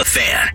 The Fan.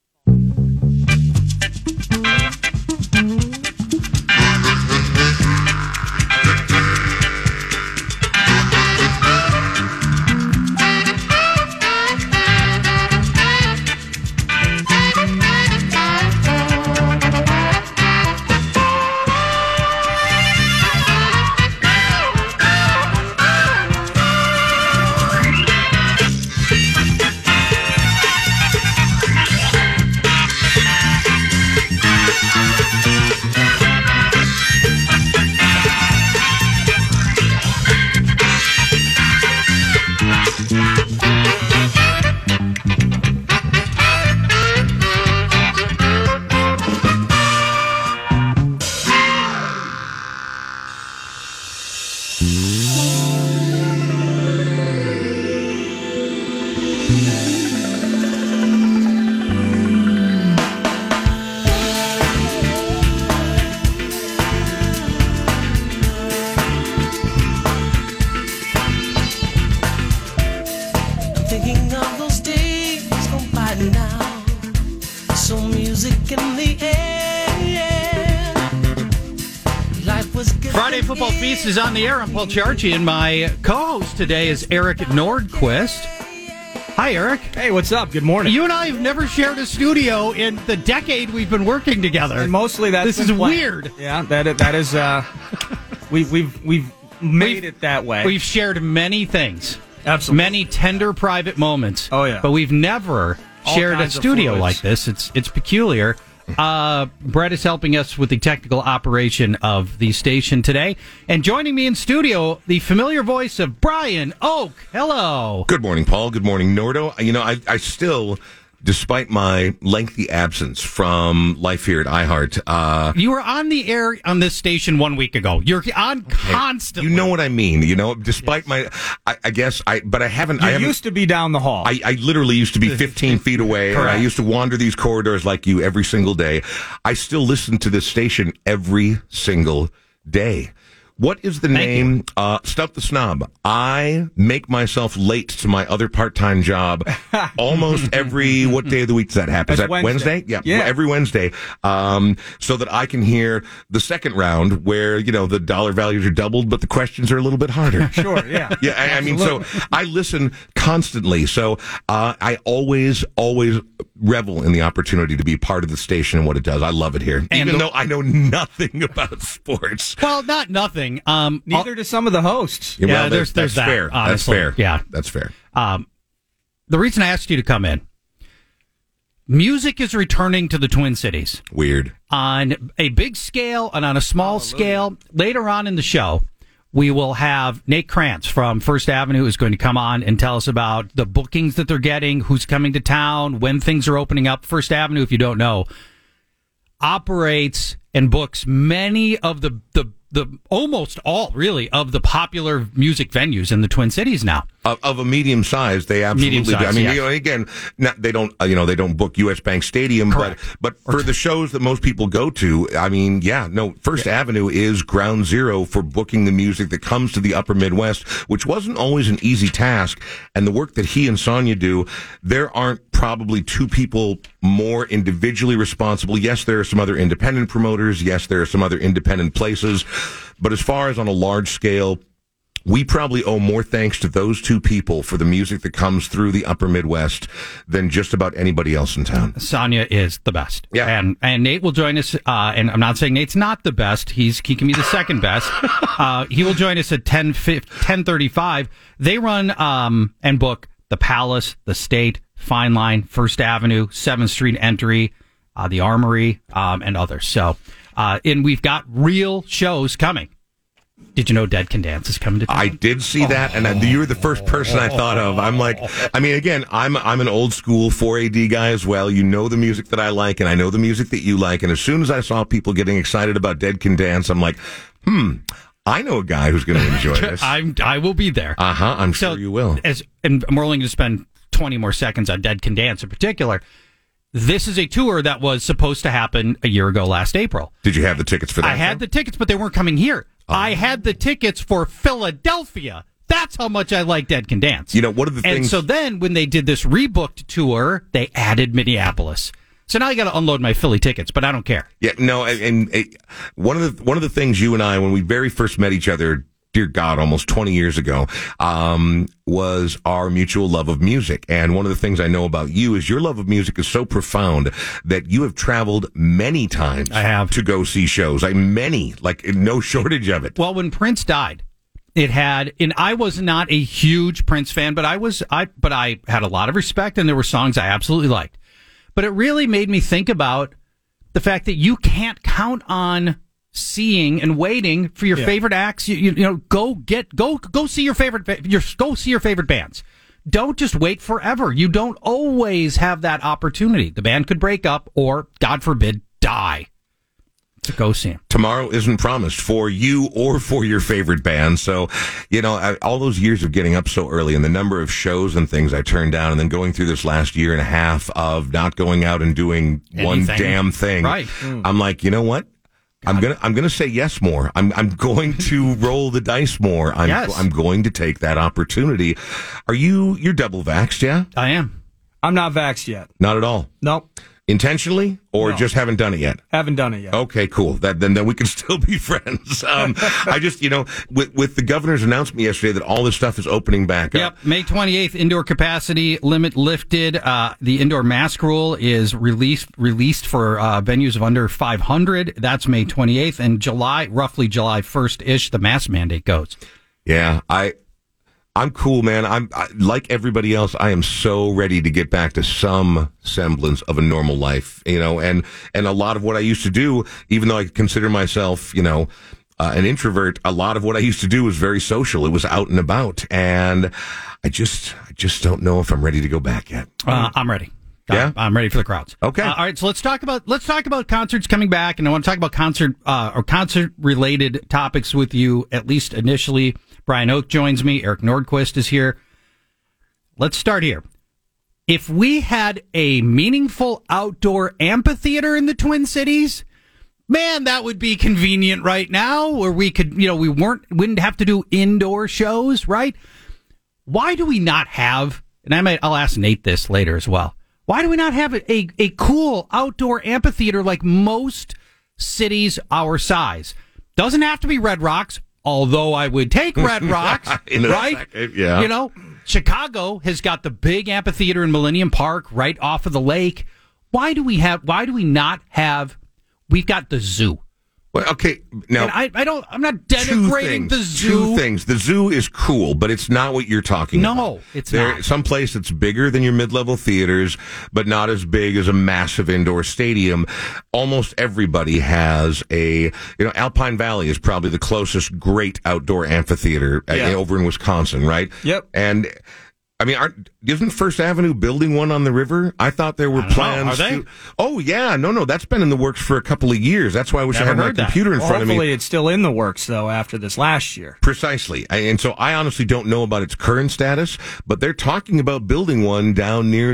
Friday Football Feast is on the air. I'm Paul Ciarci, and my co-host today is Eric Nordquist. Hi, Eric. Hey, what's up? Good morning. You and I have never shared a studio in the decade we've been working together. And mostly that's this is weird. Yeah, that is. We've made it that way. We've shared many things, absolutely, many tender private moments. Oh yeah, but we've never shared a studio like this. It's peculiar. Brett is helping us with the technical operation of the station today. And joining me in studio, the familiar voice of Brian Oak. Hello. Good morning, Paul. Good morning, Nordo. You know, I still, despite my lengthy absence from life here at iHeart... you were on the air on this station 1 week ago. You're on constantly. You know what I mean. You know, despite my... I guess but I haven't... You used to be down the hall. I literally used to be 15 feet away. And I used to wander these corridors like you every single day. I still listen to this station every single day. What is the name? Stump the Snob. I make myself late to my other part-time job almost every, what day of the week does that happen? Is that Wednesday? Yeah, every Wednesday. So that I can hear the second round where, you know, the dollar values are doubled, but the questions are a little bit harder. Sure, yeah. Yeah, I mean, so I listen constantly. So I always revel in the opportunity to be part of the station and what it does. I love it here. Even though I know nothing about sports. Well, not nothing. Neither do some of the hosts. Yeah, well, there's that, fair. Honestly. That's fair. Yeah, that's fair. The reason I asked you to come in, music is returning to the Twin Cities. Weird. On a big scale and on a small scale. Later on in the show, we will have Nate Krantz from First Avenue who's going to come on and tell us about the bookings that they're getting, who's coming to town, when things are opening up. First Avenue, if you don't know, operates and books many of the almost all, really, of the popular music venues in the Twin Cities now. Of a medium size, they absolutely do. I mean, you know, again, they don't book U.S. Bank Stadium, but for the shows that most people go to, I mean, First Avenue is ground zero for booking the music that comes to the Upper Midwest, which wasn't always an easy task. And the work that he and Sonia do, there aren't probably two people more individually responsible. Yes, there are some other independent promoters. Yes, there are some other independent places. But as far as on a large scale, we probably owe more thanks to those two people for the music that comes through the Upper Midwest than just about anybody else in town. Sonia is the best. Yeah. And Nate will join us, and I'm not saying Nate's not the best. He can be the second best. He will join us at 10:35. They run and book the Palace, the State, Fine Line, First Avenue, 7th Street Entry, the Armory, and others. So, and we've got real shows coming. Did you know Dead Can Dance is coming to town? I did see that, and you were the first person I thought of. I'm like, I mean, again, I'm an old school 4AD guy as well. You know the music that I like, and I know the music that you like. And as soon as I saw people getting excited about Dead Can Dance, I'm like, I know a guy who's going to enjoy this. I will be there. I'm sure you will. And we're only going to spend 20 more seconds on Dead Can Dance in particular. This is a tour that was supposed to happen a year ago last April. Did you have the tickets for that? I had the tickets, but they weren't coming here. I had the tickets for Philadelphia That's how much I like Dead Can Dance. You know, one of the things. And so then when they did this rebooked tour, they added Minneapolis. So now I got to unload my Philly tickets, but I don't care. Yeah, no, and one of the things you and I, when we very first met each other, dear God, almost 20 years ago, was our mutual love of music. And one of the things I know about you is your love of music is so profound that you have traveled many times. I have. To go see shows. Many, like no shortage of it. Well, when Prince died, and I was not a huge Prince fan, but I had a lot of respect, and there were songs I absolutely liked. But it really made me think about the fact that you can't count on seeing and waiting for your favorite acts. You know, go see your favorite bands. Don't just wait forever. You don't always have that opportunity. The band could break up or, God forbid, die. To go see him. Tomorrow isn't promised for you or for your favorite band. So, you know, all those years of getting up so early and the number of shows and things I turned down, and then going through this last year and a half of not going out and doing one damn thing. Right. I'm like, you know what? I'm gonna say yes more. I'm going to roll the dice more. I'm going to take that opportunity. You're double vaxxed, yeah? I am. I'm not vaxxed yet. Not at all. Nope. Intentionally, or No. just haven't done it yet? Haven't done it yet. Okay, cool. Then we can still be friends. I just, you know, with the governor's announcement yesterday that all this stuff is opening back up. Yep, May 28th, indoor capacity limit lifted. The indoor mask rule is released for venues of under 500. That's May 28th, and roughly July 1st-ish, the mask mandate goes. Yeah, I'm cool, man. I like everybody else. I am so ready to get back to some semblance of a normal life, you know, and a lot of what I used to do, even though I consider myself, you know, an introvert, a lot of what I used to do was very social. It was out and about, and I just don't know if I'm ready to go back yet. I'm ready. Yeah? I'm ready for the crowds. Okay. All right, so let's talk about concerts coming back, and I want to talk about concert related topics with you, at least initially. Brian Oak joins me. Eric Nordquist is here. Let's start here. If we had a meaningful outdoor amphitheater in the Twin Cities, man, that would be convenient right now, where we could, you know, wouldn't have to do indoor shows, right? Why do we not have, and I'll ask Nate this later as well. Why do we not have a cool outdoor amphitheater like most cities our size? Doesn't have to be Red Rocks, although I would take Red Rocks, right? Yeah. You know, Chicago has got the big amphitheater in Millennium Park right off of the lake. Why do we not have, we've got the zoo. Well, okay, now I'm not denigrating the zoo. Two things. The zoo is cool, but it's not what you're talking about. No, it's not. Someplace that's bigger than your mid-level theaters, but not as big as a massive indoor stadium. Almost everybody has Alpine Valley is probably the closest great outdoor amphitheater over in Wisconsin, right? Yep. And I mean, isn't First Avenue building one on the river? I thought there were plans. Are they? Oh, yeah. No, that's been in the works for a couple of years. That's why I wish I had my computer in front of me. Hopefully it's still in the works, though, after this last year. Precisely. And so I honestly don't know about its current status, but they're talking about building one down near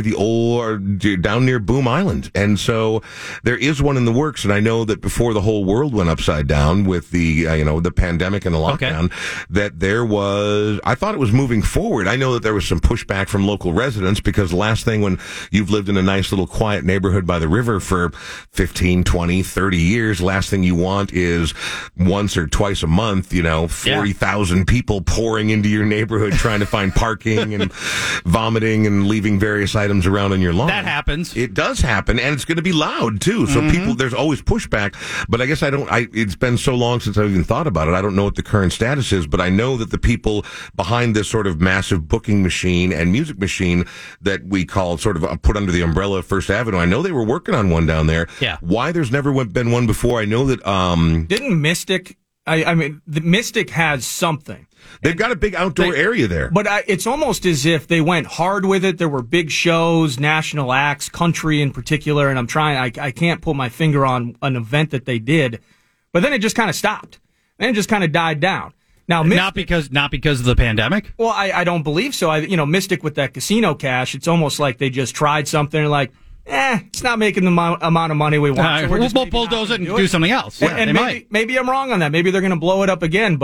Boom Island. And so there is one in the works, and I know that before the whole world went upside down with the pandemic and the lockdown, that there was, I thought it was moving forward. I know that there was some pushback from local residents, because the last thing, when you've lived in a nice little quiet neighborhood by the river for 15, 20, 30 years, last thing you want is once or twice a month, 40,000 people pouring into your neighborhood trying to find parking and vomiting and leaving various items around on your lawn. That happens. It does happen, and it's going to be loud too. So there's always pushback, but I guess it's been so long since I've even thought about it. I don't know what the current status is, but I know that the people behind this sort of massive booking machine and music machine that we call sort of put under the umbrella of First Avenue, I know they were working on one down there. Yeah. Why there's never been one before, I know that... Didn't Mystic... the Mystic has something. They've got a big outdoor area there. But it's almost as if they went hard with it. There were big shows, national acts, country in particular, and I can't put my finger on an event that they did. But then it just kind of stopped. And it just kind of died down. Now, not because of the pandemic? Well, I don't believe so. Mystic with that casino cash, it's almost like they just tried something like, it's not making the amount of money we want. So we'll bulldoze it and do something else. And maybe I'm wrong on that. Maybe they're going to blow it up again. But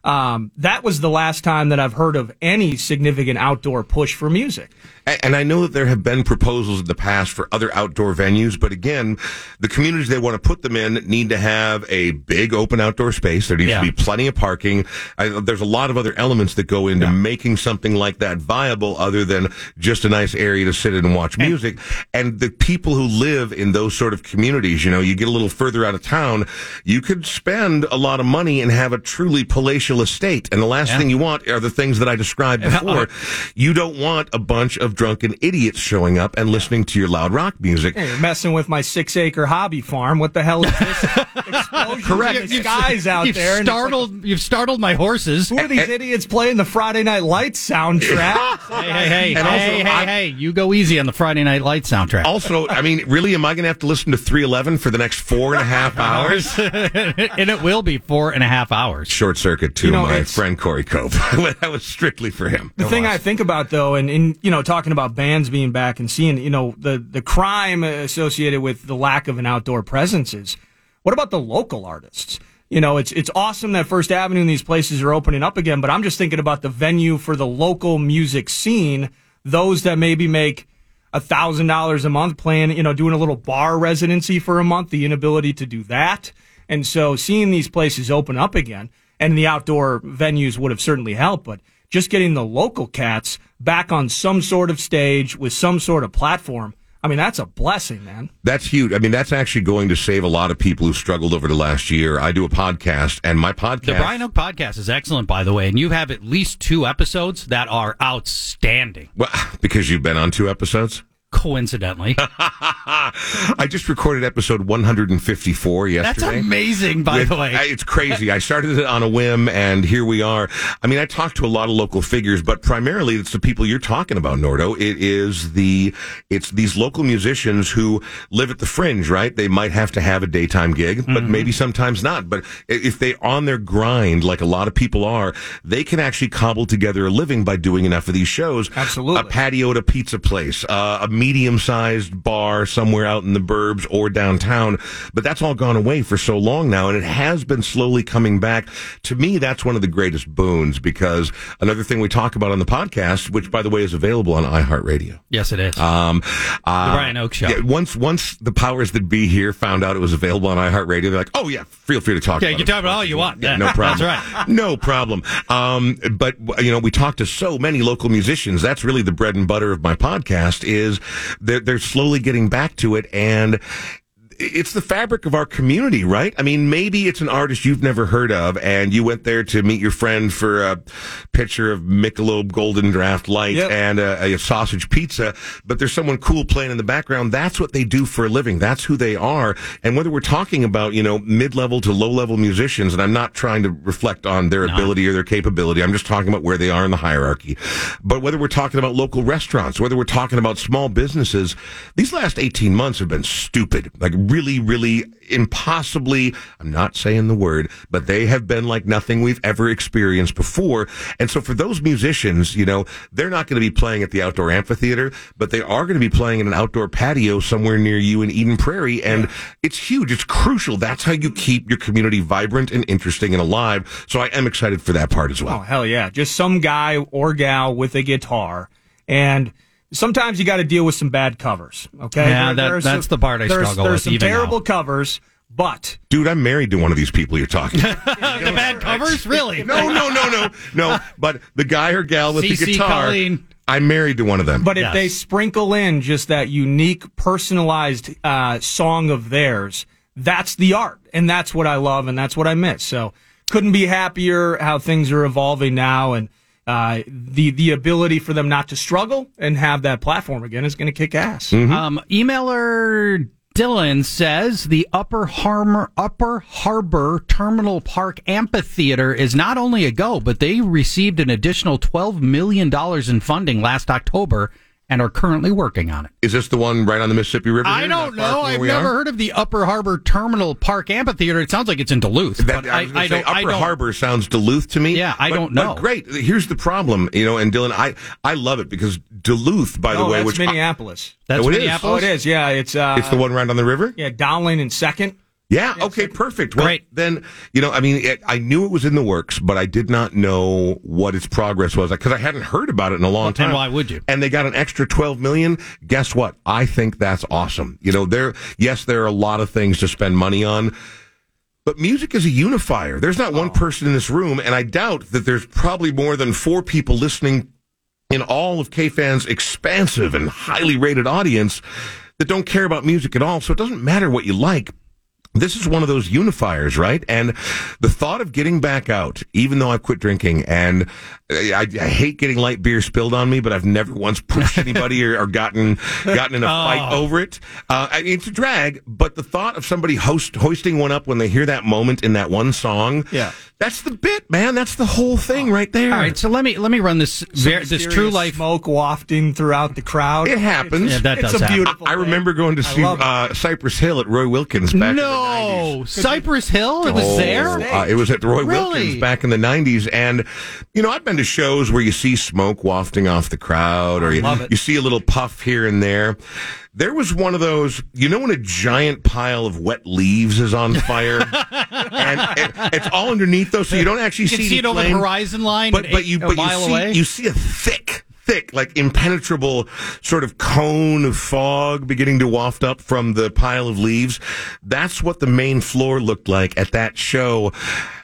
That was the last time that I've heard of any significant outdoor push for music. And I know that there have been proposals in the past for other outdoor venues, but again, the communities they want to put them in need to have a big open outdoor space. There needs to be plenty of parking. There's a lot of other elements that go into making something like that viable other than just a nice area to sit in and watch music. And the people who live in those sort of communities, you get a little further out of town, you could spend a lot of money and have a truly palatial estate. And the last thing you want are the things that I described before. You don't want a bunch of drunken idiots showing up and listening to your loud rock music. Hey, you're messing with my 6-acre hobby farm. What the hell is this explosion in the skies out there? You've startled my horses. Who are these idiots playing the Friday Night Lights soundtrack? Hey, you go easy on the Friday Night Lights soundtrack. Also, really, am I going to have to listen to 311 for the next 4.5 hours? And it will be 4.5 hours. Short circuit to my friend Corey Cope. That was strictly for him. The thing I think about, though, and talking about bands being back and seeing, the crime associated with the lack of an outdoor presence is, what about the local artists? It's awesome that First Avenue and these places are opening up again, but I'm just thinking about the venue for the local music scene, those that maybe make $1,000 a month playing, doing a little bar residency for a month, the inability to do that. And so seeing these places open up again, and the outdoor venues would have certainly helped, but just getting the local cats back on some sort of stage with some sort of platform, that's a blessing, man. That's huge. That's actually going to save a lot of people who struggled over the last year. I do a podcast, and my podcast... The Brian Oak podcast is excellent, by the way, and you have at least 2 episodes that are outstanding. Well, because you've been on 2 episodes? Coincidentally. I just recorded episode 154 yesterday. That's amazing, by the way. It's crazy. I started it on a whim, and here we are. I talked to a lot of local figures, but primarily it's the people you're talking about, Nordo. It's these local musicians who live at the fringe, right? They might have to have a daytime gig, but maybe sometimes not. But if they're on their grind, like a lot of people are, they can actually cobble together a living by doing enough of these shows. Absolutely. A patio at a pizza place, a medium-sized bar somewhere out in the burbs or downtown, but that's all gone away for so long now, and it has been slowly coming back. To me, that's one of the greatest boons, because another thing we talk about on the podcast, which, by the way, is available on iHeartRadio. Yes, it is. The Brian Oak Show. Yeah, once the powers that be here found out it was available on iHeartRadio, they're like, oh, yeah, feel free to talk about it. Yeah, you can talk about all you want. Yeah, no problem. That's right. No problem. But, we talk to so many local musicians. That's really the bread and butter of my podcast, is they're slowly getting back to it, and it's the fabric of our community, right? Maybe it's an artist you've never heard of, and you went there to meet your friend for a pitcher of Michelob Golden Draft Light and a sausage pizza, but there's someone cool playing in the background. That's what they do for a living. That's who they are. And whether we're talking about, mid-level to low-level musicians, and I'm not trying to reflect on their ability or their capability, I'm just talking about where they are in the hierarchy. But whether we're talking about local restaurants, whether we're talking about small businesses, these last 18 months have been stupid. Like, really, really impossibly, I'm not saying the word, but they have been like nothing we've ever experienced before. And so for those musicians, they're not going to be playing at the outdoor amphitheater, but they are going to be playing in an outdoor patio somewhere near you in Eden Prairie. And it's huge. It's crucial. That's how you keep your community vibrant and interesting and alive. So I am excited for that part as well. Oh, hell yeah. Just some guy or gal with a guitar. And sometimes you got to deal with some bad covers, okay? Yeah, that's the part I struggle with. There's some terrible covers, but... Dude, I'm married to one of these people you're talking about. The bad covers? Really? No. But the guy or gal with the guitar, Colleen. I'm married to one of them. But if they sprinkle in just that unique, personalized song of theirs, that's the art. And that's what I love, and that's what I miss. So couldn't be happier how things are evolving now, and the ability for them not to struggle and have that platform again is going to kick ass. Mm-hmm. Emailer Dylan says the Upper Harbor Terminal Park Amphitheater is not only a go, but they received an additional $12 million in funding last October and are currently working on it. Is this the one right on the Mississippi River? I don't know. I've never heard of the Upper Harbor Terminal Park Amphitheater. It sounds like it's in Duluth. Upper Harbor sounds Duluth to me. Yeah, I don't know. But great. Here's the problem, and Dylan, I love it because Duluth, by the way, that's Minneapolis. That's Minneapolis? Oh, it is. Yeah, it's the one right on the river? Yeah, Dowling and Second. Yeah, okay, perfect. Well, Great. Then, I mean, I knew it was in the works, but I did not know what its progress was because I hadn't heard about it in a long time. And why would you? And they got an extra $12 million. Guess what? I think that's awesome. There are a lot of things to spend money on, but music is a unifier. There's not one person in this room, and I doubt that there's probably more than 4 people listening in all of KFan's expansive and highly rated audience that don't care about music at all. So it doesn't matter what you like. This is one of those unifiers, right? And the thought of getting back out, even though I've quit drinking, and I hate getting light beer spilled on me, but I've never once pushed anybody or gotten in a fight over it. It's a drag, but the thought of somebody hoisting one up when they hear that moment in that one song, that's the bit, man. That's the whole thing right there. All right, so let me run this true life smoke wafting throughout the crowd. It happens. It's a beautiful. I remember going to see Cypress Hill at Roy Wilkins back in the 90s. Cypress Hill? It was there? It was at Roy Wilkins back in the 90s. And, I've been to shows where you see smoke wafting off the crowd, or you see a little puff here and there. There was one of those, when a giant pile of wet leaves is on fire, and it's all underneath, though, so you don't actually see it over the horizon line, a mile away. You see a thick, like impenetrable sort of cone of fog beginning to waft up from the pile of leaves. That's what the main floor looked like at that show.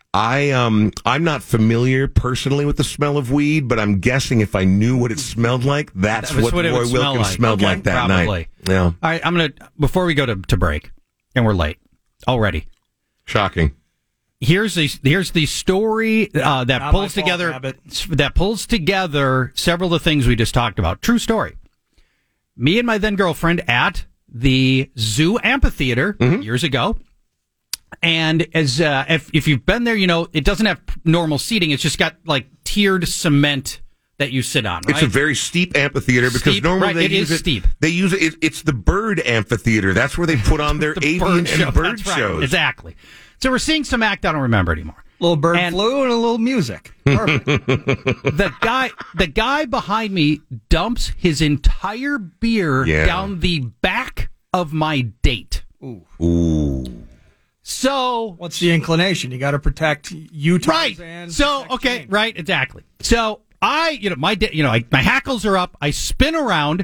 I'm not familiar personally with the smell of weed, but I'm guessing if I knew what it smelled like, that's what Roy Wilkins smelled like that night. Yeah. All right, before we go to break, and we're late already. Shocking. Here's the story that pulls together several of the things we just talked about. True story. Me and my then girlfriend at the Zoo Amphitheater years ago, and as if you've been there, it doesn't have normal seating. It's just got like tiered cement that you sit on. Right? It's a very steep amphitheater because normally they use it. Steep. They use it. It's the bird amphitheater. That's where they put on their avian and bird shows. Right. Exactly. So we're seeing some act I don't remember anymore. A little bird flu and a little music. Perfect. The guy behind me dumps his entire beer down the back of my date. Ooh. So what's the inclination? You got to protect Utah. Right. So okay. James. Right. Exactly. So my hackles are up. I spin around.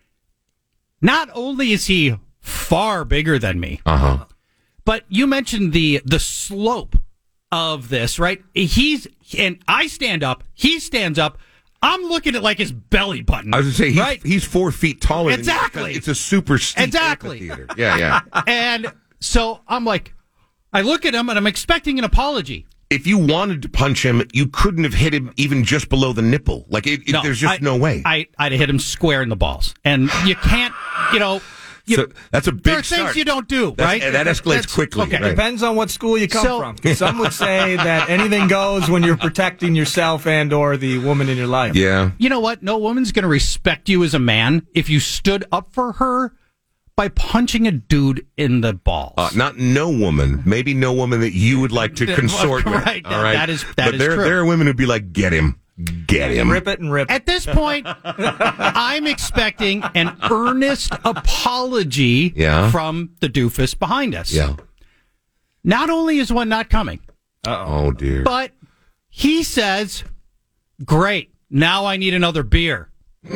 Not only is he far bigger than me, but you mentioned the slope of this, right? And I stand up. He stands up. I'm looking at like his belly button. I was going to say he's 4 feet taller. Exactly. Than you. It's a super steep amphitheater. Yeah. And so I'm like, I look at him and I'm expecting an apology. If you wanted to punch him, you couldn't have hit him even just below the nipple. Like, there's just no way. I'd have hit him square in the balls. And you can't, so that's a big there are start. things you don't do, right? That escalates quickly. Okay. Right. Depends on what school you come from. Some would say that anything goes when you're protecting yourself and or the woman in your life. Yeah. You know what? No woman's going to respect you as a man if you stood up for her by punching a dude in the balls. Not no woman. Maybe no woman that you would like to consort with. Right. All right. That is true. There are women who'd be like, get him. Get him. Rip it and rip it. At this point, I'm expecting an earnest apology from the doofus behind us. Yeah. Not only is one not coming. Oh, dear. But he says, great, now I need another beer.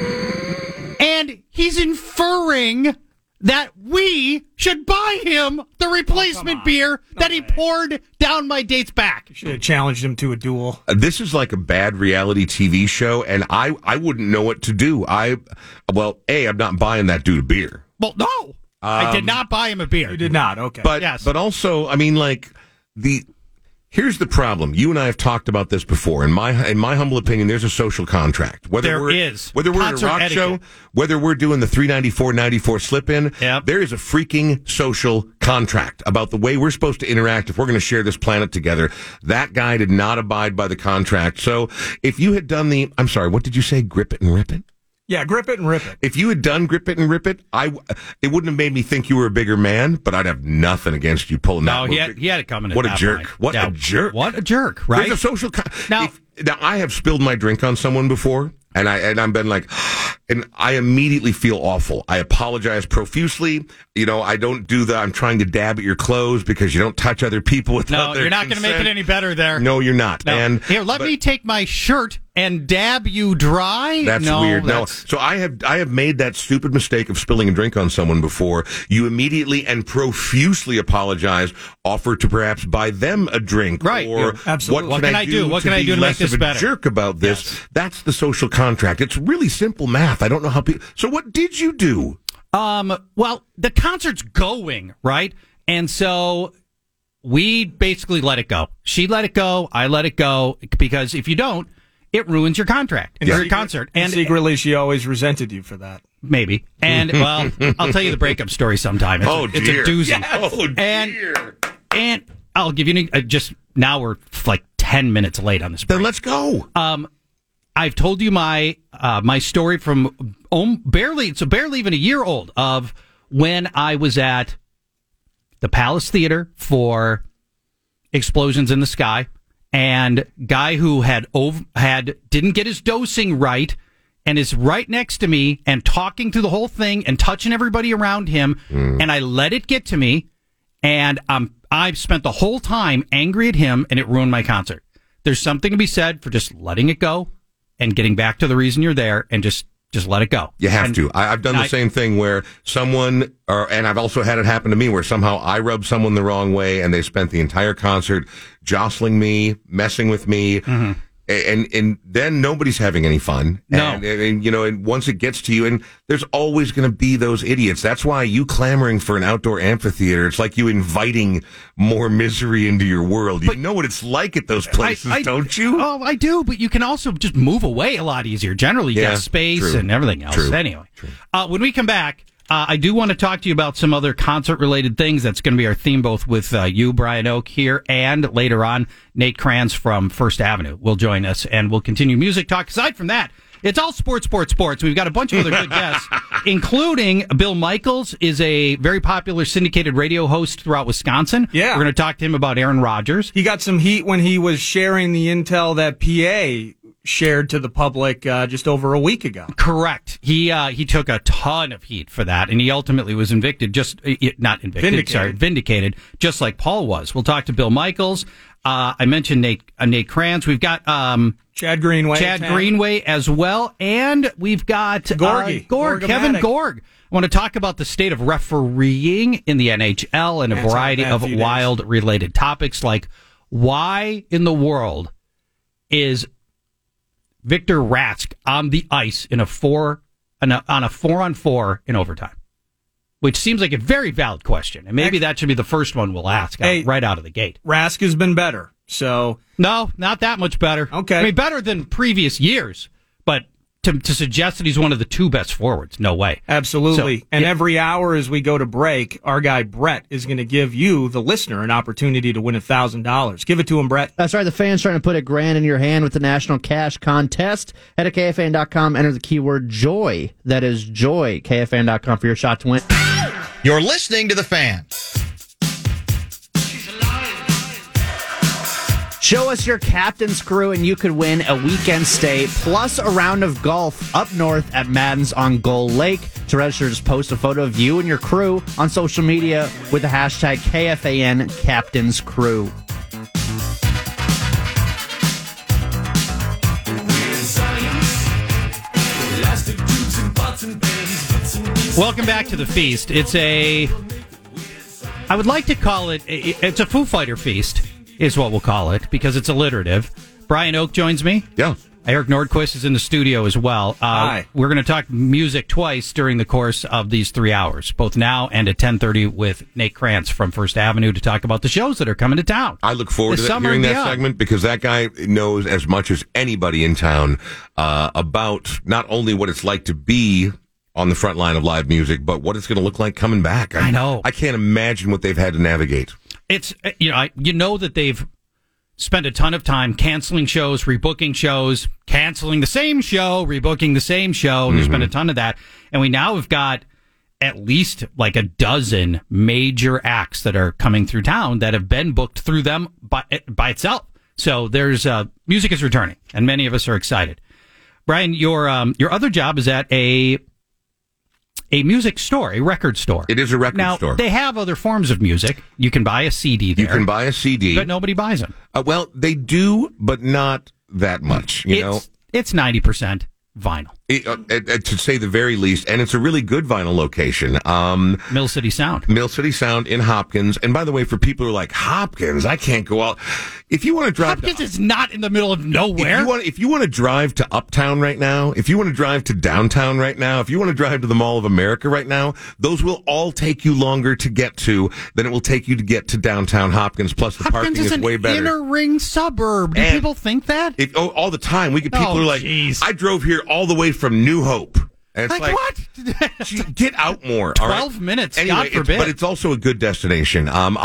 And he's inferring that we should buy him the replacement beer that he poured down my date's back. You should have challenged him to a duel. This is like a bad reality TV show, and I wouldn't know what to do. I'm not buying that dude a beer. Well, no. I did not buy him a beer. You did not, okay. But also, I mean, like, here's the problem. You and I have talked about this before. In my humble opinion, there's a social contract. Whether we're in a rock show, whether we're doing the 394-94 slip-in, there is a freaking social contract about the way we're supposed to interact if we're going to share this planet together. That guy did not abide by the contract. So if you had done I'm sorry, what did you say? Grip it and rip it? Yeah, grip it and rip it. If you had done grip it and rip it, it wouldn't have made me think you were a bigger man, but I'd have nothing against you pulling that move. No, he had it coming. What a jerk. What a jerk, right? There's a social... Now, I have spilled my drink on someone before, And I've been like, and I immediately feel awful. I apologize profusely. I don't do I'm trying to dab at your clothes because you don't touch other people without their you're not going to make it any better there. No, you're not. No. And here, let me take my shirt and dab you dry. That's weird. No. So I have made that stupid mistake of spilling a drink on someone before. You immediately and profusely apologize, offer to perhaps buy them a drink. Right. Or absolutely. What can I do? What can I do to make this better? Jerk about this. Yes. That's the social contract. It's really simple math. I don't know how people. So what did you do? Well, the concert's going, right? And so we basically let it go. She let it go. I let it go because if you don't, it ruins your contract and your concert. And secretly, she always resented you for that. Maybe. And, well, I'll tell you the breakup story sometime. Dear. It's a doozy. Yes. Oh, dear. And I'll give you now we're like 10 minutes late on this break. Then let's go. I've told you my story from barely even a year old of when I was at the Palace Theater for Explosions in the Sky, and guy who didn't get his dosing right and is right next to me and talking through the whole thing and touching everybody around him, and I let it get to me, and I've spent the whole time angry at him, and it ruined my concert. There's something to be said for just letting it go and getting back to the reason you're there and just let it go. You have to. I've done the same thing where someone, and I've also had it happen to me where somehow I rubbed someone the wrong way and they spent the entire concert jostling me, messing with me. Mm-hmm. And then nobody's having any fun. No. And once it gets to you, and there's always going to be those idiots. That's why you clamoring for an outdoor amphitheater, it's like you inviting more misery into your world. You know what it's like at those places, don't you? Oh, I do, but you can also just move away a lot easier. Generally, you got space and everything else. True. Anyway, when we come back, I do want to talk to you about some other concert-related things. That's going to be our theme, both with you, Brian Oak, here, and later on, Nate Kranz from First Avenue will join us, and we'll continue music talk. Aside from that, it's all sports. We've got a bunch of other good guests, including Bill Michaels is a very popular syndicated radio host throughout Wisconsin. Yeah. We're going to talk to him about Aaron Rodgers. He got some heat when he was sharing the intel that PA shared to the public just over a week ago. Correct. He took a ton of heat for that, and he ultimately was vindicated, just like Paul was. We'll talk to Bill Michaels. I mentioned Nate Kranz. We've got Chad Greenway as well, and we've got Kevin Gorg. I want to talk about the state of refereeing in the NHL and a variety of wild related topics, like why in the world is Victor Rask on the ice on a 4-on-4 in overtime, which seems like a very valid question, and maybe that should be the first one we'll ask right out of the gate. Rask has been better, so no, not that much better. Okay, I mean better than previous years, but to suggest that he's one of the two best forwards, no way. Absolutely. Every hour as we go to break, our guy Brett is going to give you, the listener, an opportunity to win $1,000. Give it to him, Brett. That's right. The Fan's trying to put $1,000 in your hand with the National Cash Contest. Head to KFAN.com, enter the keyword JOY. That is JOY. KFAN.com for your shot to win. You're listening to The Fan. Show us your captain's crew and you could win a weekend stay plus a round of golf up north at Madden's on Gull Lake. To register, just post a photo of you and your crew on social media with the hashtag KFAN Captain's Crew. Welcome back to the feast. I would like to call it's a Foo Fighter feast, is what we'll call it, because it's alliterative. Brian Oak joins me. Yeah. Eric Nordquist is in the studio as well. Hi. We're going to talk music twice during the course of these 3 hours, both now and at 10:30 with Nate Kranz from First Avenue to talk about the shows that are coming to town. I look forward to hearing that segment because that guy knows as much as anybody in town about not only what it's like to be on the front line of live music, but what it's going to look like coming back. I know. I can't imagine what they've had to navigate. It's, that they've spent a ton of time canceling shows, rebooking shows, canceling the same show, rebooking the same show. Mm-hmm. There's been a ton of that. And we now have got at least like a dozen major acts that are coming through town that have been booked through them by itself. So there's music is returning, and many of us are excited. Brian, your other job is at a music store, a record store. It is a record store. Now, they have other forms of music. You can buy a CD there. You can buy a CD. But nobody buys them. Well, they do, but not that much. It's 90% vinyl. To say the very least, and it's a really good vinyl location. Mill City Sound. Mill City Sound in Hopkins. And by the way, for people who are like, Hopkins, I can't go out. If you want to drive... Hopkins is not in the middle of nowhere. If you want to drive to Uptown right now, if you want to drive to downtown right now, if you want to drive to the Mall of America right now, those will all take you longer to get to than it will take you to get to downtown Hopkins. Plus, the parking is way better. Hopkins is an inner ring suburb. Do people think that? All the time. We get people who are like, geez. I drove here all the way from New Hope. And it's like what? Get out more. 12 minutes, anyway, God forbid. But it's also a good destination.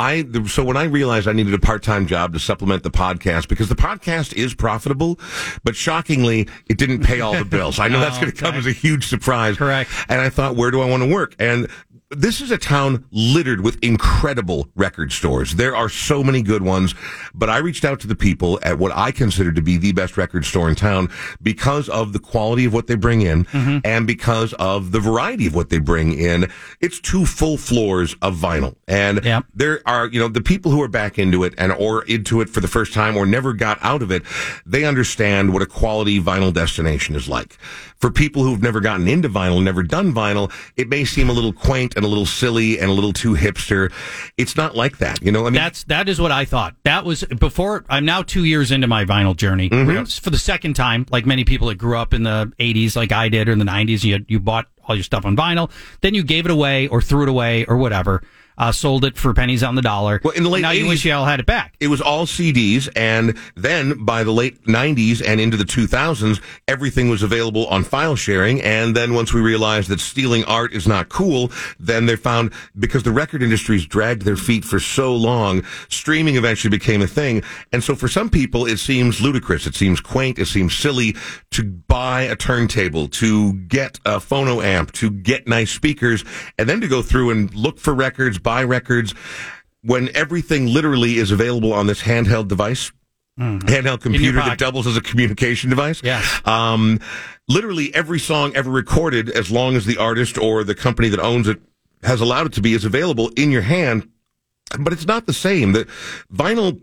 So when I realized I needed a part-time job to supplement the podcast, because the podcast is profitable, but shockingly, it didn't pay all the bills. I know that's going to come as a huge surprise. Correct. And I thought, where do I want to work? And this is a town littered with incredible record stores. There are so many good ones, but I reached out to the people at what I consider to be the best record store in town because of the quality of what they bring in and because of the variety of what they bring in. It's 2 full floors of vinyl. And there are, the people who are back into it or into it for the first time or never got out of it, they understand what a quality vinyl destination is like. For people who've never gotten into vinyl, never done vinyl, it may seem a little quaint and a little silly and a little too hipster. It's not like that, that is what I thought. That was before. I'm now 2 years into my vinyl journey for the second time. Like many people that grew up in the 80s, like I did, or in the 90s, you bought all your stuff on vinyl, then you gave it away or threw it away or whatever. Sold it for pennies on the dollar. Well, in the late now 80s, you wish you all had it back. It was all CDs, and then by the late 90s and into the 2000s, everything was available on file sharing. And then once we realized that stealing art is not cool, then they found, because the record industry's dragged their feet for so long, streaming eventually became a thing. And so for some people, it seems ludicrous. It seems quaint. It seems silly to buy a turntable, to get a phono amp, to get nice speakers, and then to go through and look for records, buy records, when everything literally is available on this handheld device, handheld computer that doubles as a communication device. Yes. Literally every song ever recorded, as long as the artist or the company that owns it has allowed it to be, is available in your hand. But it's not the same. The vinyl,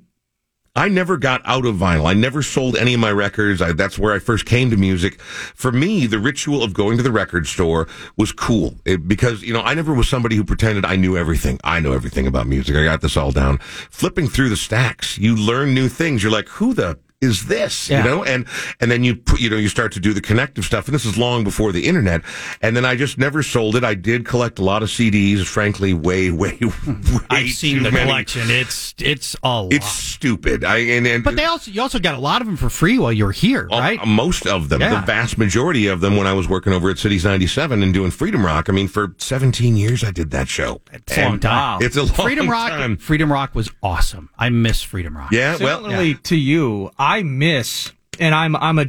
I never got out of vinyl. I never sold any of my records. That's where I first came to music. For me, the ritual of going to the record store was cool because, I never was somebody who pretended I knew everything. I know everything about music. I got this all down. Flipping through the stacks, you learn new things. You're like, who the is this? And then you start to do the connective stuff. And this is long before the internet. And then I just never sold it. I did collect a lot of CDs, frankly, way I've seen the many. Collection. It's a lot. It's stupid. But you also got a lot of them for free while you were here, right? Most of them, the vast majority of them, when I was working over at Cities 97 and doing Freedom Rock. I mean, for 17 years I did that show. It's a long time. It's a long time. Freedom Rock was awesome. I miss Freedom Rock. Yeah, Similarly to you, I miss, and I'm a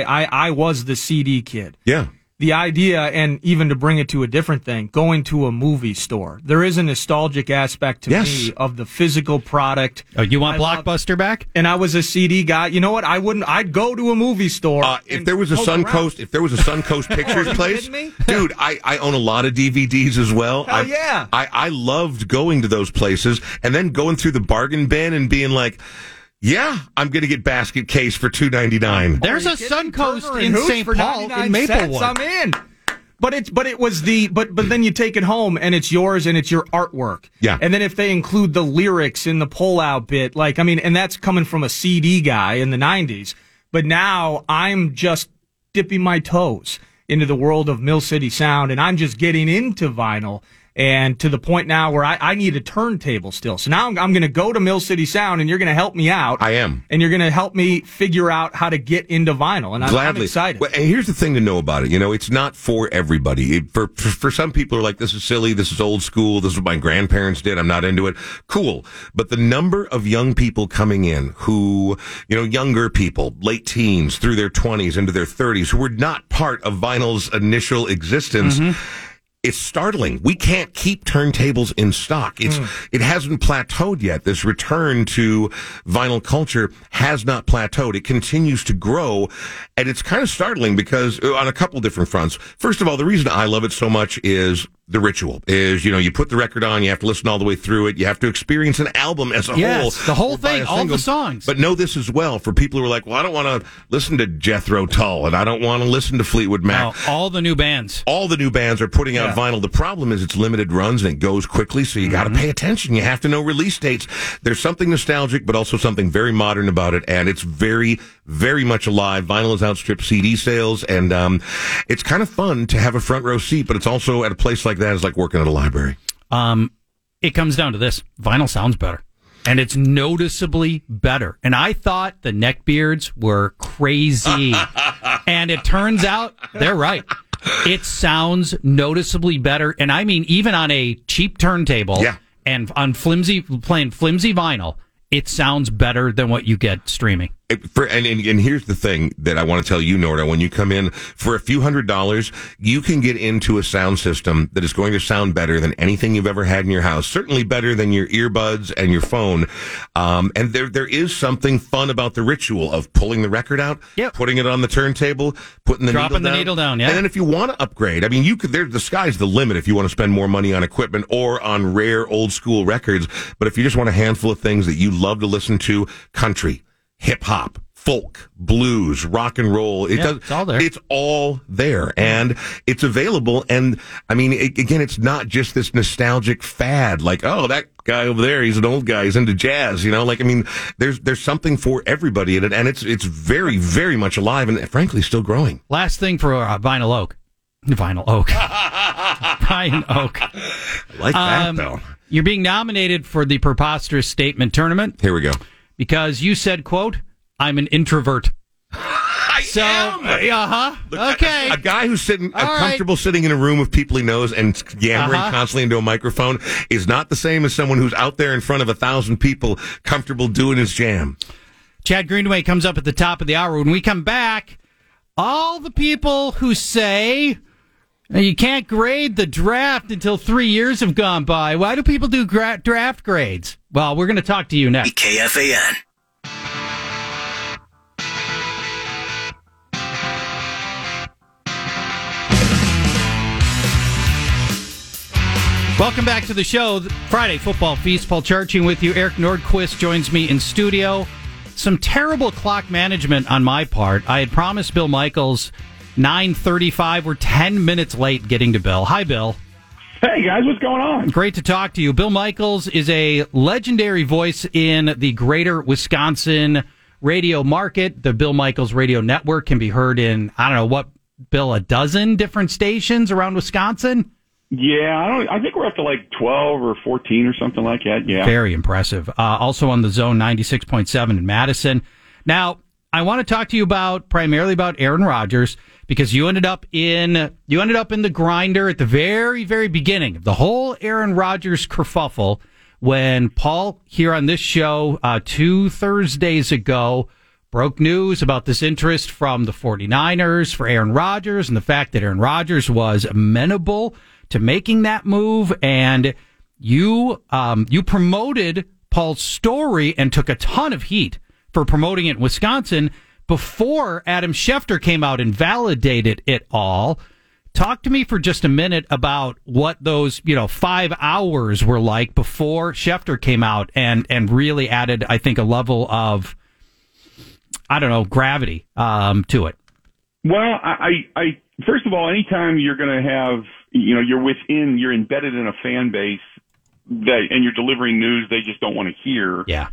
I was the CD kid. Yeah. The idea, and even to bring it to a different thing, going to a movie store. There is a nostalgic aspect to me of the physical product. Oh, you want Blockbuster back? And I was a CD guy. You know what? I'd go to a movie store. If there was a Suncoast Pictures place, dude, I own a lot of DVDs as well. I loved going to those places and then going through the bargain bin and being like, yeah, I'm going to get basket case for $2.99. There's a Suncoast in St. Paul in Maplewood. I'm in. But then you take it home and it's yours and it's your artwork. Yeah. And then if they include the lyrics in the pull-out bit, and that's coming from a CD guy in the 90s. But now I'm just dipping my toes into the world of Mill City Sound, and I'm just getting into vinyl. And to the point now where I need a turntable still. So now I'm going to go to Mill City Sound, and you're going to help me out. I am. And you're going to help me figure out how to get into vinyl. And I'm excited. Well, and here's the thing to know about it. It's not for everybody. For some people are like, this is silly, this is old school, this is what my grandparents did, I'm not into it. Cool. But the number of young people coming in who, younger people, late teens, through their 20s, into their 30s, who were not part of vinyl's initial existence, It's startling. We can't keep turntables in stock. It hasn't plateaued yet. This return to vinyl culture has not plateaued. It continues to grow, and it's kind of startling because on a couple different fronts. First of all, the reason I love it so much is the ritual. You put the record on, you have to listen all the way through it, you have to experience an album as a whole. The whole thing, all the songs. But know this as well, for people who are like, well, I don't want to listen to Jethro Tull, and I don't want to listen to Fleetwood Mac. No, all the new bands. All the new bands are putting out vinyl. The problem is it's limited runs and it goes quickly, so you got to pay attention. You have to know release dates. There's something nostalgic, but also something very modern about it, and it's very, very much alive. Vinyl has outstripped CD sales, and it's kind of fun to have a front row seat, but it's also at a place like that is like working at a library. It comes down to this. Vinyl sounds better. And it's noticeably better. And I thought the neckbeards were crazy. And it turns out they're right. It sounds noticeably better. And I mean, even on a cheap turntable and on playing flimsy vinyl, it sounds better than what you get streaming. And here's the thing that I want to tell you, Norda. When you come in for a few $100s, you can get into a sound system that is going to sound better than anything you've ever had in your house. Certainly better than your earbuds and your phone. And there is something fun about the ritual of pulling the record out, putting it on the turntable, dropping the needle down. And then if you want to upgrade, I mean, the sky's the limit if you want to spend more money on equipment or on rare old school records. But if you just want a handful of things that you love to listen to, country, hip hop, folk, blues, rock and roll. It's all there. It's all there, and it's available. And I mean, again, it's not just this nostalgic fad. Like, oh, that guy over there, he's an old guy. He's into jazz. Like, I mean, there's something for everybody in it, and it's very, very much alive, and frankly, still growing. Last thing for Vinyl Oak. Brian Oak. I like that though. You're being nominated for the Preposterous Statement Tournament. Here we go. Because you said, quote, I'm an introvert. I am. Look, okay. A guy who's comfortable sitting in a room with people he knows and yammering constantly into a microphone is not the same as someone who's out there in front of 1,000 people comfortable doing his jam. Chad Greenway comes up at the top of the hour. When we come back, all the people who say you can't grade the draft until 3 years have gone by. Why do people do draft grades? Well, we're going to talk to you next. KFAN. Welcome back to the show. Friday Football Feast. Paul Charching with you. Eric Nordquist joins me in studio. Some terrible clock management on my part. I had promised Bill Michaels 9:35. We're 10 minutes late getting to Bill. Hi, Bill. Hey, guys. What's going on? Great to talk to you. Bill Michaels is a legendary voice in the greater Wisconsin radio market. The Bill Michaels Radio Network can be heard in, I don't know, what, Bill, a dozen different stations around Wisconsin? Yeah, I think we're up to like 12 or 14 or something like that. Yeah. Very impressive. Also on the Zone 96.7 in Madison. Now, I want to talk to you primarily about Aaron Rodgers, because you ended up in the grinder at the very, very beginning of the whole Aaron Rodgers kerfuffle when Paul here on this show 2 Thursdays ago broke news about this interest from the 49ers for Aaron Rodgers and the fact that Aaron Rodgers was amenable to making that move, and you promoted Paul's story and took a ton of heat for promoting it in Wisconsin before Adam Schefter came out and validated it all. Talk to me for just a minute about what those 5 hours were like before Schefter came out and really added, I think, a level of, I don't know, gravity to it. Well, I first of all, anytime you're going to have, you're embedded in a fan base and you're delivering news they just don't want to hear. Yeah.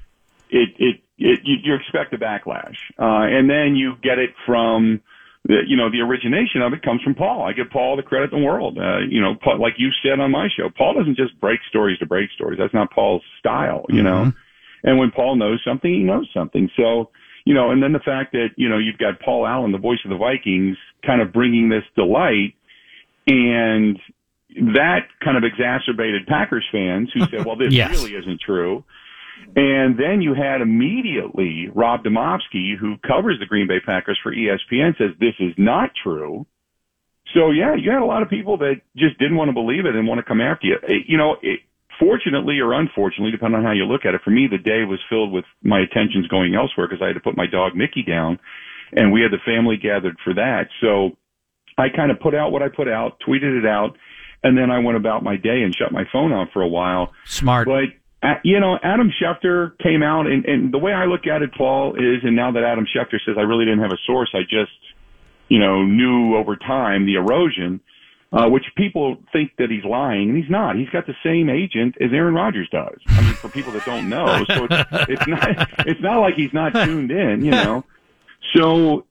You expect a backlash. And then you get it from, the origination of it comes from Paul. I give Paul the credit in the world. Paul, like you said on my show, Paul doesn't just break stories to break stories. That's not Paul's style, And when Paul knows something, he knows something. So, and then the fact that, you've got Paul Allen, the voice of the Vikings, kind of bringing this to light, and that kind of exacerbated Packers fans who said, well, this really isn't true. And then you had immediately Rob Demovsky, who covers the Green Bay Packers for ESPN, says this is not true. So yeah, you had a lot of people that just didn't want to believe it and want to come after you. Fortunately or unfortunately, depending on how you look at it, for me, the day was filled with my attentions going elsewhere because I had to put my dog Mickey down, and we had the family gathered for that. So I kind of put out what I put out, tweeted it out, and then I went about my day and shut my phone off for a while. Smart. But, Adam Schefter came out, and the way I look at it, Paul, is, and now that Adam Schefter says I really didn't have a source, I just, knew over time the erosion, which people think that he's lying, and he's not. He's got the same agent as Aaron Rodgers does. I mean, for people that don't know, so it's not like he's not tuned in, So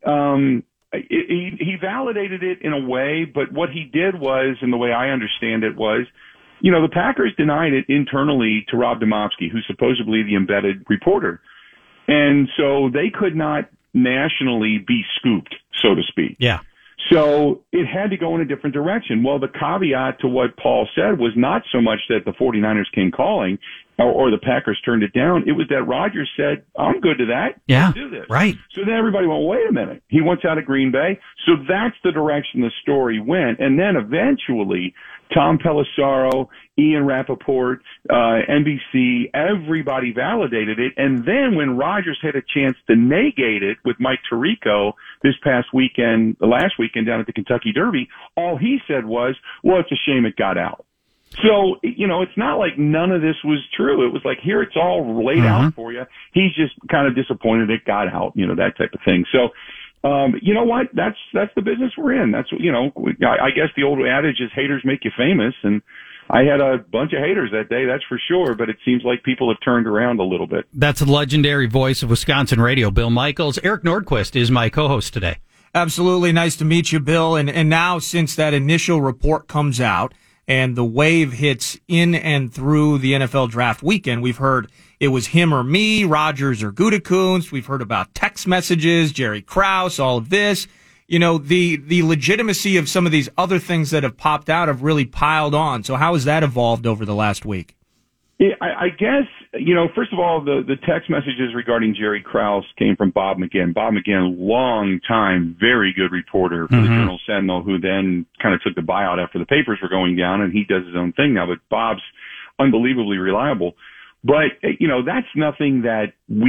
he validated it in a way, but what he did was, and the way I understand it was, the Packers denied it internally to Rob Demovsky, who's supposedly the embedded reporter, and so they could not nationally be scooped, so to speak. Yeah. So it had to go in a different direction. Well, the caveat to what Paul said was not so much that the 49ers came calling or the Packers turned it down. It was that Rodgers said, I'm good to that. Yeah, Let's do this. right. So then everybody went, wait a minute. He wants out of Green Bay. So that's the direction the story went. And then eventually Tom Pelissero, Ian Rappaport, NBC, everybody validated it. And then when Rodgers had a chance to negate it with Mike Tirico this past weekend, the last weekend down at the Kentucky Derby, all he said was, well, it's a shame it got out. So, it's not like none of this was true. It was like, here, it's all laid out for you. He's just kind of disappointed it got out, that type of thing. So, you know what? That's the business we're in. That's, I guess the old adage is haters make you famous. And I had a bunch of haters that day, that's for sure. But it seems like people have turned around a little bit. That's the legendary voice of Wisconsin radio, Bill Michaels. Eric Nordquist is my co-host today. Absolutely. Nice to meet you, Bill. And now, since that initial report comes out, and the wave hits in and through the NFL draft weekend, we've heard it was him or me, Rodgers or Gutekunst. We've heard about text messages, Jerry Krause, all of this. The legitimacy of some of these other things that have popped out have really piled on. So how has that evolved over the last week? Yeah, I guess, first of all, the text messages regarding Jerry Krause came from Bob McGinn. Bob McGinn, long time, very good reporter for the Journal Sentinel, who then kind of took the buyout after the papers were going down, and he does his own thing now. But Bob's unbelievably reliable. But, that's nothing that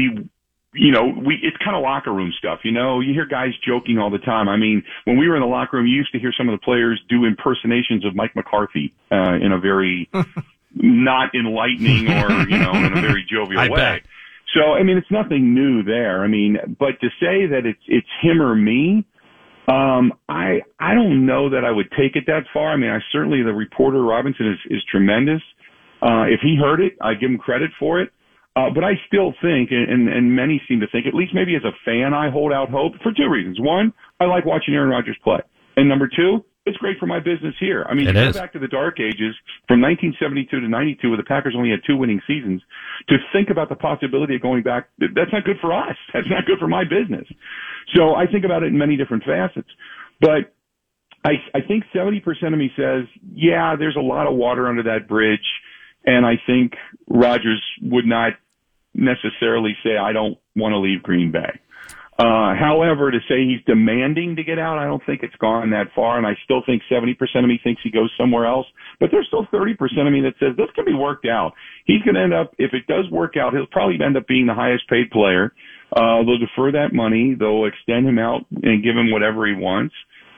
it's kind of locker room stuff. You hear guys joking all the time. I mean, when we were in the locker room, you used to hear some of the players do impersonations of Mike McCarthy in a very not enlightening or, in a very jovial way. Bet. So, I mean, it's nothing new there. I mean, but to say that it's him or me, I don't know that I would take it that far. I mean, certainly the reporter Robinson is tremendous. If he heard it, I give him credit for it. But I still think, and many seem to think, at least maybe as a fan, I hold out hope for two reasons. One, I like watching Aaron Rodgers play. And number two, it's great for my business here. I mean, go back to the dark ages from 1972 to 92, where the Packers only had 2 winning seasons, to think about the possibility of going back. That's not good for us. That's not good for my business. So I think about it in many different facets. But I think 70% of me says, yeah, there's a lot of water under that bridge. And I think Rodgers would not necessarily say, I don't want to leave Green Bay. However, to say he's demanding to get out, I don't think it's gone that far. And I still think 70% of me thinks he goes somewhere else. But there's still 30% of me that says this can be worked out. He's going to end up, if it does work out, he'll probably end up being the highest paid player. They'll defer that money. They'll extend him out and give him whatever he wants.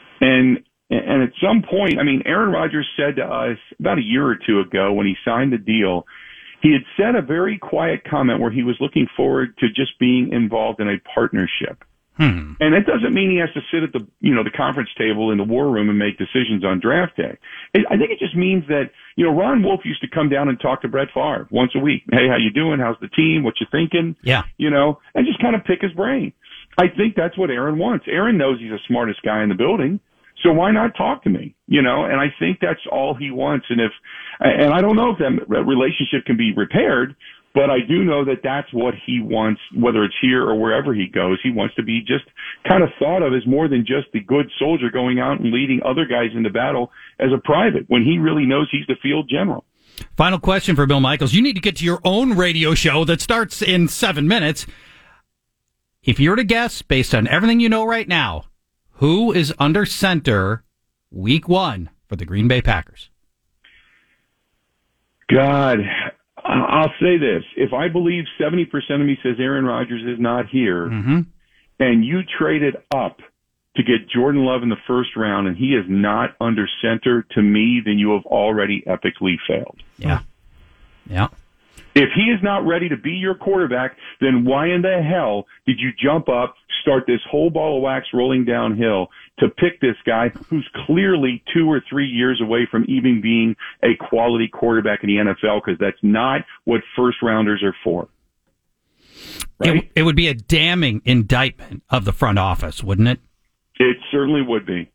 And at some point, I mean, Aaron Rodgers said to us about a year or two ago when he signed the deal, he had said a very quiet comment where he was looking forward to just being involved in a partnership. And that doesn't mean he has to sit at the conference table in the war room and make decisions on draft day. I think it just means that, Ron Wolf used to come down and talk to Brett Favre once a week. Hey, how you doing? How's the team? What you thinking? Yeah. And just kind of pick his brain. I think that's what Aaron wants. Aaron knows he's the smartest guy in the building. So why not talk to me? And I think that's all he wants. And I don't know if that relationship can be repaired, but I do know that that's what he wants, whether it's here or wherever he goes. He wants to be just kind of thought of as more than just the good soldier going out and leading other guys into battle as a private when he really knows he's the field general. Final question for Bill Michaels. You need to get to your own radio show that starts in 7 minutes. If you were to guess, based on everything you know right now, who is under center Week 1 for the Green Bay Packers? God, I'll say this. If I believe 70% of me says Aaron Rodgers is not here, and you traded up to get Jordan Love in the first round and he is not under center, to me, then you have already epically failed. Yeah. Yeah. If he is not ready to be your quarterback, then why in the hell did you jump up, start this whole ball of wax rolling downhill to pick this guy who's clearly 2 or 3 years away from even being a quality quarterback in the NFL? Because that's not what first rounders are for. Right? It would be a damning indictment of the front office, wouldn't it? It certainly would be.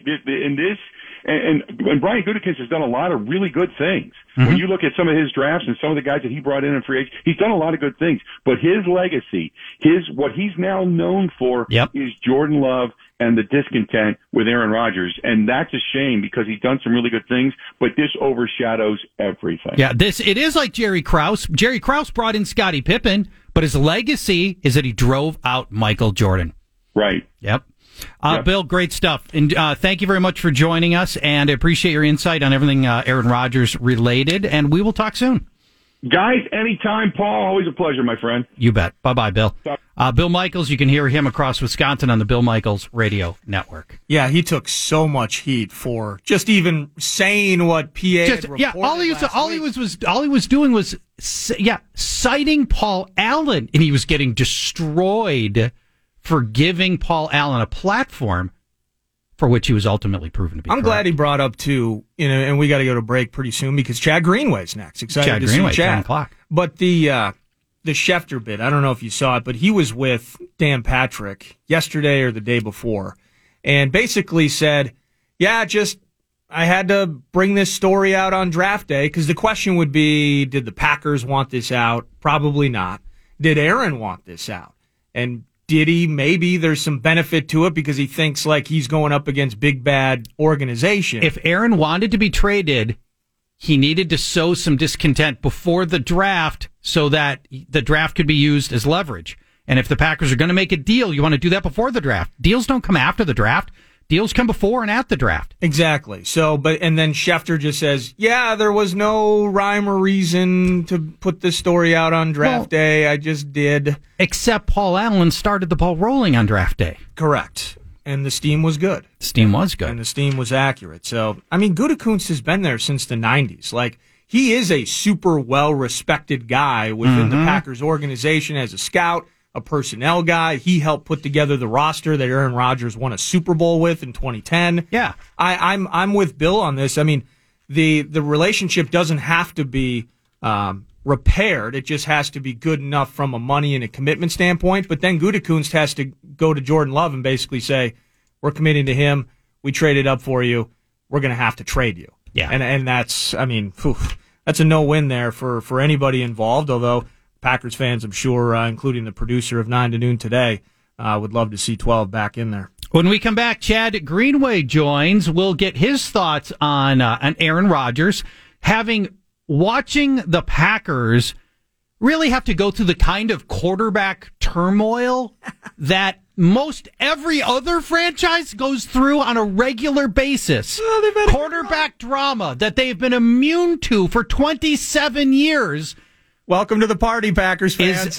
And Brian Gutekunst has done a lot of really good things. When you look at some of his drafts and some of the guys that he brought in free agents, he's done a lot of good things. But his legacy, what he's now known for, is Jordan Love and the discontent with Aaron Rodgers. And that's a shame because he's done some really good things, but this overshadows everything. Yeah, it is like Jerry Krause. Jerry Krause brought in Scottie Pippen, but his legacy is that he drove out Michael Jordan. Right. Yep. Bill, great stuff. And thank you very much for joining us, and I appreciate your insight on everything Aaron Rodgers related, and we will talk soon. Guys, anytime, Paul. Always a pleasure, my friend. You bet. Bye-bye, Bill. Bill Michaels, you can hear him across Wisconsin on the Bill Michaels Radio Network. Yeah, he took so much heat for just even saying what PA had reported all he was doing was citing Paul Allen, and he was getting destroyed for giving Paul Allen a platform for which he was ultimately proven to be correct. Glad he brought up, too, and we got to go to break pretty soon because Chad Greenway's next. Excited to see Chad. 10 o'clock. But the Schefter bit, I don't know if you saw it, but he was with Dan Patrick yesterday or the day before and basically said, I had to bring this story out on draft day because the question would be, did the Packers want this out? Probably not. Did Aaron want this out? And did he? Maybe there's some benefit to it because he thinks like he's going up against big bad organization. If Aaron wanted to be traded, he needed to sow some discontent before the draft so that the draft could be used as leverage. And if the Packers are going to make a deal, you want to do that before the draft. Deals don't come after the draft. Deals come before and at the draft. Exactly. And then Schefter just says, there was no rhyme or reason to put this story out on draft day. I just did. Except Paul Allen started the ball rolling on draft day. Correct. And the steam was good. And the steam was accurate. So, Gutekunst has been there since the 90s. Like, he is a super well-respected guy within the Packers organization as a scout, a personnel guy. He helped put together the roster that Aaron Rodgers won a Super Bowl with in 2010. Yeah. I'm with Bill on this. The relationship doesn't have to be repaired. It just has to be good enough from a money and a commitment standpoint. But then Gutekunst has to go to Jordan Love and basically say, we're committing to him. We traded up for you. We're going to have to trade you. Yeah. And that's, that's a no-win there for anybody involved, although Packers fans, I'm sure, including the producer of 9 to Noon today, would love to see 12 back in there. When we come back, Chad Greenway joins. We'll get his thoughts on Aaron Rodgers, watching the Packers really have to go through the kind of quarterback turmoil that most every other franchise goes through on a regular basis. Quarterback drama that they've been immune to for 27 years. Welcome to the party, Packers fans.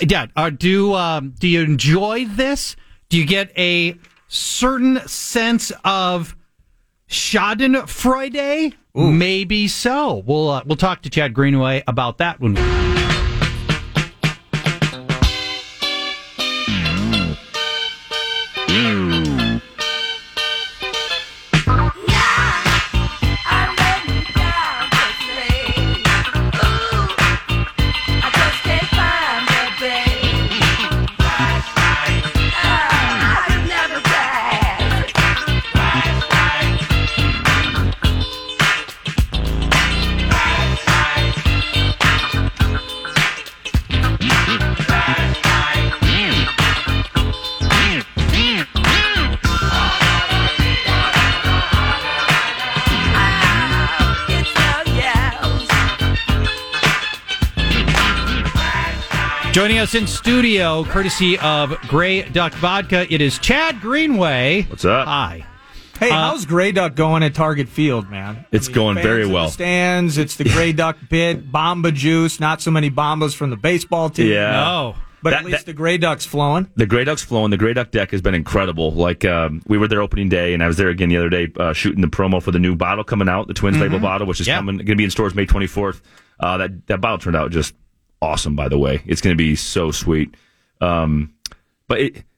Do you enjoy this? Do you get a certain sense of Schadenfreude? Ooh. Maybe so. We'll talk to Chad Greenway about that when we... Joining us in studio, courtesy of Grey Duck Vodka, it is Chad Greenway. What's up? Hi. Hey, how's Grey Duck going at Target Field, man? It's going very well. Stands, it's the Grey Duck bit, Bomba juice, not so many Bombas from the baseball team. Yeah. No. But at least the Grey Duck's flowing. The Grey Duck's flowing. The Grey Duck deck has been incredible. Like, we were there opening day, and I was there again the other day shooting the promo for the new bottle coming out, the Twins label bottle, which is going to be in stores May 24th. That bottle turned out just awesome, by the way. It's going to be so sweet. But,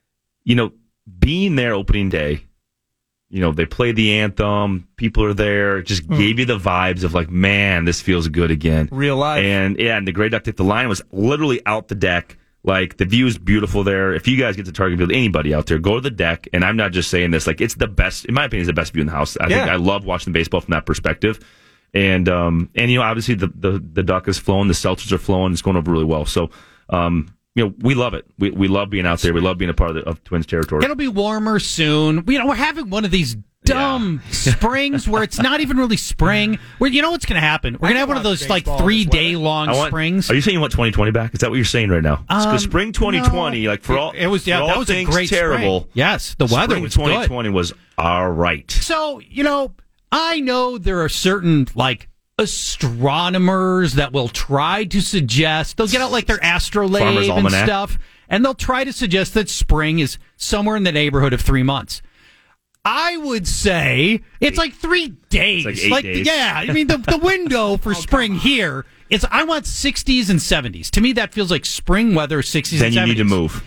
being there opening day, they played the anthem, people are there, it just gave you the vibes of like, man, this feels good again. Real life. And the Grey Duck deck, the line was literally out the deck. Like, the view's beautiful there. If you guys get to Target Field, anybody out there, go to the deck. And I'm not just saying this. Like, it's the best, in my opinion, it's the best view in the house. I think I love watching baseball from that perspective. And obviously the Duck is flowing. The seltzers are flowing. It's going over really well. So, we love it. We love being out there. We love being a part of Twins territory. It'll be warmer soon. We're having one of these dumb springs where it's not even really spring. Where you know what's going to happen? We're going to have one of those like 3-day long springs. Are you saying you want 2020 back? Is that what you're saying right now? Because spring 2020, that was a great terrible. Spring. Yes, the weather was good. 2020 was all right. So I know there are certain like astronomers that will try to suggest they'll get out like their astrolabe and stuff, and they'll try to suggest that spring is somewhere in the neighborhood of 3 months. I would say it's like 3 days. It's like 8 days. Yeah, I mean, the window for spring here is I want 60s and 70s. To me, that feels like spring weather, 60s and 70s. Then you need to move.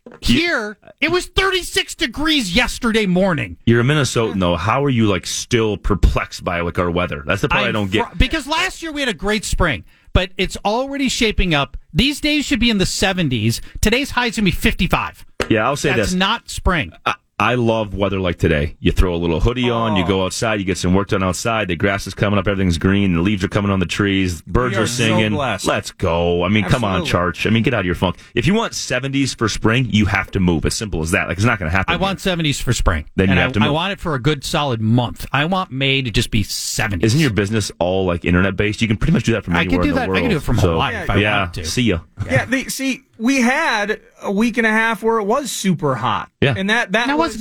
Here, it was 36 degrees yesterday morning. You're a Minnesotan, though. How are you, like, still perplexed by, like, our weather? That's the part I don't get. Because last year we had a great spring, but it's already shaping up. These days should be in the 70s. Today's high is going to be 55. Yeah, I'll say That's this. not spring. I love weather like today. You throw a little hoodie on, you go outside, you get some work done outside. The grass is coming up, everything's green, the leaves are coming on the trees, birds are singing. So Let's go. I mean, come on, Charch. I mean, get out of your funk. If you want 70s for spring, you have to move. As simple as that. Like, it's not going to happen. I want 70s for spring. Then you have to move. I want it for a good solid month. I want May to just be 70s. Isn't your business all like internet based? You can pretty much do that from anywhere in the world. I can do it from Hawaii if I wanted to. See ya. Yeah, we had a week and a half where it was super hot. Yeah. And that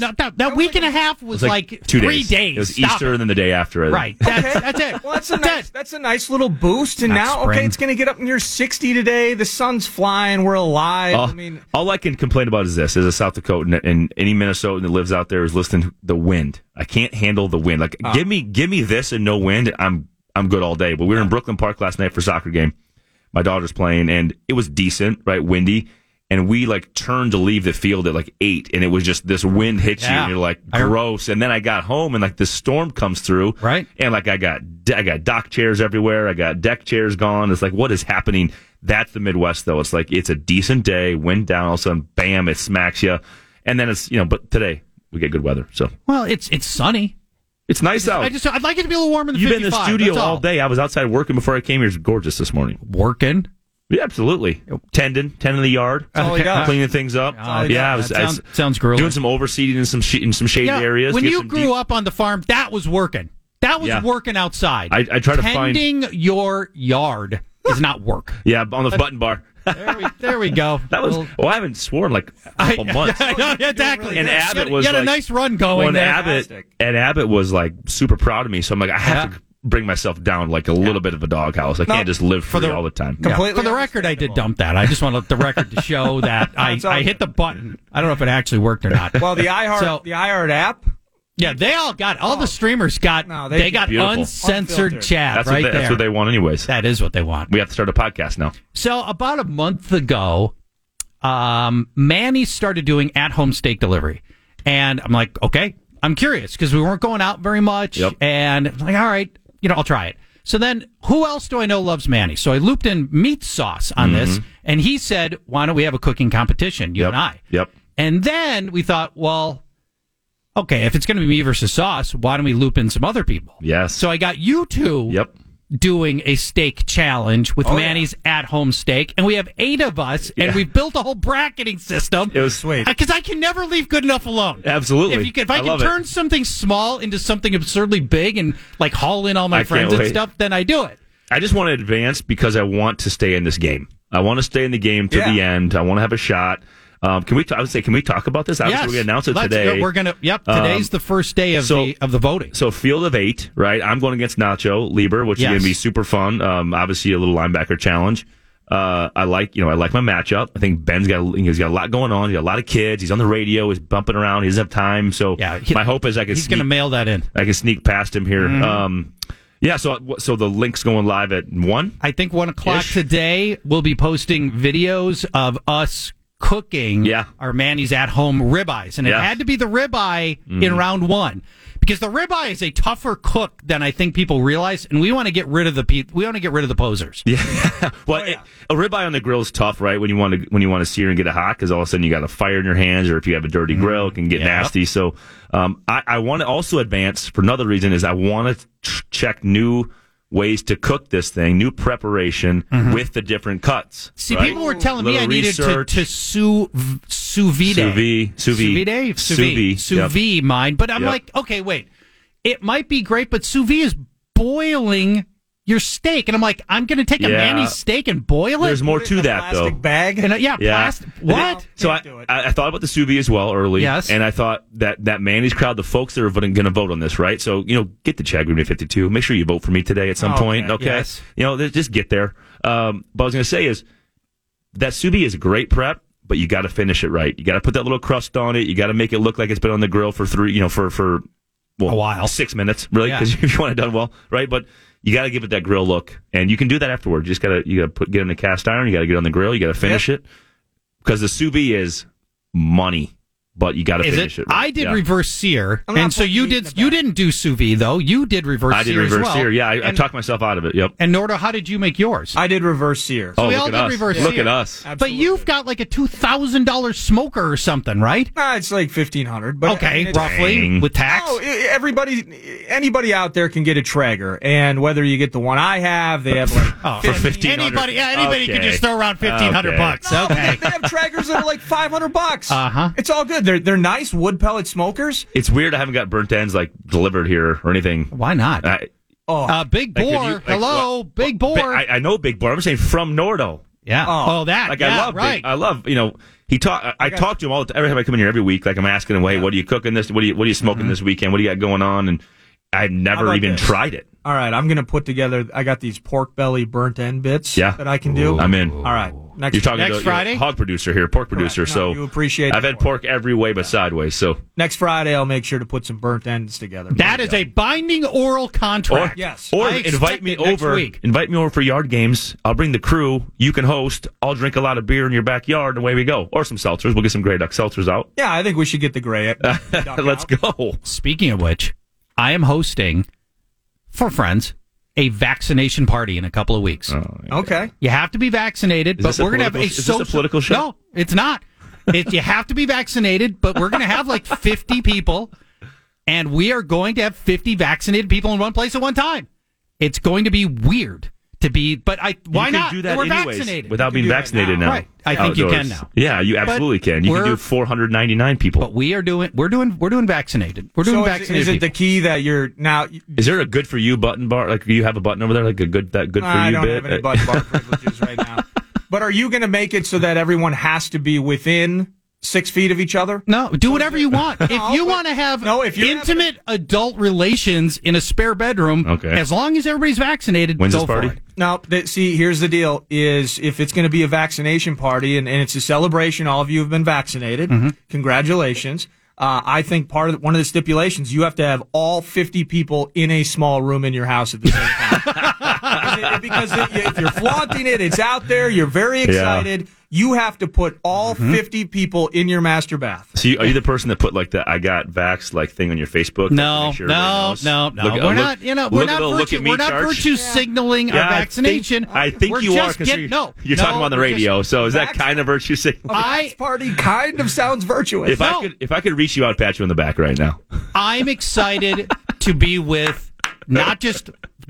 week and a half was like 3 days. It was Easter and then the day after. Right. That's it. Well, that's a nice little boost. And now, spring. it's going to get up near 60 today. The sun's flying. We're alive. All I can complain about is this: as a South Dakotan and any Minnesotan that lives out there is listening to the wind. I can't handle the wind. Like, give me this and no wind. I'm good all day. But we were in Brooklyn Park last night for a soccer game. My daughter's playing, and it was decent, right? Windy. And we turned to leave the field at 8, and it was just this wind hits you, and you're like, gross. And then I got home, and this storm comes through, right? And I got dock chairs everywhere, I got deck chairs gone. It's like, what is happening? That's the Midwest, though. It's like it's a decent day, wind down, all of a sudden, bam, it smacks you, and then it's But today we get good weather, so it's sunny. It's nice out. I'd like it to be a little warmer than 55. You've been in the studio all day. I was outside working before I came here. It's gorgeous this morning. Working. Yeah, absolutely. Tending in the yard, cleaning things up. Sounds grueling. Doing some overseeding in some shaded areas. When you grew up on the farm, that was working. That was working outside. I try to tending your yard is not work. Yeah, on the button bar. There we go. That was. I haven't sworn a couple months. Exactly. And Abbott was. You had a nice run going there. Abbott was super proud of me. So I'm like, I have to bring myself down a little bit of a doghouse. I can't just live free all the time. Completely. For the record, I did dump that. I just want the record to show that I hit the button. I don't know if it actually worked or not. Well, the iHeart app. Yeah, they all got all the streamers got. They got beautiful. Uncensored chat. That's what they want, anyways. That is what they want. We have to start a podcast now. So about a month ago, Manny started doing at-home steak delivery, and I'm like, okay, I'm curious because we weren't going out very much, and I'm like, all right, I'll try it. So then, who else do I know loves Manny? So I looped in Meat Sauce on this, and he said, why don't we have a cooking competition, you and I? Yep. And then we thought, well, okay, if it's going to be me versus Sauce, why don't we loop in some other people? Yes. So I got you two doing a steak challenge with Manny's at-home steak, and we have 8 of us, and we've built a whole bracketing system. It was sweet. Because I can never leave good enough alone. Absolutely. If I can turn something small into something absurdly big and haul in all my friends and stuff, then I do it. I just want to advance because I want to stay in this game. I want to stay in the game to the end. I want to have a shot. Can we talk about this? Obviously, we're going to announce it today. We're going to. Yep. Today's the first day of the voting. So field of 8, right? I'm going against Nacho Lieber, which is going to be super fun. Obviously, a little linebacker challenge. I like my matchup. I think Ben's got a lot going on. He's got a lot of kids. He's on the radio. He's bumping around. He doesn't have time. So my hope is he's going to mail that in. I can sneak past him here. Mm-hmm. So the link's going live at 1. I think 1 o'clock today. We'll be posting videos of us cooking our Manny's at home ribeyes, and it had to be the ribeye in round 1 because the ribeye is a tougher cook than I think people realize, and we want to get rid of the posers. Yeah, well, a ribeye on the grill is tough, right? When you want to sear and get it hot, because all of a sudden you got a fire in your hands, or if you have a dirty grill, it can get nasty. So I want to also advance for another reason is I want to check new ways to cook this thing, new preparation with the different cuts. See, people were telling me I needed to sous vide mine, but I'm like, okay, wait. It might be great, but sous vide is boiling your steak, and I'm like, I'm going to take a Manny's steak and boil it? There's more to that, though. Plastic bag? Plastic. What? So I thought about the sous vide as well early. Yes. And I thought that Manny's crowd, the folks that are going to vote on this, right? So, get to Chad Green 52. Make sure you vote for me today at some point, okay? Yes. Just get there. But I was going to say is that sous vide is a great prep, but you got to finish it right. You got to put that little crust on it. You got to make it look like it's been on the grill for a while. 6 minutes, really, because if you want it done well, right? But you got to give it that grill look, and you can do that afterward. You just got to get it in the cast iron. You got to get it on the grill. You got to finish it because the sous vide is money, but you got to finish it. Right. I did reverse sear, and so you did. You didn't do sous vide though. You did reverse. I did sear reverse as well. sear. Yeah, I talked myself out of it. Yep. And Nordo, how did you make yours? I did reverse sear. So we all did reverse sear. Look at us. Absolutely. But you've got like a $2,000 smoker or something, right? It's like $1,500. But okay, roughly with tax. Anybody out there can get a Traeger, and whether you get the one I have, they have like for $1,500. Anybody can just throw around $1,500. Okay, they have Traegers that are like $500. It's all good. They're nice wood pellet smokers. It's weird I haven't got burnt ends delivered here or anything. Why not? Big Boar. Hello, Big Boar. I know Big Boar. I'm saying from Nordo. Yeah. That. I love. I talk to him all the time. Every time I come in here every week, I'm asking him, hey, what are you cooking this? What are you smoking this weekend? What do you got going on? And I've never even tried it. All right, I'm going to put together. I got these pork belly burnt end bits that I can do. I'm in. All right. You're talking next to Friday? Hog producer here, pork producer. So you appreciate. I've had pork every way but sideways. So next Friday, I'll make sure to put some burnt ends together. That is a binding oral contract. Or invite me over. Invite me over for yard games. I'll bring the crew. You can host. I'll drink a lot of beer in your backyard, and away we go. Or some seltzers. We'll get some Grey Duck seltzers out. Yeah, I think we should get the Grey Duck Let's go. Speaking of which, I am hosting for friends a vaccination party in a couple of weeks. Okay. You have to be vaccinated, but we're going to have a social... Is this a political show? No, it's not. You have to be vaccinated, but we're going to have like 50 people, and we are going to have 50 vaccinated people in one place at one time. It's going to be weird to be, but why not? Do that we're anyways, vaccinated. without being vaccinated now. Right. I think you can now. Yeah, you absolutely can. You can do 499 people. But we're doing vaccinated. We're doing vaccinated. Is it the key that you're now? Is there a good for you button bar? Like you have a button over there, like a good for you bit? I don't have any button bar privileges right now. But are you going to make it so that everyone has to be within 6 feet of each other? No, do whatever you want. If you want to have intimate adult relations in a spare bedroom, as long as everybody's vaccinated, when's go this party? For it. Now, see, here's the deal, is if it's going to be a vaccination party and it's a celebration, all of you have been vaccinated, congratulations. I think one of the stipulations, you have to have all 50 people in a small room in your house at the same time. because if you're flaunting it, it's out there, you're very excited. Yeah. You have to put all 50 people in your master bath. So are you the person that put like the "I got vaxxed" like thing on your Facebook? No. We're not. We're not virtue signaling our vaccination. I think you are because you're talking about on the radio. So is that kind of virtue signaling? A party kind of sounds virtuous. If I could reach you out, pat you on the back right now. I'm excited to be with not just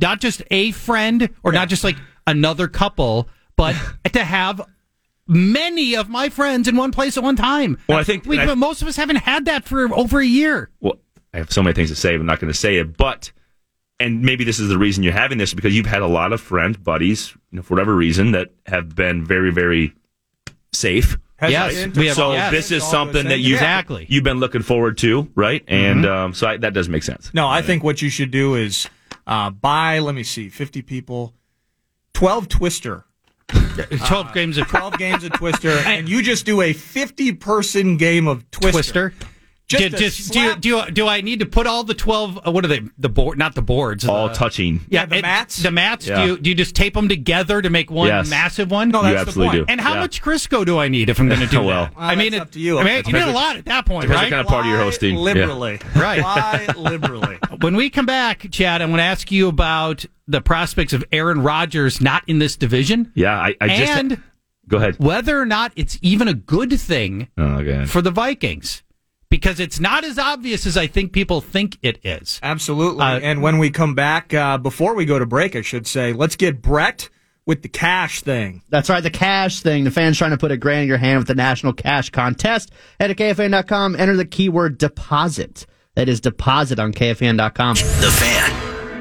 a friend or not just like another couple, but to have many of my friends in one place at one time. Well, I think most of us haven't had that for over a year. Well, I have so many things to say, I'm not going to say it, and maybe this is the reason you're having this, because you've had a lot of friends, buddies, for whatever reason, that have been very, very safe. hesitant. Yes, So this is something that you've been looking forward to, right? And that does make sense. No, I think what you should do is buy, 50 people, 12 Twister. 12 games of 12 games of Twister, and you just do a 50-person game of Twister. Do I need to put all the 12? What are they? The board, not the boards. All touching. Yeah, the mats. The mats. Yeah. Do you just tape them together to make one massive one? No, that's you absolutely the point. do. And how much Crisco do I need if I'm going to do well, that? I mean, it's up to you. I mean, you need a lot at that point, Depends right? what kind of party you're hosting. Liberally. Yeah. Right. Fly liberally. When we come back, Chad, I'm going to ask you about the prospects of Aaron Rodgers not in this division. Yeah, I just... Go ahead. Whether or not it's even a good thing for the Vikings. Because it's not as obvious as I think people think it is. Absolutely. And when we come back, before we go to break, I should say, let's get Brett with the cash thing. That's right, the cash thing. The fans trying to put $1,000 in your hand with the National Cash Contest. Head to KFAN.com, enter the keyword deposit. That is deposit on KFAN.com. The Fan.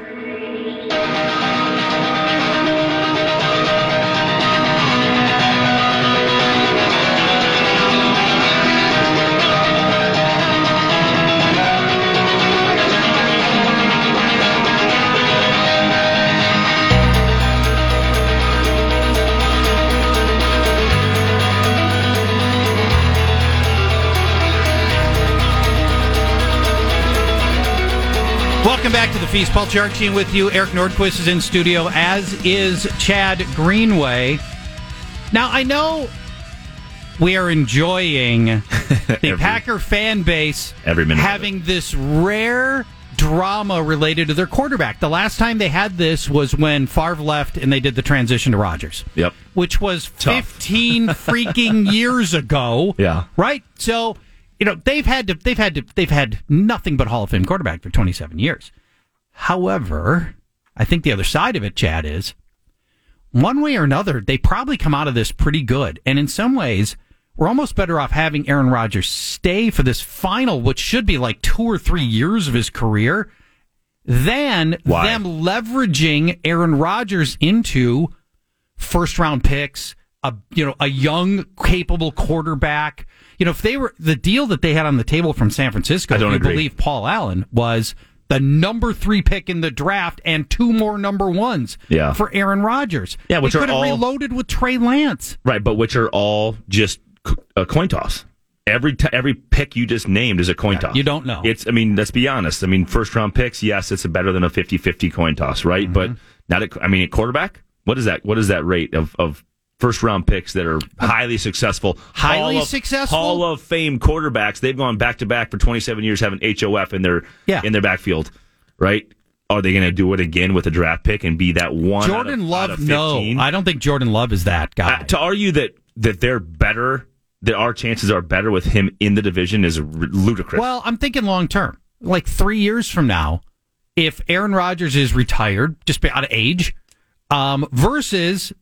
Welcome back to the Feast. Paul Charchian with you. Eric Nordquist is in studio, as is Chad Greenway. Now, I know we are enjoying the Packer fan base every minute having this rare drama related to their quarterback. The last time they had this was when Favre left and they did the transition to Rodgers. Yep. Which was 15 freaking years ago. Yeah. Right? So, they've had nothing but Hall of Fame quarterback for 27 years. However, I think the other side of it, Chad, is one way or another, they probably come out of this pretty good. And in some ways, we're almost better off having Aaron Rodgers stay for this final, which should be like 2 or 3 years of his career, than them leveraging Aaron Rodgers into first-round picks, a young, capable quarterback. If they were the deal that they had on the table from San Francisco, if you believe Paul Allen, was the number 3 pick in the draft and 2 more number 1s for Aaron Rodgers. Yeah, which they are could have all reloaded with Trey Lance. Right, but which are all just a coin toss. Every pick you just named is a coin toss. You don't know. Let's be honest. First round picks, yes, it's better than a 50-50 coin toss, right? Mm-hmm. But a quarterback? What is that rate of first round picks that are highly successful? Hall of Fame quarterbacks. They've gone back to back for 27 years having HOF in their backfield, right? Are they going to do it again with a draft pick and be that one? Jordan Love, out of 15? No. I don't think Jordan Love is that guy. To argue that they're better, that our chances are better with him in the division is ludicrous. Well, I'm thinking long term. Like 3 years from now, if Aaron Rodgers is retired, just out of age, versus,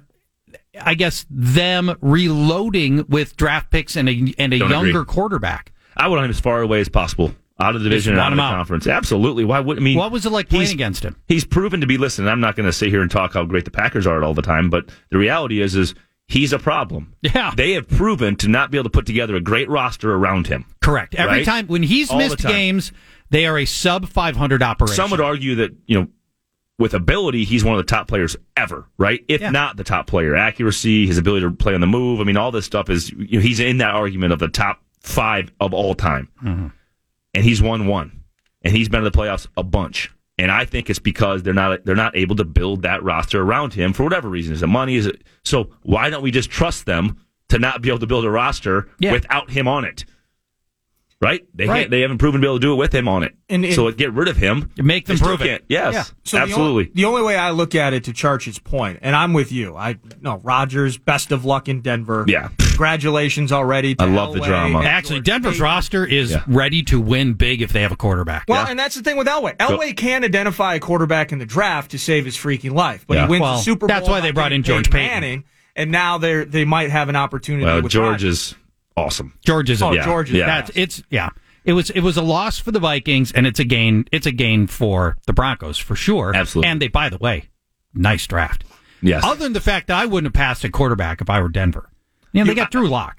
I guess them reloading with draft picks and a younger quarterback. I want him as far away as possible. Out of the division and out of the conference. Absolutely. Why wouldn't what was it like playing against him? He's proven to be, listen, I'm not going to sit here and talk how great the Packers are all the time, but the reality is he's a problem. Yeah. They have proven to not be able to put together a great roster around him. Correct. Every time when he's missed games, they are a sub 500 operation. Some would argue that, with ability, he's one of the top players ever, right? If not the top player. Accuracy, his ability to play on the move. All this stuff is, he's in that argument of the top 5 of all time. Mm-hmm. And he's won one. And he's been in the playoffs a bunch. And I think it's because they're not able to build that roster around him for whatever reason. Is it money? Is it? So why don't we just trust them to not be able to build a roster without him on it? Right? They haven't proven to be able to do it with him on it. So get rid of him. Make them prove it. Yes, yeah. So absolutely. The only way I look at it, to Charch's point, and I'm with you. Rodgers, best of luck in Denver. Yeah. Congratulations already to I love Elway. the drama. Actually, Denver's roster is ready to win big if they have a quarterback. Well, and that's the thing with Elway. Elway can identify a quarterback in the draft to save his freaking life, but he wins the Super Bowl. That's why they brought in George Payton. Manning, and now they might have an opportunity with George Rodgers. is awesome. George is George is It was a loss for the Vikings, and it's a gain for the Broncos for sure. Absolutely. And by the way, nice draft. Yes. Other than the fact that I wouldn't have passed a quarterback if I were Denver. They got Drew Lock.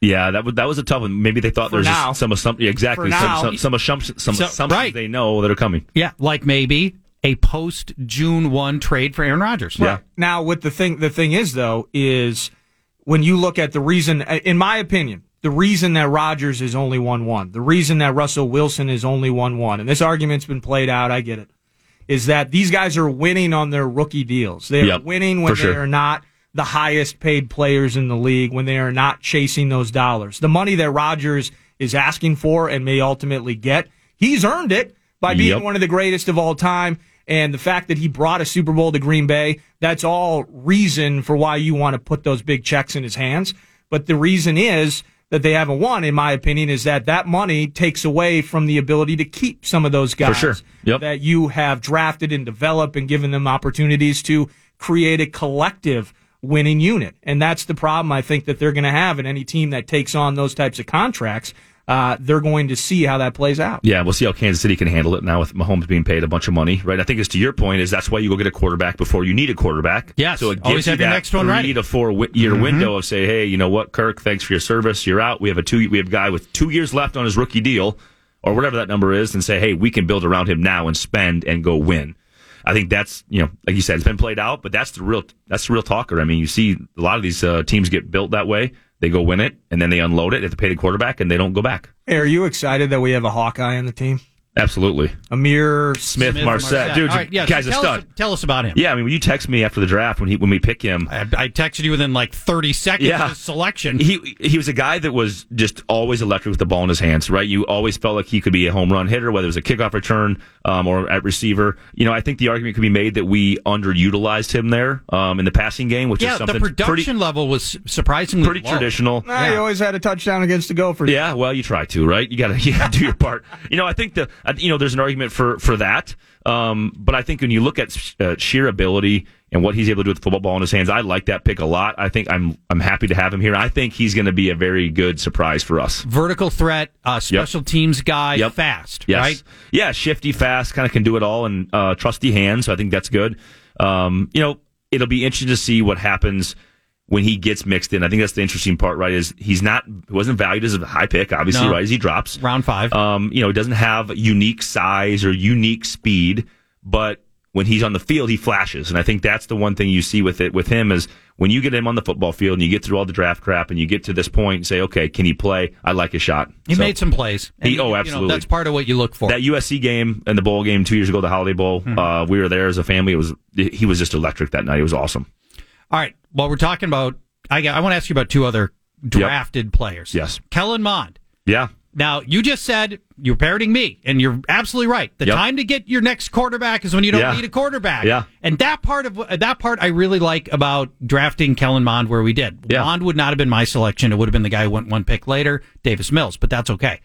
Yeah, that was a tough one. Maybe they thought there's some assumption. Exactly, some assumptions they know that are coming. Yeah, like maybe a post June 1 trade for Aaron Rodgers. Yeah. Now, the thing is though, is when you look at the reason, in my opinion, the reason that Rodgers is only 1-1, the reason that Russell Wilson is only 1-1, and this argument's been played out, I get it, is that these guys are winning on their rookie deals. They are winning when they are not the highest paid players in the league, when they are not chasing those dollars. The money that Rodgers is asking for and may ultimately get, he's earned it by being one of the greatest of all time. And the fact that he brought a Super Bowl to Green Bay, that's all reason for why you want to put those big checks in his hands. But the reason is that they haven't won, in my opinion, is that money takes away from the ability to keep some of those guys that you have drafted and developed and given them opportunities to create a collective winning unit. And that's the problem I think that they're going to have in any team that takes on those types of contracts. They're going to see how that plays out. Yeah, we'll see how Kansas City can handle it now with Mahomes being paid a bunch of money, right? I think it's to your point, is that's why you go get a quarterback before you need a quarterback. Yes, so it always gives you have your that next one ready. 3 to 4 year window of say, hey, you know what, Kirk, thanks for your service. You're out. We have a guy with 2 years left on his rookie deal, or whatever that number is, and say, hey, we can build around him now and spend and go win. I think that's, like you said, it's been played out, but that's the real talker. I mean, you see a lot of these teams get built that way. They go win it, and then they unload it. They have to pay the quarterback, and they don't go back. Hey, are you excited that we have a Hawkeye on the team? Absolutely. Amir Smith-Marsette. Dude, right, yeah, guy's a stud. Tell us about him. Yeah, I mean, when you text me after the draft, when we pick him. I texted you within like 30 seconds of his selection. He was a guy that was just always electric with the ball in his hands, right? You always felt like he could be a home run hitter, whether it was a kickoff return or at receiver. I think the argument could be made that we underutilized him there in the passing game, which is something the production level was surprisingly pretty low. Traditional. He always had a touchdown against the Gophers. Yeah, well, you try to, right? You got to do your part. I think there's an argument for that. But I think when you look at sheer ability and what he's able to do with the football ball in his hands, I like that pick a lot. I think I'm happy to have him here. I think he's going to be a very good surprise for us. Vertical threat, special teams guy, fast, right? Yeah, shifty, fast, kind of can do it all, and trusty hands. So I think that's good. It'll be interesting to see what happens when he gets mixed in. I think that's the interesting part, right? Is he wasn't valued as a high pick, obviously, right? As he drops. Round 5. He doesn't have unique size or unique speed, but when he's on the field, he flashes. And I think that's the one thing you see with him is when you get him on the football field and you get through all the draft crap and you get to this point and say, okay, can he play? I like his shot. He made some plays. Absolutely. That's part of what you look for. That USC game and the bowl game 2 years ago, the Holiday Bowl, we were there as a family. He was just electric that night. It was awesome. All right. Well, we're talking about, I want to ask you about 2 other drafted players. Yes. Kellen Mond. Yeah. Now, you just said, you're parroting me, and you're absolutely right. The time to get your next quarterback is when you don't need a quarterback. Yeah. And that part I really like about drafting Kellen Mond where we did. Yeah. Mond would not have been my selection. It would have been the guy who went 1 pick later, Davis Mills, but that's okay.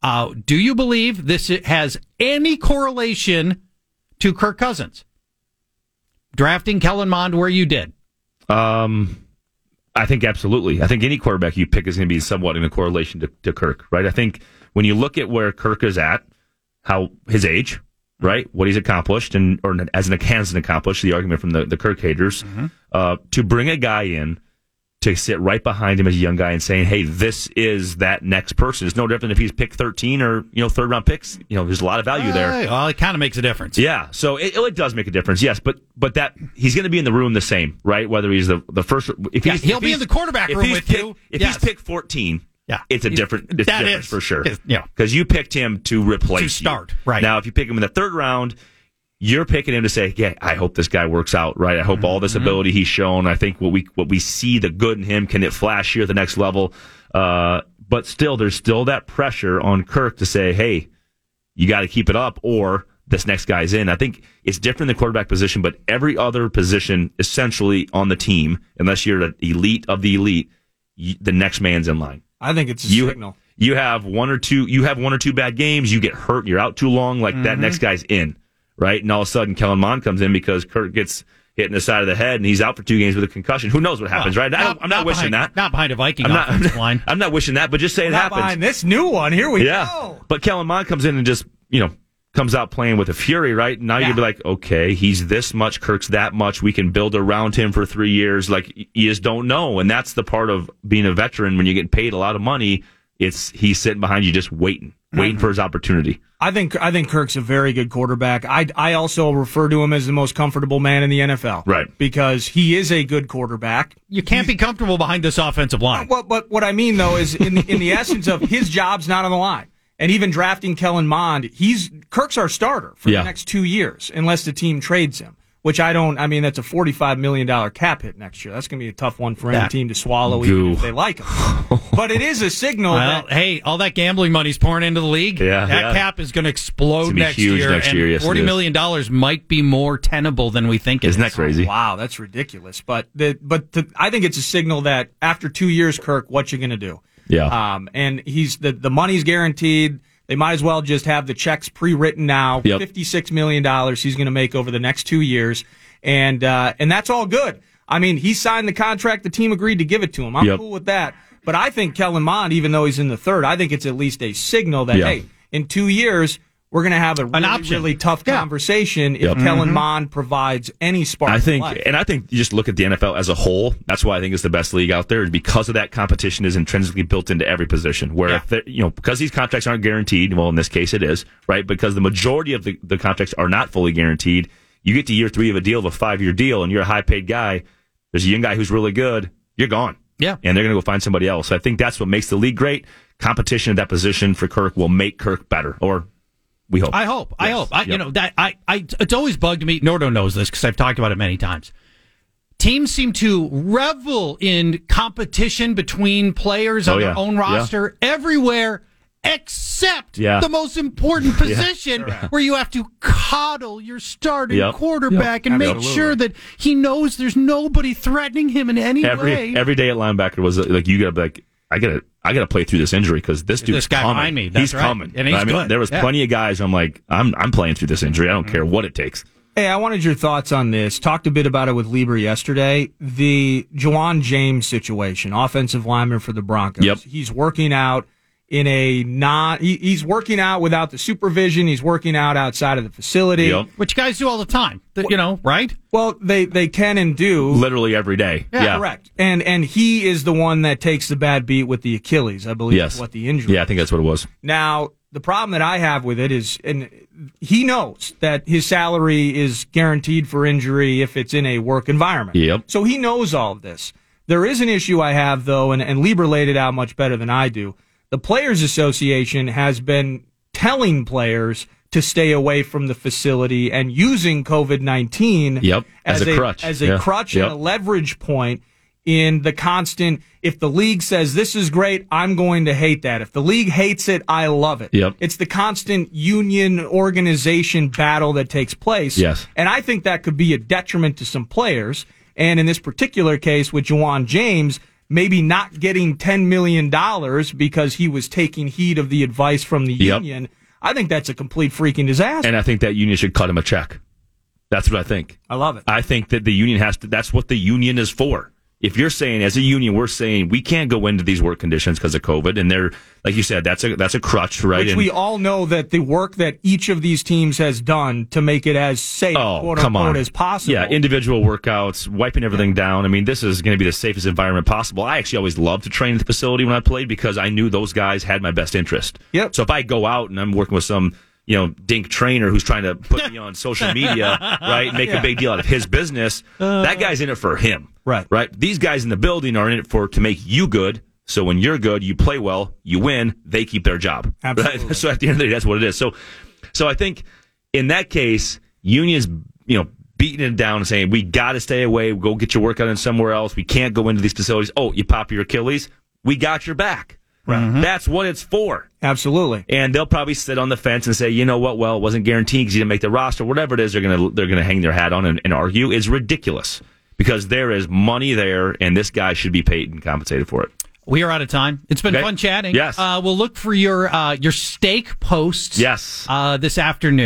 Do you believe this has any correlation to Kirk Cousins? Drafting Kellen Mond where you did? I think absolutely. I think any quarterback you pick is going to be somewhat in a correlation to Kirk, right? I think when you look at where Kirk is at, how his age, right, what he's accomplished, or as an accomplished, the argument from the Kirk haters, to bring a guy in to sit right behind him as a young guy and saying, hey, this is that next person. It's no different if he's pick 13 or, third round picks. There's a lot of value there. Well, it kind of makes a difference. Yeah. So it does make a difference. Yes. But that he's going to be in the room the same, right? Whether he's the first, he'll be in the quarterback room with you. If he's pick 14, it's a different, for sure. Because you picked him to replace to start. Right. Now, if you pick him in the third round, you're picking him to say, yeah, I hope this guy works out, right? I hope all this ability he's shown. I think what we see the good in him, can it flash here at the next level? But still, there's still that pressure on Kirk to say, hey, you got to keep it up, or this next guy's in. I think it's different in the quarterback position, but every other position essentially on the team, unless you're an elite of the elite, the next man's in line. I think it's a signal. You have one or two bad games, you get hurt, you're out too long, that next guy's in. Right, and all of a sudden, Kellen Mond comes in because Kirk gets hit in the side of the head, and he's out for 2 games with a concussion. Who knows what happens, right? I'm not wishing that. Not behind a Viking offensive line. I'm not wishing that, but just say it happens. Behind this new one, here we go. But Kellen Mond comes in and just, comes out playing with a fury, right? Now you'd be like, okay, he's this much, Kirk's that much. We can build around him for 3 years. Like, you just don't know. And that's the part of being a veteran when you get paid a lot of money. He's sitting behind you just waiting for his opportunity. I think Kirk's a very good quarterback. I also refer to him as the most comfortable man in the NFL. Right. Because he is a good quarterback. You can't be comfortable behind this offensive line. But what I mean, though, is in the essence of his job's not on the line. And even drafting Kellen Mond, Kirk's our starter for the next 2 years, unless the team trades him. Which that's a $45 million cap hit next year. That's going to be a tough one for any team to swallow, even if they like him. But it is a signal that... Hey, all that gambling money's pouring into the league. That cap is going to explode next year. Next year, yes, $40 million might be more tenable than we think it is. Isn't that crazy? Wow, that's ridiculous. But I think it's a signal that after 2 years, Kirk, what you going to do? Yeah. And the money's guaranteed. They might as well just have the checks pre-written now. $56 million he's going to make over the next 2 years. And that's all good. I mean, he signed the contract. The team agreed to give it to him. I'm cool with that. But I think Kellen Mond, even though he's in the third, I think it's at least a signal that, hey, in 2 years, we're going to have a really tough conversation if Kellen Mond provides any spark. I think you just look at the NFL as a whole. That's why I think it's the best league out there, is because of that competition is intrinsically built into every position. Where because these contracts aren't guaranteed, well, in this case it is, right? Because the majority of the contracts are not fully guaranteed. You get to year 3 of a deal, of a 5-year deal, and you're a high-paid guy. There's a young guy who's really good. You're gone. Yeah, and they're going to go find somebody else. So I think that's what makes the league great. Competition at that position for Kirk will make Kirk better, or. We hope. I hope. It's always bugged me. Nordo knows this because I've talked about it many times. Teams seem to revel in competition between players on their own roster everywhere except the most important position where you have to coddle your starting quarterback and make sure that he knows there's nobody threatening him in any way. Every day at linebacker was like, you got to be like, I gotta play through this injury because this dude's guy coming. Behind me. He's coming. And he's good. There was plenty of guys. I'm like, I'm playing through this injury. I don't care what it takes. Hey, I wanted your thoughts on this. Talked a bit about it with Lieber yesterday. The Juwan James situation, offensive lineman for the Broncos. Yep. He's working out he's working out without the supervision. He's working out outside of the facility. Yep. Which guys do all the time, right? Well, they can and do. Literally every day. Yeah. Correct. And he is the one that takes the bad beat with the Achilles, I believe, is what the injury I think that's what it was. Now, the problem that I have with it is, and he knows that his salary is guaranteed for injury if it's in a work environment. Yep. So he knows all of this. There is an issue I have, though, and Lieber laid it out much better than I do. The Players Association has been telling players to stay away from the facility and using COVID-19 as a crutch. As a crutch and a leverage point in the constant, if the league says this is great, I'm going to hate that. If the league hates it, I love it. It's the constant union organization battle that takes place. Yes. And I think that could be a detriment to some players. And in this particular case with Juwan James, maybe not getting $10 million because he was taking heed of the advice from the union. I think that's a complete freaking disaster. And I think that union should cut him a check. That's what I think. I love it. I think that the union that's what the union is for. If you're saying, as a union, we're saying we can't go into these work conditions because of COVID, and they're, like you said, that's a crutch, right? Which we all know that the work that each of these teams has done to make it as safe, quote unquote, as possible. Yeah, individual workouts, wiping everything down. I mean, this is going to be the safest environment possible. I actually always loved to train at the facility when I played because I knew those guys had my best interest. Yep. So if I go out and I'm working with some dink trainer who's trying to put me on social media, right, make a big deal out of his business, that guy's in it for him. Right. These guys in the building are in it to make you good. So when you're good, you play well, you win, they keep their job. Absolutely. Right? So at the end of the day, that's what it is. So I think in that case, unions, beating it down and saying, we got to stay away, go get your workout in somewhere else. We can't go into these facilities. Oh, you pop your Achilles? We got your back. Right. Mm-hmm. That's what it's for. Absolutely. And they'll probably sit on the fence and say, you know what? Well, it wasn't guaranteed because you didn't make the roster. Whatever it is, they're gonna hang their hat on and argue. It's ridiculous because there is money there, and this guy should be paid and compensated for it. We are out of time. It's been fun chatting. Yes. We'll look for your steak posts. Yes. This afternoon.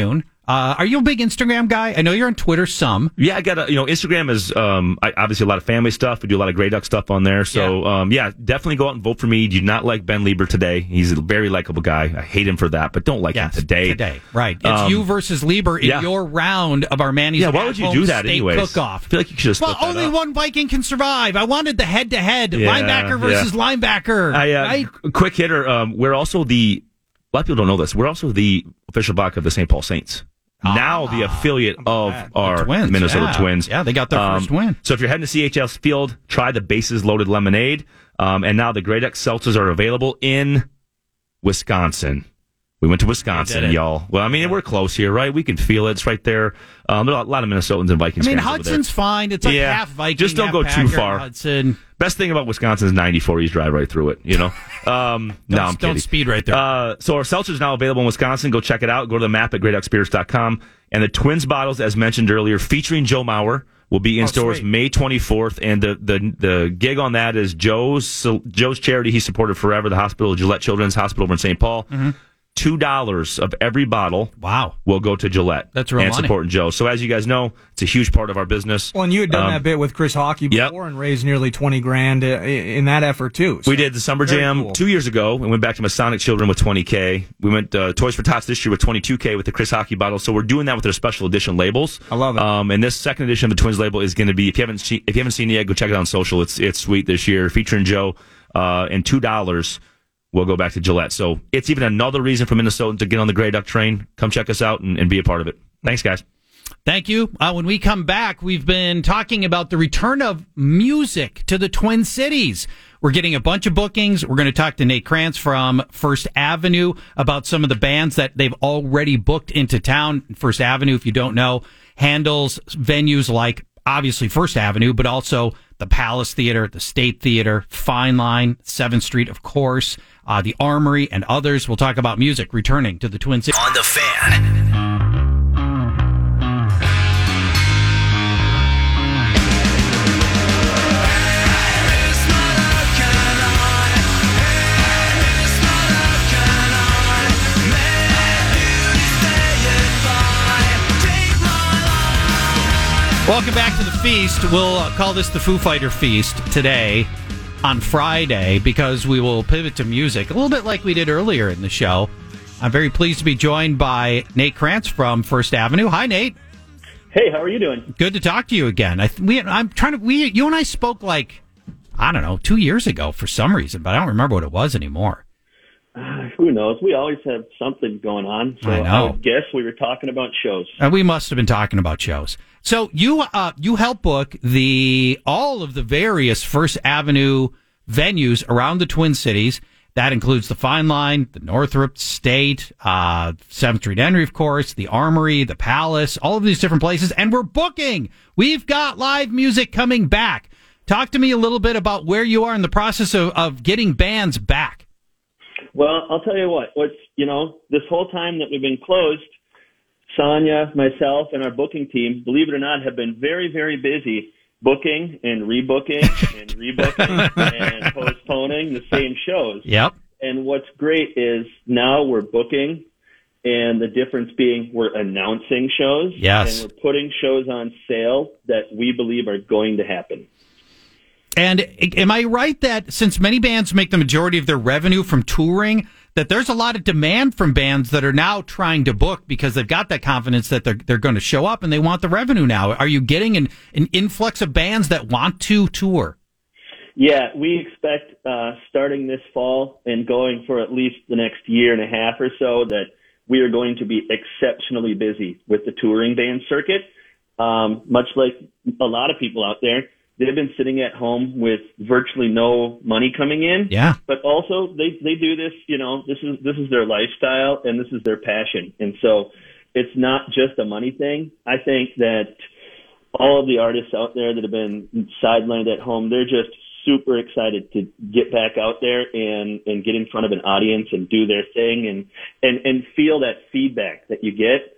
Are you a big Instagram guy? I know you're on Twitter some. Yeah, I got Instagram is obviously a lot of family stuff. We do a lot of Grey Duck stuff on there. So, definitely go out and vote for me. Do not like Ben Lieber today. He's a very likable guy. I hate him for that, but don't like him today. Right. It's you versus Lieber in your round of our Manny's why would you do that anyways? Cook-off. I feel like you should have split that only up. one Viking can survive. I wanted the head-to-head linebacker versus linebacker. Right? Quick hitter. We're also a lot of people don't know this. We're also the official block of the St. Paul Saints. Now the affiliate of our Twins, Minnesota Twins. Yeah, they got their first win. So if you're heading to CHS Field, try the Bases Loaded Lemonade. And now the Grey Duck Seltzers are available in Wisconsin. We went to Wisconsin, y'all. Well, I mean, we're close here, right? We can feel it. It's right there. There are a lot of Minnesotans and Vikings fans Hudson's fine. It's like half Viking, just don't go Packer, too far. Hudson. Best thing about Wisconsin is 94. You drive right through it, No, I'm kidding. Don't speed right there. So our seltzer is now available in Wisconsin. Go check it out. Go to the map at GreyDuckSpirits.com. And the Twins bottles, as mentioned earlier, featuring Joe Mauer, will be in stores May 24th. And the gig on that is Joe's charity he supported forever, the hospital, Gillette Children's Hospital over in St. Paul. Mm-hmm. $2 of every bottle will go to Gillette. That's real money. Supporting Joe. So as you guys know, it's a huge part of our business. Well, and you had done that bit with Chris Hockey before and raised nearly $20,000 in that effort too. So we did the Summer Jam 2 years ago and went back to Masonic Children with $20K. We went Toys for Tots this year with $22K with the Chris Hockey bottle. So we're doing that with their special edition labels. I love it. And this second edition of the Twins label is going to be, if you haven't seen it yet, go check it out on social. It's sweet this year, featuring Joe, and $2. We'll go back to Gillette. So it's even another reason for Minnesotans to get on the Grey Duck train. Come check us out and be a part of it. Thanks, guys. Thank you. When we come back, we've been talking about the return of music to the Twin Cities. We're getting a bunch of bookings. We're going to talk to Nate Krantz from First Avenue about some of the bands that they've already booked into town. First Avenue, if you don't know, handles venues like obviously First Avenue, but also the Palace Theater, the State Theater, Fine Line, 7th Street, of course, the Armory, and others. We'll talk about music returning to the Twin Cities. On the Fan. Welcome back to the feast. We'll call this the Foo Fighter Feast today on Friday because we will pivot to music a little bit like we did earlier in the show. I'm very pleased to be joined by Nate Krantz from First Avenue. Hi, Nate. Hey, how are you doing? Good to talk to you again. You and I spoke 2 years ago for some reason, but I don't remember what it was anymore. Who knows? We always have something going on. So I know. I would guess we were talking about shows. We must have been talking about shows. So you help book all of the various First Avenue venues around the Twin Cities. That includes the Fine Line, the Northrop, State, 7th Street Henry, of course, the Armory, the Palace, all of these different places. And we're booking. We've got live music coming back. Talk to me a little bit about where you are in the process of getting bands back. Well, I'll tell you what. This whole time that we've been closed, Sonia, myself, and our booking team, believe it or not, have been very, very busy booking and rebooking and rebooking and postponing the same shows. Yep. And what's great is now we're booking, and the difference being we're announcing shows. Yes. And we're putting shows on sale that we believe are going to happen. And am I right that since many bands make the majority of their revenue from touring, that there's a lot of demand from bands that are now trying to book because they've got that confidence that they're going to show up and they want the revenue now? Are you getting an influx of bands that want to tour? Yeah, we expect starting this fall and going for at least the next year and a half or so that we are going to be exceptionally busy with the touring band circuit. Much like a lot of people out there, they've been sitting at home with virtually no money coming in. Yeah. But also they do this, this is their lifestyle and this is their passion. And so it's not just a money thing. I think that all of the artists out there that have been sidelined at home, they're just super excited to get back out there and get in front of an audience and do their thing and feel that feedback that you get,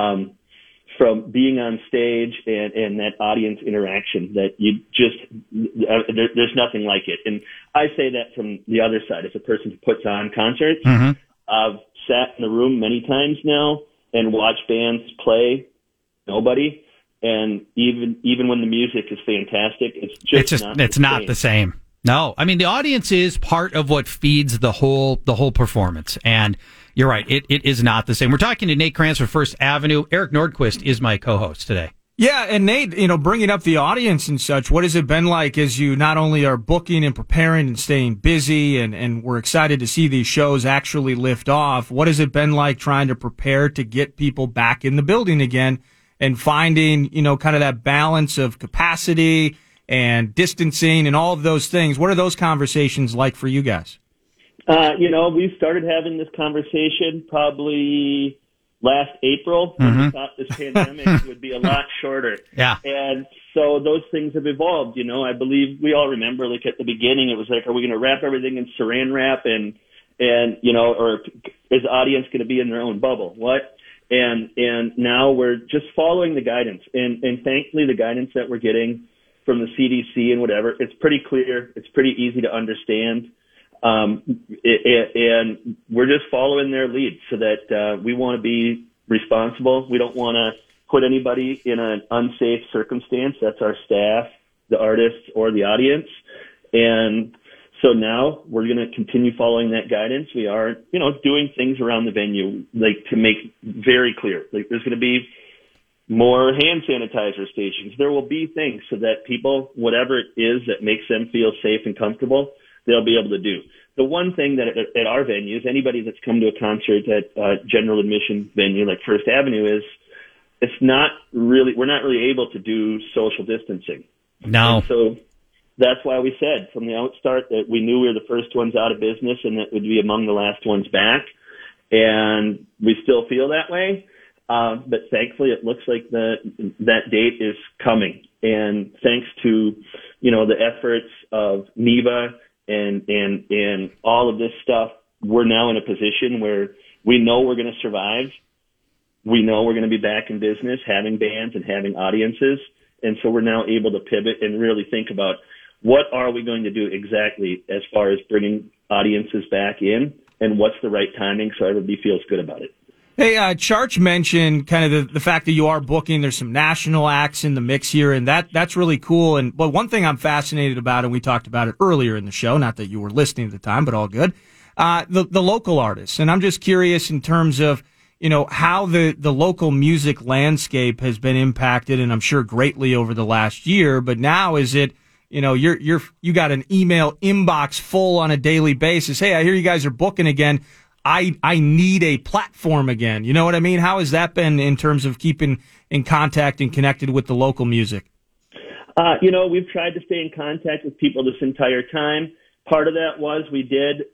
from being on stage and that audience interaction that you just, there's nothing like it. And I say that from the other side as a person who puts on concerts. Mm-hmm. I've sat in a room many times now and watch bands play. Nobody. And even when the music is fantastic, it's not the same. No, I mean, the audience is part of what feeds the whole performance. And you're right. It is not the same. We're talking to Nate Krantz for First Avenue. Eric Nordquist is my co-host today. Yeah, and Nate, bringing up the audience and such, what has it been like as you not only are booking and preparing and staying busy, and we're excited to see these shows actually lift off, what has it been like trying to prepare to get people back in the building again and finding, kind of that balance of capacity and distancing and all of those things? What are those conversations like for you guys? We started having this conversation probably last April when we thought this pandemic would be a lot shorter. Yeah. And so those things have evolved. I believe we all remember, like at the beginning, it was like, are we going to wrap everything in saran wrap and or is the audience going to be in their own bubble? What? And now we're just following the guidance. And thankfully the guidance that we're getting from the CDC and whatever, it's pretty clear. It's pretty easy to understand. And we're just following their lead so that we want to be responsible. We don't want to put anybody in an unsafe circumstance. That's our staff, the artists, or the audience. And so now we're going to continue following that guidance. We are, doing things around the venue, like to make very clear, like there's going to be more hand sanitizer stations. There will be things so that people, whatever it is that makes them feel safe and comfortable, they'll be able to do. The one thing that at our venues, anybody that's come to a concert at a general admission venue like First Avenue is, we're not really able to do social distancing. No. And so that's why we said from the outstart that we knew we were the first ones out of business and that we'd be among the last ones back. And we still feel that way. But thankfully it looks like that date is coming. And thanks to, the efforts of NEVA and all of this stuff, we're now in a position where we know we're going to survive. We know we're going to be back in business, having bands and having audiences. And so we're now able to pivot and really think about what are we going to do exactly as far as bringing audiences back in and what's the right timing so everybody feels good about it. Hey, Charch mentioned kind of the fact that you are booking. There's some national acts in the mix here, and that's really cool. But one thing I'm fascinated about, and we talked about it earlier in the show, not that you were listening at the time, but all good, the local artists. And I'm just curious in terms of, how the local music landscape has been impacted, and I'm sure greatly over the last year. But now is it, you got an email inbox full on a daily basis. Hey, I hear you guys are booking again. I need a platform again. You know what I mean? How has that been in terms of keeping in contact and connected with the local music? We've tried to stay in contact with people this entire time. Part of that was we did,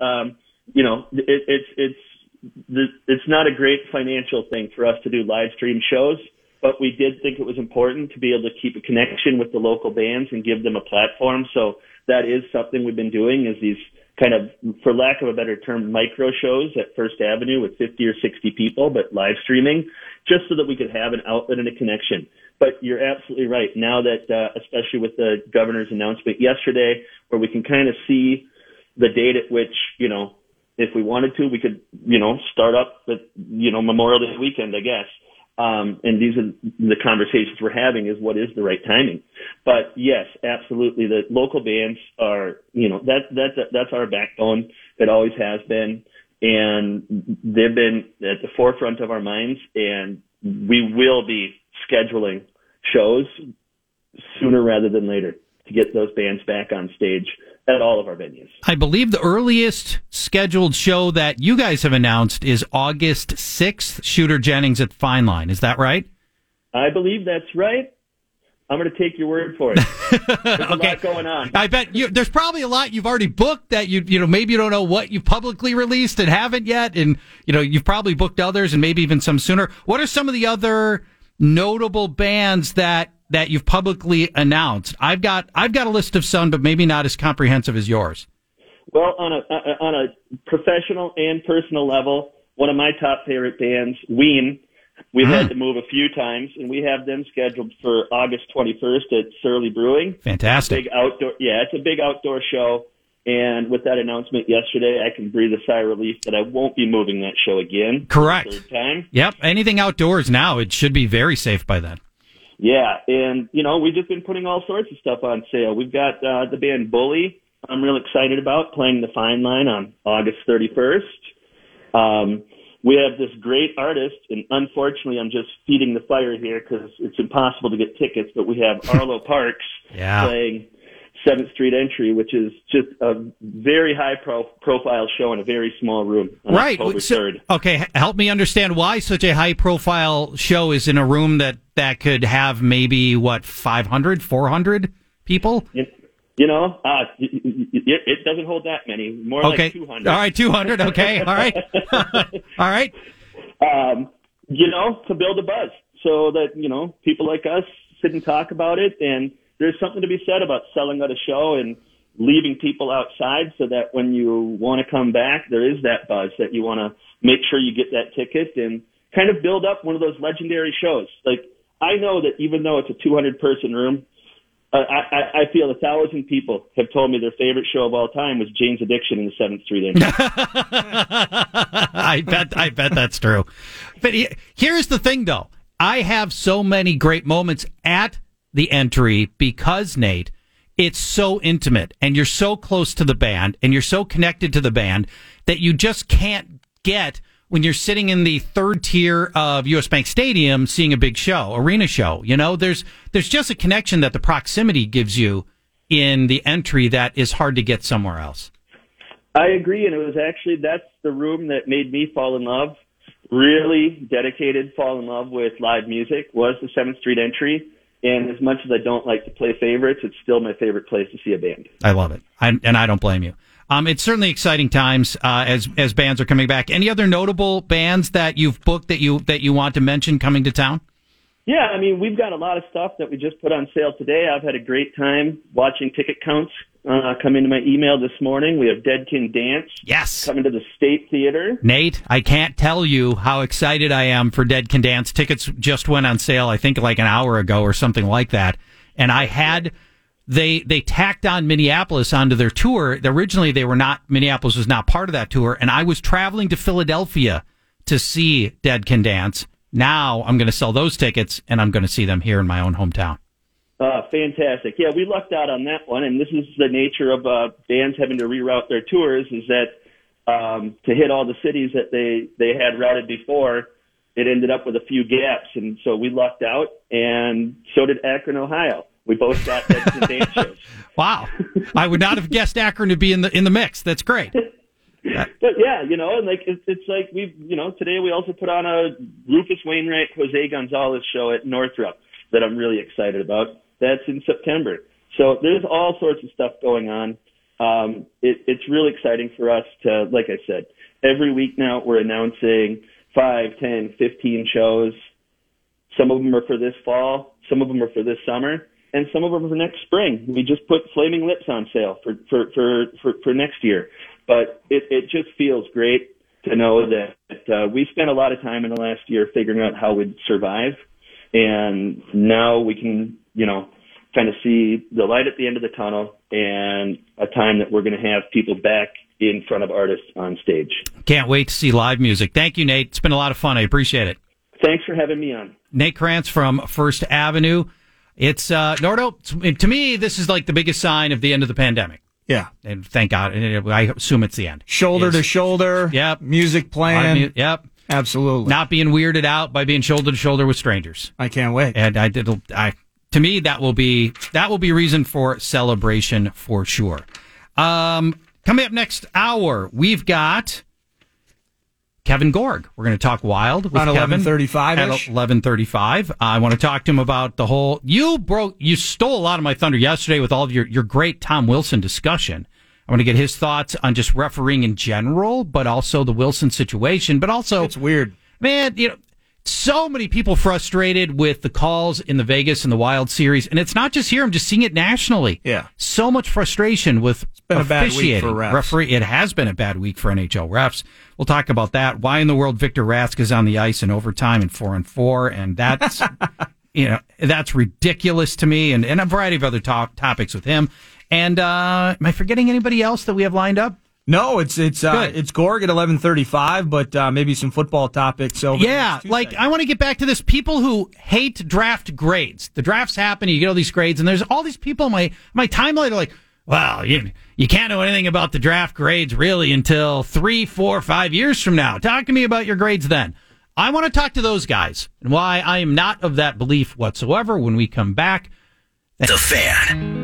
it's not a great financial thing for us to do live stream shows, but we did think it was important to be able to keep a connection with the local bands and give them a platform. So that is something we've been doing, is these kind of, for lack of a better term, micro shows at First Avenue with 50 or 60 people, but live streaming, just so that we could have an outlet and a connection. But you're absolutely right. Now that, especially with the governor's announcement yesterday, where we can kind of see the date at which, if we wanted to, we could, start up at, Memorial Day weekend, I guess. And these are the conversations we're having, is what is the right timing. But yes, absolutely. The local bands are, that's our backbone. It always has been. And they've been at the forefront of our minds, and we will be scheduling shows sooner rather than later to get those bands back on stage at all of our venues. I believe the earliest scheduled show that you guys have announced is August 6th, Shooter Jennings at Fine Line. Is that right? I believe that's right. I'm going to take your word for it. There's a lot going on. I bet there's probably a lot you've already booked that maybe you don't know what you've publicly released and haven't yet. And, you've probably booked others and maybe even some sooner. What are some of the other notable bands that you've publicly announced? I've got a list of some, but maybe not as comprehensive as yours. Well, on a professional and personal level, one of my top favorite bands, Ween, we've had to move a few times, and we have them scheduled for August 21st at Surly Brewing. Fantastic. It's a big outdoor show. And with that announcement yesterday, I can breathe a sigh of relief that I won't be moving that show again. Correct. Third time. Yep. Anything outdoors now, it should be very safe by then. Yeah, and, we've just been putting all sorts of stuff on sale. We've got the band Bully, I'm real excited about, playing the Fine Line on August 31st. We have this great artist, and unfortunately I'm just feeding the fire here because it's impossible to get tickets, but we have Arlo Parks playing 7th Street Entry, which is just a very high-profile show in a very small room on October 3rd. Okay, help me understand why such a high-profile show is in a room that could have maybe, 500, 400 people? It doesn't hold that many. More like 200. All right, 200. Okay, all right. All right. To build a buzz so that, people like us sit and talk about it, and there's something to be said about selling out a show and leaving people outside so that when you want to come back, there is that buzz that you want to make sure you get that ticket and kind of build up one of those legendary shows. Like, I know that even though it's a 200-person room, I feel 1,000 people have told me their favorite show of all time was Jane's Addiction in the 7th Street Entry. I bet that's true. But here's the thing, though. I have so many great moments at the Entry because, Nate, it's so intimate and you're so close to the band and you're so connected to the band that you just can't get when you're sitting in the third tier of US Bank Stadium seeing a big show, arena show. There's just a connection that the proximity gives you in the Entry that is hard to get somewhere else. I agree, and it was actually, that's the room that made me fall in love, really dedicated, fall in love with live music, was the 7th Street Entry. And as much as I don't like to play favorites, it's still my favorite place to see a band. I love it, and I don't blame you. It's certainly exciting times as bands are coming back. Any other notable bands that you've booked that you want to mention coming to town? Yeah, we've got a lot of stuff that we just put on sale today. I've had a great time watching ticket counts come into my email this morning. We have Dead Can Dance. Yes. Coming to the State Theater. Nate, I can't tell you how excited I am for Dead Can Dance. Tickets just went on sale, I think, like an hour ago or something like that. And I had... They tacked on Minneapolis onto their tour. Originally, Minneapolis was not part of that tour, and I was traveling to Philadelphia to see Dead Can Dance. Now I'm going to sell those tickets, and I'm going to see them here in my own hometown. Fantastic. Yeah, we lucked out on that one, and this is the nature of bands having to reroute their tours, is that to hit all the cities that they had routed before, it ended up with a few gaps, and so we lucked out, and so did Akron, Ohio. We both got Dead Can Dance shows. Wow. I would not have guessed Akron to be in the mix. That's great. But yeah, and it's like we've, today we also put on a Rufus Wainwright, Jose Gonzalez show at Northrop that I'm really excited about. That's in September. So there's all sorts of stuff going on. It's really exciting for us to, like I said, every week now we're announcing 5, 10, 15 shows. Some of them are for this fall. Some of them are for this summer. And some of them are for next spring. We just put Flaming Lips on sale for next year. But it just feels great to know that we spent a lot of time in the last year figuring out how we'd survive. And now we can, kind of see the light at the end of the tunnel and a time that we're going to have people back in front of artists on stage. Can't wait to see live music. Thank you, Nate. It's been a lot of fun. I appreciate it. Thanks for having me on. Nate Krantz from First Avenue. It's, Nordo, to me, this is like the biggest sign of the end of the pandemic. Yeah. And thank God. I assume it's the end. Shoulder to shoulder. Yep. Music playing. Yep. Absolutely. Not being weirded out by being shoulder to shoulder with strangers. I can't wait. And to me, that will be reason for celebration for sure. Coming up next hour, we've got Kevin Gorg. We're going to talk Wild with Kevin 11:35-ish. At 11:35. I want to talk to him about the whole. You stole a lot of my thunder yesterday with all of your great Tom Wilson discussion. I want to get his thoughts on just refereeing in general, but also the Wilson situation. But also, it's weird, man. So many people frustrated with the calls in the Vegas and the Wild series, and it's not just here. I'm just seeing it nationally. Yeah, so much frustration with been officiating. A bad week for refs. Referee. It has been a bad week for NHL refs. We'll talk about that. Why in the world Victor Rask is on the ice in overtime in 4-on-4, and that's That's ridiculous to me, and a variety of other topics with him. And am I forgetting anybody else that we have lined up? No, it's Gorg at 11:35, but maybe some football topics. I want to get back to this. People who hate draft grades. The drafts happen, you get all these grades, and there's all these people in my timeline are like, well, you can't know anything about the draft grades really until 3, 4, 5 years from now. Talk to me about your grades then. I want to talk to those guys and why I am not of that belief whatsoever when we come back. The Fan.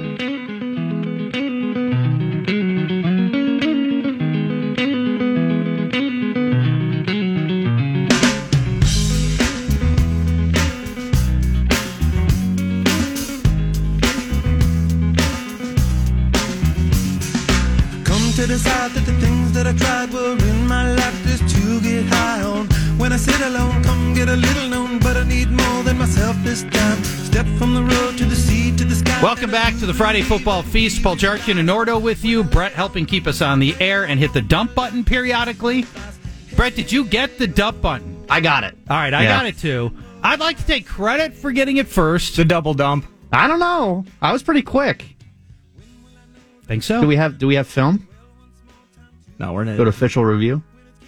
Decide that the things that I tried were in my life just to get high on. When I sit alone, come get a little known, but I need more than myself this time. Step from the road to the sea to the sky. Welcome back to the Friday Football Feast. Paul Jarkin and Nordo with you. Brett helping keep us on the air and hit the dump button periodically. Brett, did you get the dump button? I got it. All right, I got it too. I'd like to take credit for getting it first. The double dump. I don't know. I was pretty quick. Think so? Do we have film? No, we're not. Go to official review.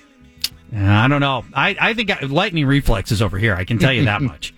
I don't know. I think lightning reflexes over here. I can tell you that much.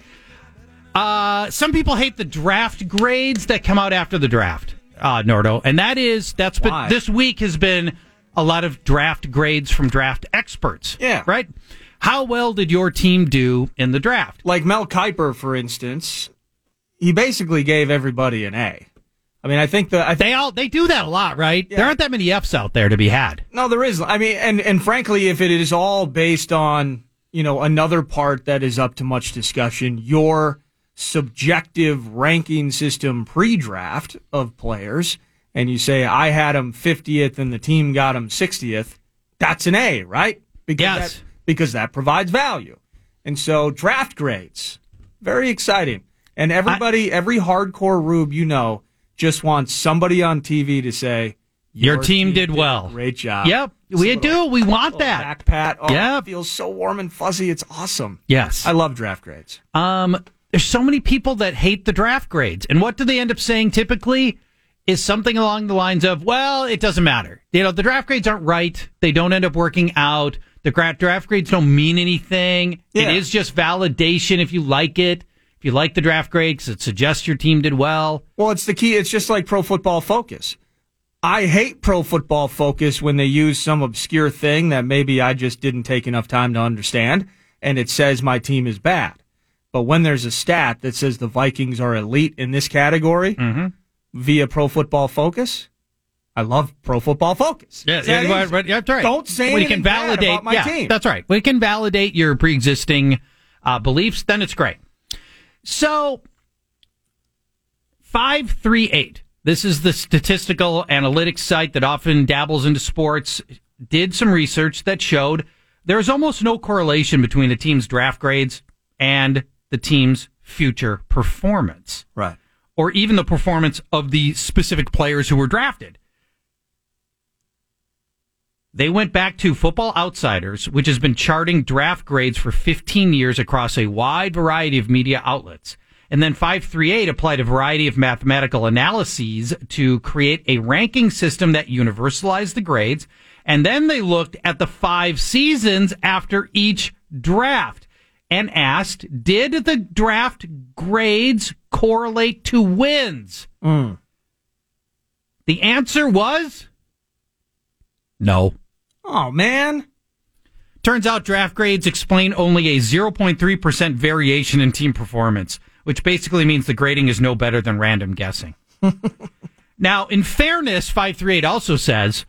Some people hate the draft grades that come out after the draft, Nordo, and this week has been a lot of draft grades from draft experts. Yeah, right. How well did your team do in the draft? Like Mel Kiper, for instance, he basically gave everybody an A. I mean, I think they do that a lot, right? Yeah. There aren't that many Fs out there to be had. No, there isn't. I mean, and frankly, if it is all based on, another part that is up to much discussion, your subjective ranking system pre-draft of players, and you say, I had him 50th and the team got him 60th, that's an A, right? Because that provides value. And so draft grades, very exciting. And every hardcore Rube just wants somebody on TV to say, your team did well. Great job. Yep, we do. We want that. Back pat. Oh, it feels so warm and fuzzy. It's awesome. Yes. I love draft grades. There's so many people that hate the draft grades. And what do they end up saying typically is something along the lines of, well, it doesn't matter. The draft grades aren't right. They don't end up working out. The draft grades don't mean anything. Yeah. It is just validation if you like it. If you like the draft grade because it suggests your team did well. Well, it's the key. It's just like Pro Football Focus. I hate Pro Football Focus when they use some obscure thing that maybe I just didn't take enough time to understand, and it says my team is bad. But when there's a stat that says the Vikings are elite in this category via Pro Football Focus, I love Pro Football Focus. Yeah, that's right. Don't say anything bad about my team. That's right. We can validate your pre-existing beliefs, then it's great. So, 538, this is the statistical analytics site that often dabbles into sports, did some research that showed there's almost no correlation between a team's draft grades and the team's future performance. Right. Or even the performance of the specific players who were drafted. They went back to Football Outsiders, which has been charting draft grades for 15 years across a wide variety of media outlets. And then 538 applied a variety of mathematical analyses to create a ranking system that universalized the grades. And then they looked at the 5 seasons after each draft and asked, did the draft grades correlate to wins? The answer was no. Oh, man. Turns out draft grades explain only a 0.3% variation in team performance, which basically means the grading is no better than random guessing. Now, in fairness, 538 also says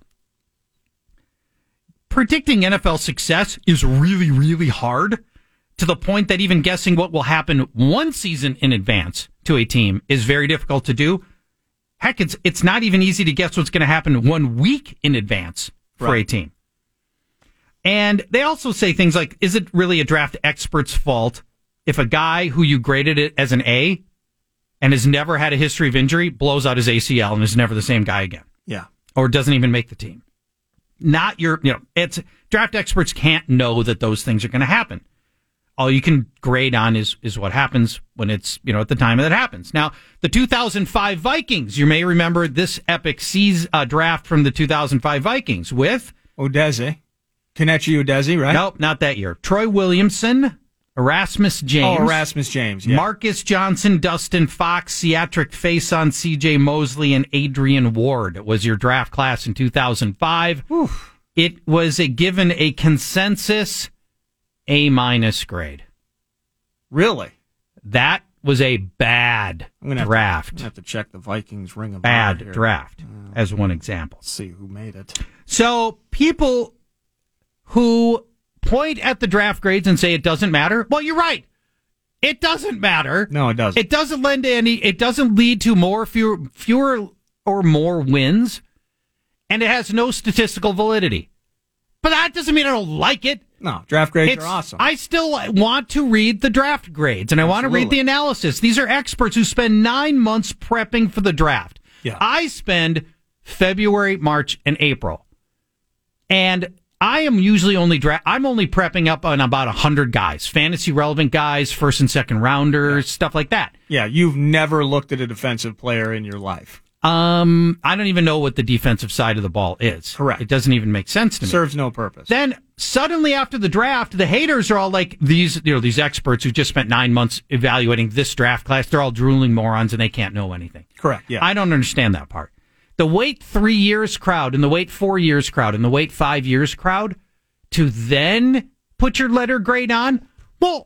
predicting NFL success is really, really hard, to the point that even guessing what will happen one season in advance to a team is very difficult to do. Heck, it's not even easy to guess what's going to happen 1 week in advance for a team. And they also say things like, is it really a draft expert's fault if a guy who you graded it as an A and has never had a history of injury blows out his ACL and is never the same guy again? Yeah. Or doesn't even make the team? It's draft experts can't know that those things are going to happen. All you can grade on is what happens when it's, at the time that it happens. Now, the 2005 Vikings, you may remember this epic draft from the 2005 Vikings with Kenechi Udeze, right? Nope, not that year. Troy Williamson, Erasmus James. Oh, Erasmus James, yeah. Marcus Johnson, Dustin Fox, Seatric Faison, C.J. Mosley, and Adrian Ward was your draft class in 2005. Whew. It was given a consensus A- grade. Really? That was a bad draft. I'm going to have to check the Vikings ring of bad draft as one example. Let's see who made it. So people who point at the draft grades and say it doesn't matter, well, you're right. It doesn't matter. No, it doesn't. It doesn't lend to any. It doesn't lead to fewer or more wins, and it has no statistical validity. But that doesn't mean I don't like it. No, draft grades are awesome. I still want to read the draft grades, and I want to read the analysis. These are experts who spend 9 months prepping for the draft. Yeah. I spend February, March, and April. And I am usually I'm only prepping up on about 100 guys, fantasy relevant guys, first and second rounders, stuff like that. Yeah, you've never looked at a defensive player in your life. I don't even know what the defensive side of the ball is. Correct. It doesn't even make sense to me. Serves no purpose. Then suddenly after the draft, the haters are all like these experts who just spent 9 months evaluating this draft class. They're all drooling morons and they can't know anything. Correct. Yeah. I don't understand that part. The wait 3 years crowd and the wait 4 years crowd and the wait 5 years crowd to then put your letter grade on. Well,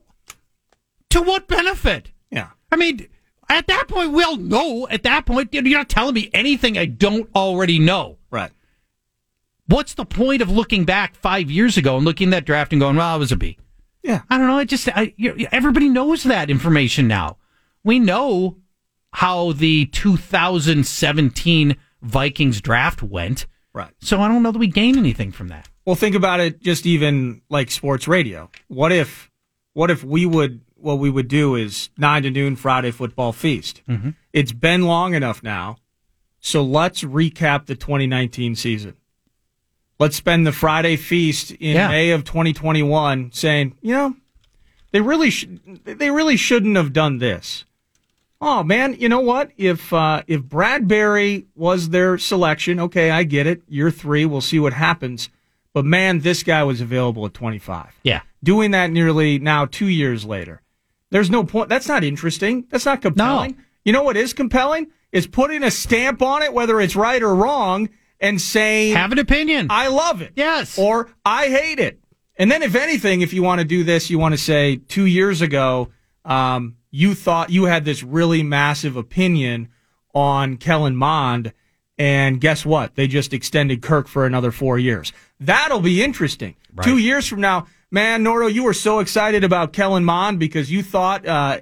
to what benefit? Yeah. I mean, at that point, we all know. At that point, you're not telling me anything I don't already know. Right. What's the point of looking back 5 years ago and looking at that draft and going, well, it was a B? Yeah. I don't know. Everybody knows that information now. We know how the 2017 Vikings draft went. Right. So I don't know that we gain anything from that. Well, think about it just even like sports radio. What if what we would do is 9 to noon Friday football feast. Mm-hmm. It's been long enough now, so let's recap the 2019 season. Let's spend the Friday feast in May of 2021 saying, they really shouldn't have done this. Oh man, you know what? If Bradbury was their selection, okay, I get it. Year 3, we'll see what happens. But man, this guy was available at 25. Yeah. Doing that nearly now 2 years later. There's no point. That's not interesting. That's not compelling. No. You know what is compelling? Is putting a stamp on it, whether it's right or wrong, and saying, have an opinion. I love it. Yes. Or I hate it. And then if anything, if you want to do this, you want to say 2 years ago, you thought you had this really massive opinion on Kellen Mond, and guess what? They just extended Kirk for another 4 years. That'll be interesting. Right. 2 years from now, man, Nordo, you were so excited about Kellen Mond because you thought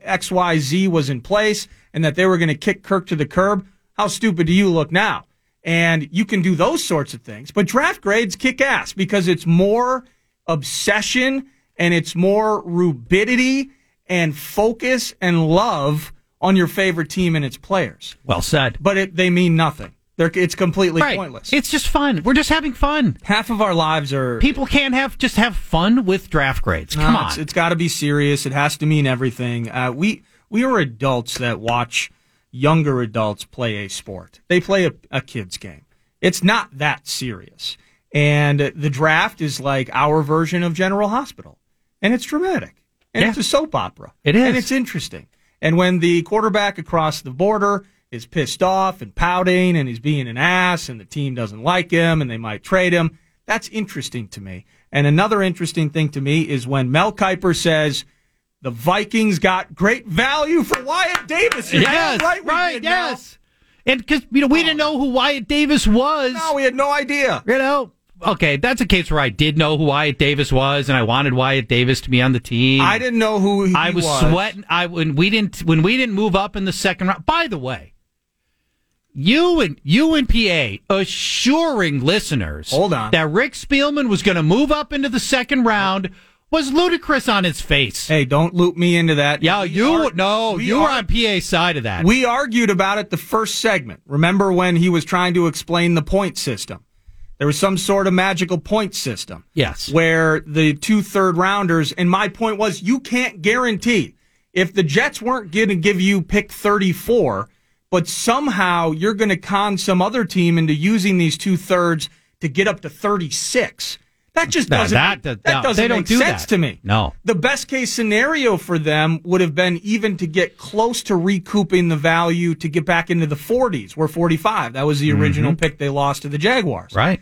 XYZ was in place and that they were going to kick Kirk to the curb. How stupid do you look now? And you can do those sorts of things. But draft grades kick ass because it's more obsession and it's more rubidity and focus and love on your favorite team and its players. Well said. But they mean nothing. It's completely pointless. It's just fun. We're just having fun. Half of our lives are... People can't just have fun with draft grades. Come on. It's got to be serious. It has to mean everything. We are adults that watch younger adults play a sport. They play a kid's game. It's not that serious. And the draft is like our version of General Hospital. And it's dramatic. And it's a soap opera. It is. And it's interesting. And when the quarterback across the border is pissed off and pouting and he's being an ass and the team doesn't like him and they might trade him, that's interesting to me. And another interesting thing to me is when Mel Kiper says the Vikings got great value for Wyatt Davis. Yes, right, yes. And because we didn't know who Wyatt Davis was. No, we had no idea. Okay, that's a case where I did know who Wyatt Davis was, and I wanted Wyatt Davis to be on the team. I didn't know who he was. I was sweating. When we didn't move up in the second round. By the way, you and PA assuring listeners that Rick Spielman was going to move up into the second round was ludicrous on its face. Hey, don't loop me into that. Yeah, you were on PA's side of that. We argued about it the first segment. Remember when he was trying to explain the point system? There was some sort of magical point system. Yes. Where the 2 third-rounders, and my point was, you can't guarantee. If the Jets weren't going to give you pick 34, but somehow you're going to con some other team into using these 2 thirds to get up to 36, that just doesn't, that doesn't make sense to me. No. The best case scenario for them would have been even to get close to recouping the value to get back into the 40s, where 45. That was the original pick they lost to the Jaguars. Right.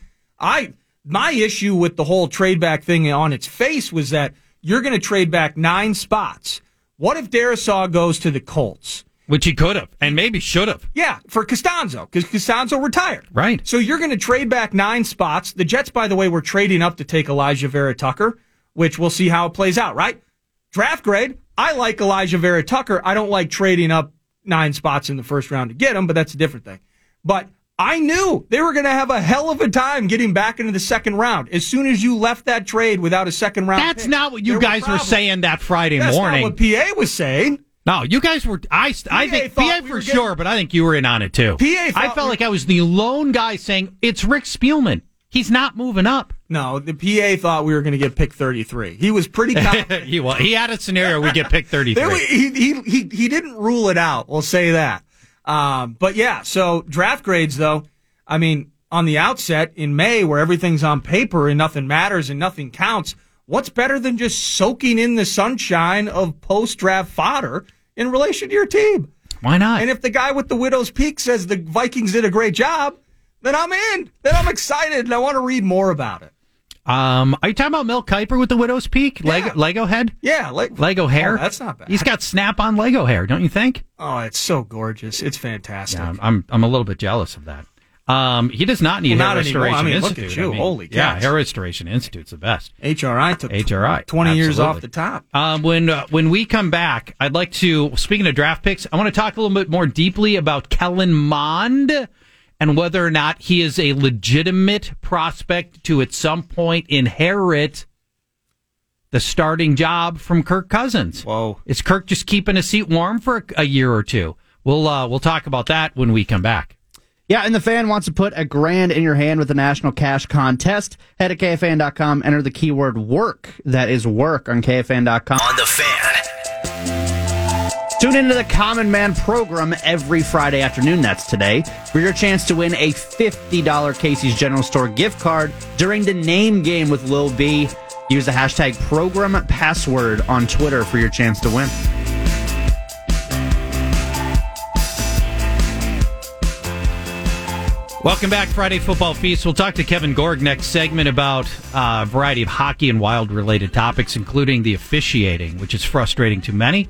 My issue with the whole trade back thing on its face was that you're going to trade back 9 spots. What if Darisaw goes to the Colts? Which he could have, and maybe should have. Yeah, for Costanzo, because Costanzo retired. Right. So you're going to trade back 9 spots. The Jets, by the way, were trading up to take Elijah Vera Tucker, which we'll see how it plays out, right? Draft grade, I like Elijah Vera Tucker. I don't like trading up 9 spots in the first round to get him, but that's a different thing. But I knew they were going to have a hell of a time getting back into the second round. As soon as you left that trade without a second round That's pick, not what you guys were saying that Friday morning. That's not what PA was saying. No, you guys were. I think PA for sure, but I think you were in on it too. I felt like I was the lone guy saying it's Rick Spielman. He's not moving up. No, the PA thought we were going to get pick 33. He was pretty confident. He had a scenario we get pick 33. He didn't rule it out. We'll say that. But yeah, so draft grades though. I mean, on the outset in May, where everything's on paper and nothing matters and nothing counts. What's better than just soaking in the sunshine of post-draft fodder in relation to your team? Why not? And if the guy with the widow's peak says the Vikings did a great job, then I'm in. Then I'm excited, and I want to read more about it. Are you talking about Mel Kiper with the widow's peak? Yeah. Lego head? Yeah. Lego hair? Oh, that's not bad. He's got snap-on Lego hair, don't you think? Oh, it's so gorgeous. It's fantastic. Yeah, I'm a little bit jealous of that. He does not need Hair Restoration Institute. Look at you. Holy cow. Yeah, Hair Restoration Institute's the best. HRI took HRI. 20 years off the top. When we come back, I'd like to, speaking of draft picks, I want to talk a little bit more deeply about Kellen Mond and whether or not he is a legitimate prospect to at some point inherit the starting job from Kirk Cousins. Whoa. Is Kirk just keeping his seat warm for a year or two? We'll talk about that when we come back. Yeah, and the Fan wants to put $1,000 in your hand with the National Cash Contest. Head to KFAN.com, enter the keyword work. That is work on KFAN.com. On the Fan. Tune into the Common Man program every Friday afternoon, that's today, for your chance to win a $50 Casey's General Store gift card during the name game with Lil B. Use the hashtag program password on Twitter for your chance to win. Welcome back, Friday Football Feast. We'll talk to Kevin Gorg next segment about a variety of hockey and Wild-related topics, including the officiating, which is frustrating to many.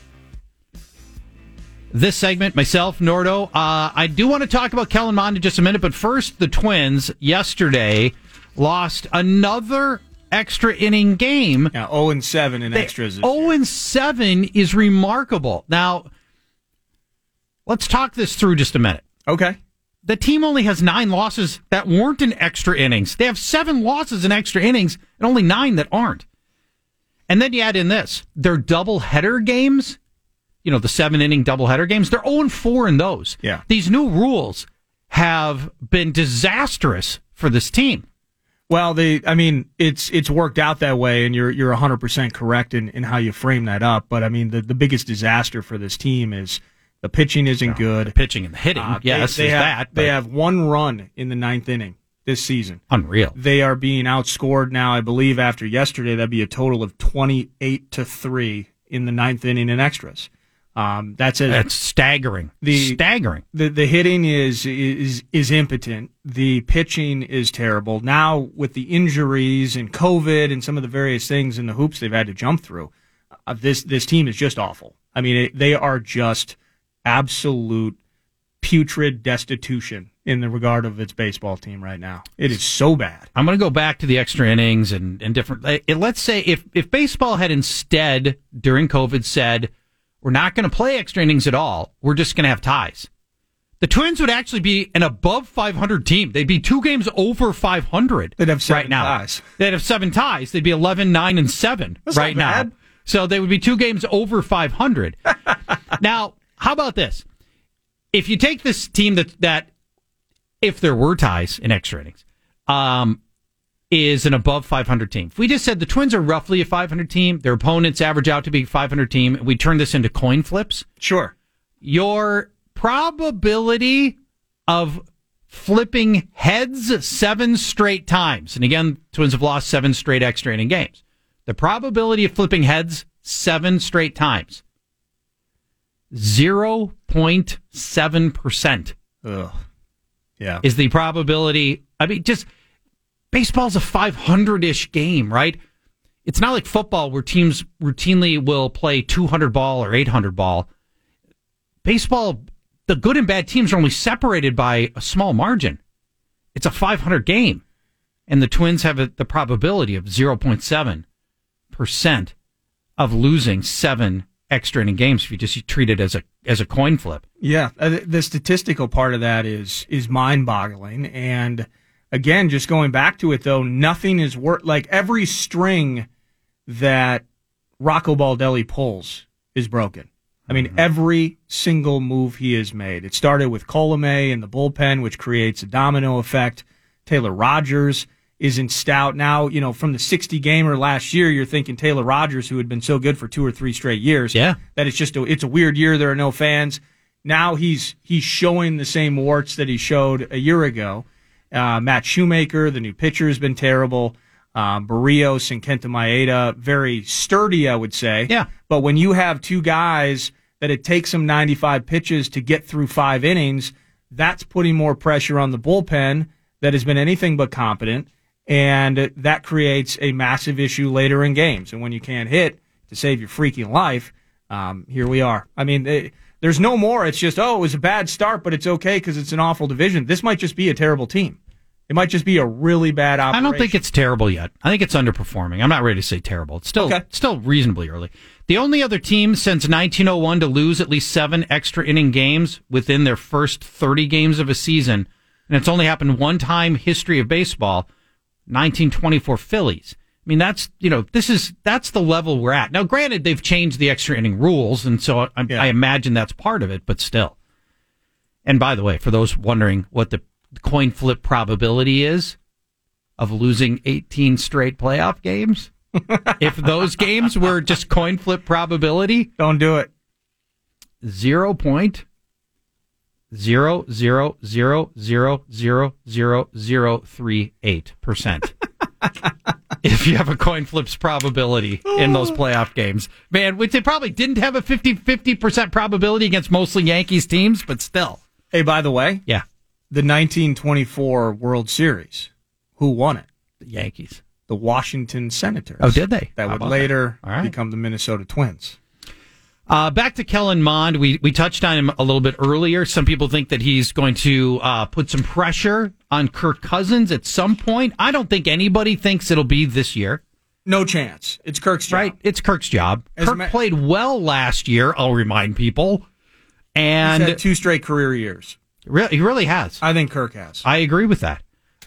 This segment, myself, Nordo, I do want to talk about Kellen Mond in just a minute, but first, the Twins yesterday lost another extra inning game. Yeah, 0-7 in extras. 0-7 is remarkable. Now, let's talk this through just a minute. Okay. The team only has 9 losses that weren't in extra innings. They have 7 losses in extra innings and only 9 that aren't. And then you add in this. Their doubleheader games, the 7-inning doubleheader games, they're 0-4 in those. Yeah. These new rules have been disastrous for this team. Well, it's worked out that way, and you're 100% correct in how you frame that up. But, the biggest disaster for this team is the pitching isn't good. The pitching and the hitting, they have 1 run in the 9th inning this season. Unreal. They are being outscored now, I believe, after yesterday. That'd be a total of 28-3 in the 9th inning in extras. That's staggering. Staggering. The hitting is impotent. The pitching is terrible. Now, with the injuries and COVID and some of the various things and the hoops they've had to jump through, this team is just awful. They are just absolute putrid destitution in the regard of its baseball team right now. It is so bad. I'm going to go back to the extra innings and different. Let's say if baseball had instead during COVID said we're not going to play extra innings at all, we're just going to have ties. The Twins would actually be an above 500 team. They'd be 2 games over 500. They'd have 7 right now. ties. They'd have 7 ties. They'd be 11, 9, and 7 That's right not now. bad. So they would be 2 games over 500. Now, how about this? If you take this team that if there were ties in extra innings, is an above 500 team. If we just said the Twins are roughly a 500 team, their opponents average out to be a 500 team, and we turn this into coin flips. Sure. Your probability of flipping heads 7 straight times, and again, Twins have lost 7 straight extra inning games. The probability of flipping heads 7 straight times, 0.7%. Ugh. Yeah. Is the probability. I mean, just baseball's a 500-ish game, right? It's not like football where teams routinely will play 200 ball or 800 ball. Baseball, the good and bad teams are only separated by a small margin. It's a 500 game, and the Twins have the probability of 0.7% of losing 7 extra inning games if you just treat it as a coin flip. Yeah, the statistical part of that is mind-boggling. And again, just going back to it though, nothing is worth, like every string that Rocco Baldelli pulls is broken. I mean, every single move he has made. It started with Colomé in the bullpen, which creates a domino effect. Taylor Rogers isn't stout. Now, you know, from the 60-gamer last year, you're thinking Taylor Rogers, who had been so good for 2 or 3 straight years, that it's a weird year. There are no fans. Now he's showing the same warts that he showed a year ago. Matt Shoemaker, the new pitcher, has been terrible. Barrios and Kenta Maeda, very sturdy, I would say. Yeah. But when you have 2 guys that it takes them 95 pitches to get through 5 innings, that's putting more pressure on the bullpen that has been anything but competent, and that creates a massive issue later in games. And when you can't hit to save your freaking life, here we are. I mean, there's no more. It's just, it was a bad start, but it's okay because it's an awful division. This might just be a terrible team. It might just be a really bad operation. I don't think it's terrible yet. I think it's underperforming. I'm not ready to say terrible. It's still reasonably early. The only other team since 1901 to lose at least 7 extra inning games within their first 30 games of a season, and it's only happened one time history of baseball, 1924 Phillies. I mean, that's the level we're at. Now, granted, they've changed the extra inning rules, and so I imagine that's part of it, but still. And by the way, for those wondering what the coin flip probability is of losing 18 straight playoff games, if those games were just coin flip probability, don't do it. 0.0000038%. If you have a coin flips probability in those playoff games. Man, which they probably didn't have a 50% probability against mostly Yankees teams, but still. Hey, by the way. Yeah. The 1924 World Series, who won it? The Yankees. The Washington Senators. Oh, did they? That would later become the Minnesota Twins. Back to Kellen Mond. We touched on him a little bit earlier. Some people think that he's going to put some pressure on Kirk Cousins at some point. I don't think anybody thinks it'll be this year. No chance. It's Kirk's job. Right? It's Kirk's job. Kirk played well last year, I'll remind people. And he's had 2 straight career years. He really has. I think Kirk has. I agree with that.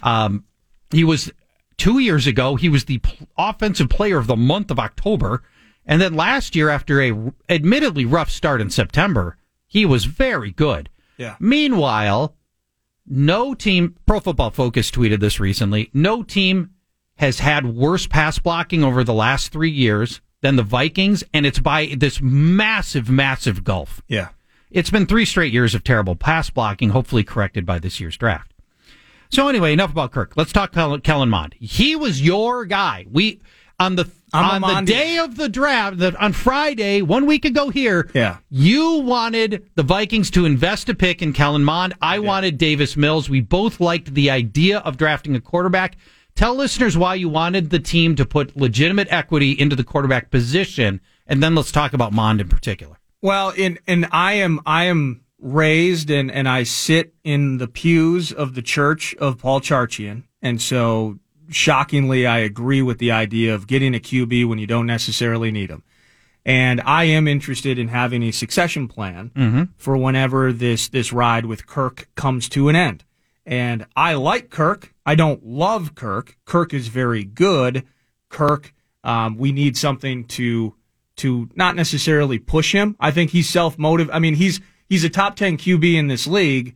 He was 2 years ago, he was the offensive player of the month of October. And then last year, after a admittedly rough start in September, he was very good. Yeah. Meanwhile, no team, Pro Football Focus tweeted this recently, no team has had worse pass blocking over the last 3 years than the Vikings, and it's by this massive, massive gulf. Yeah. It's been 3 straight years of terrible pass blocking, hopefully corrected by this year's draft. So anyway, enough about Kirk. Let's talk Kellen Mond. He was your guy. On the day of the draft, on Friday, 1 week ago here, you wanted the Vikings to invest a pick in Kellen Mond. I wanted Davis Mills. We both liked the idea of drafting a quarterback. Tell listeners why you wanted the team to put legitimate equity into the quarterback position, and then let's talk about Mond in particular. Well, and I am raised and I sit in the pews of the church of Paul Charchian, and so shockingly I agree with the idea of getting a QB when you don't necessarily need him. And I am interested in having a succession plan for whenever this ride with Kirk comes to an end. And I like Kirk. I don't love Kirk. Kirk is very good. Kirk, we need something to not necessarily push him. I think he's self-motivated. I mean, he's a top 10 QB in this league,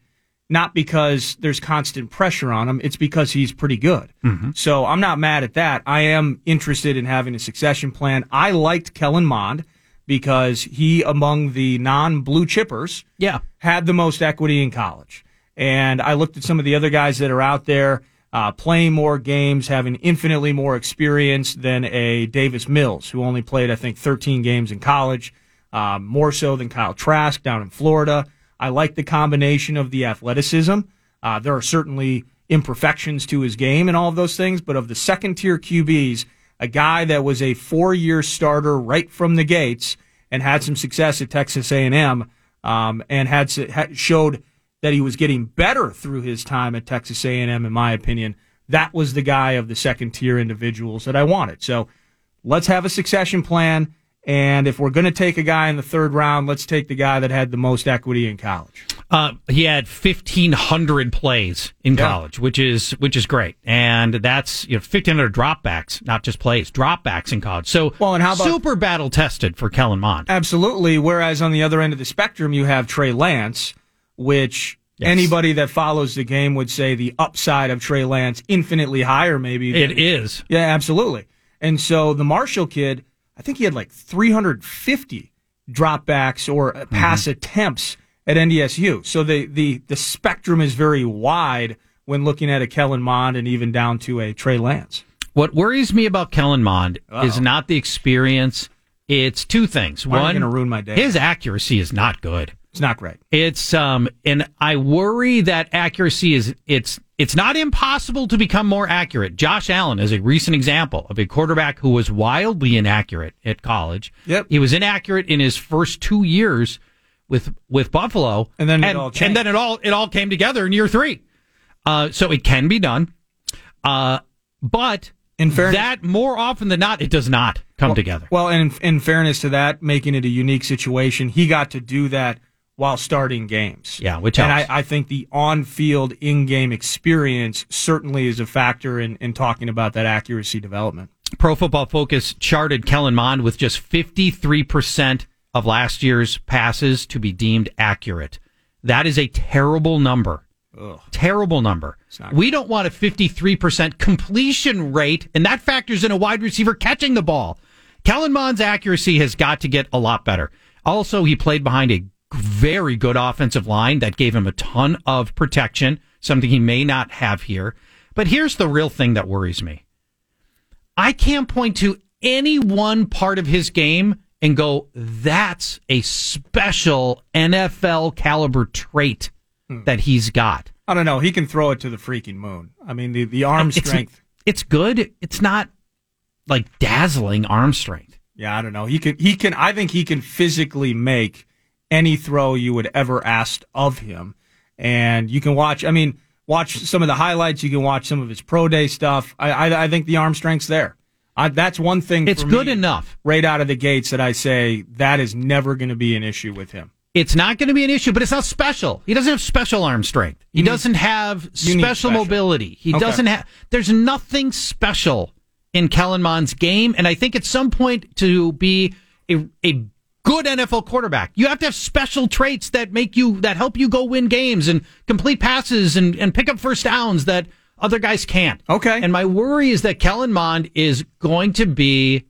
not because there's constant pressure on him. It's because he's pretty good. Mm-hmm. So I'm not mad at that. I am interested in having a succession plan. I liked Kellen Mond because he, among the non-blue chippers, had the most equity in college. And I looked at some of the other guys that are out there playing more games, having infinitely more experience than a Davis Mills, who only played, I think, 13 games in college, more so than Kyle Trask down in Florida. I like the combination of the athleticism. There are certainly imperfections to his game and all of those things, but of the second-tier QBs, a guy that was a 4-year starter right from the gates and had some success at Texas A&M and showed that he was getting better through his time at Texas A&M, in my opinion. That was the guy of the second-tier individuals that I wanted. So let's have a succession plan. And if we're going to take a guy in the third round, let's take the guy that had the most equity in college. He had 1,500 plays in college, which is great, and that's 1,500 dropbacks, not just plays, dropbacks in college. So, and how about, super battle tested for Kellen Mond? Absolutely. Whereas on the other end of the spectrum, you have Trey Lance, which anybody that follows the game would say the upside of Trey Lance infinitely higher, maybe. It is. Yeah, absolutely. And so the Marshall kid, I think he had like 350 dropbacks or pass attempts at NDSU. So the spectrum is very wide when looking at a Kellen Mond and even down to a Trey Lance. What worries me about Kellen Mond is not the experience. It's two things. One, going to ruin my day. His accuracy is not good. It's not great. It's and I worry that accuracy is it's not impossible to become more accurate. Josh Allen is a recent example of a quarterback who was wildly inaccurate at college. Yep. He was inaccurate in his first 2 years with Buffalo, and then it all changed. And then it all came together in year 3. So it can be done, but in fairness, that more often than not, it does not come together. Well, and in fairness to that, making it a unique situation, he got to do that while starting games. Yeah, which helps. And I think the on-field, in-game experience certainly is a factor in talking about that accuracy development. Pro Football Focus charted Kellen Mond with just 53% of last year's passes to be deemed accurate. That is a terrible number. Ugh. Terrible number. We don't want a 53% completion rate, and that factors in a wide receiver catching the ball. Kellen Mond's accuracy has got to get a lot better. Also, he played behind a very good offensive line that gave him a ton of protection, something he may not have here. But here's the real thing that worries me. I can't point to any one part of his game and go, that's a special NFL caliber trait that he's got. I don't know. He can throw it to the freaking moon. I mean, the arm strength. It's good. It's not like dazzling arm strength. Yeah, I don't know. He can. I think he can physically make any throw you would ever ask of him. And you can watch some of the highlights. You can watch some of his pro day stuff. I think the arm strength's there. That's one thing. It's good enough right out of the gates that I say that is never going to be an issue with him. It's not going to be an issue, but it's not special. He doesn't have special arm strength. He doesn't have special mobility. He doesn't have. There's nothing special in Kellen Mond's game, and I think at some point to be a good NFL quarterback, you have to have special traits that help you go win games and complete passes and pick up first downs that other guys can't. Okay. And my worry is that Kellen Mond is going to be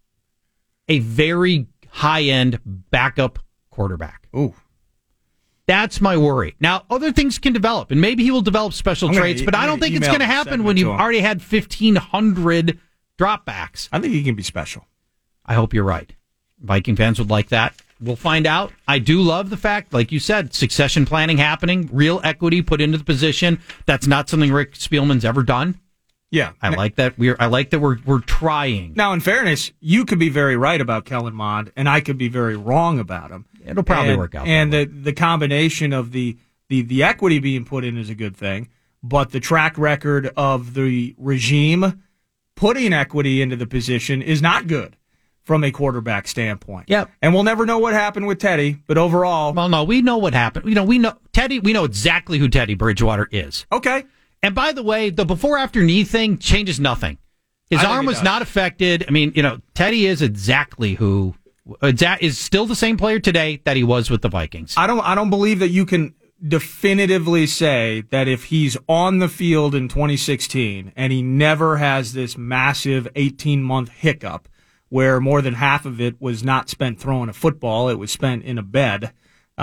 a very high-end backup quarterback. Ooh. That's my worry. Now, other things can develop, and maybe he will develop special traits, but I don't think it's going to happen when you've already had 1,500 dropbacks. I think he can be special. I hope you're right. Viking fans would like that. We'll find out. I do love the fact, like you said, succession planning happening, real equity put into the position. That's not something Rick Spielman's ever done. Yeah, I like that. We're trying. Now, in fairness, you could be very right about Kellen Mond, and I could be very wrong about him. It'll probably work out. And the combination of the equity being put in is a good thing, but the track record of the regime putting equity into the position is not good from a quarterback standpoint. Yep. And we'll never know what happened with Teddy, but overall, well, no, we know what happened. We know Teddy. We know exactly who Teddy Bridgewater is. Okay. And by the way, the before-after knee thing changes nothing. His arm was not affected. I mean, Teddy is exactly who is still the same player today that he was with the Vikings. I don't believe that you can definitively say that if he's on the field in 2016 and he never has this massive 18-month hiccup where more than half of it was not spent throwing a football, it was spent in a bed,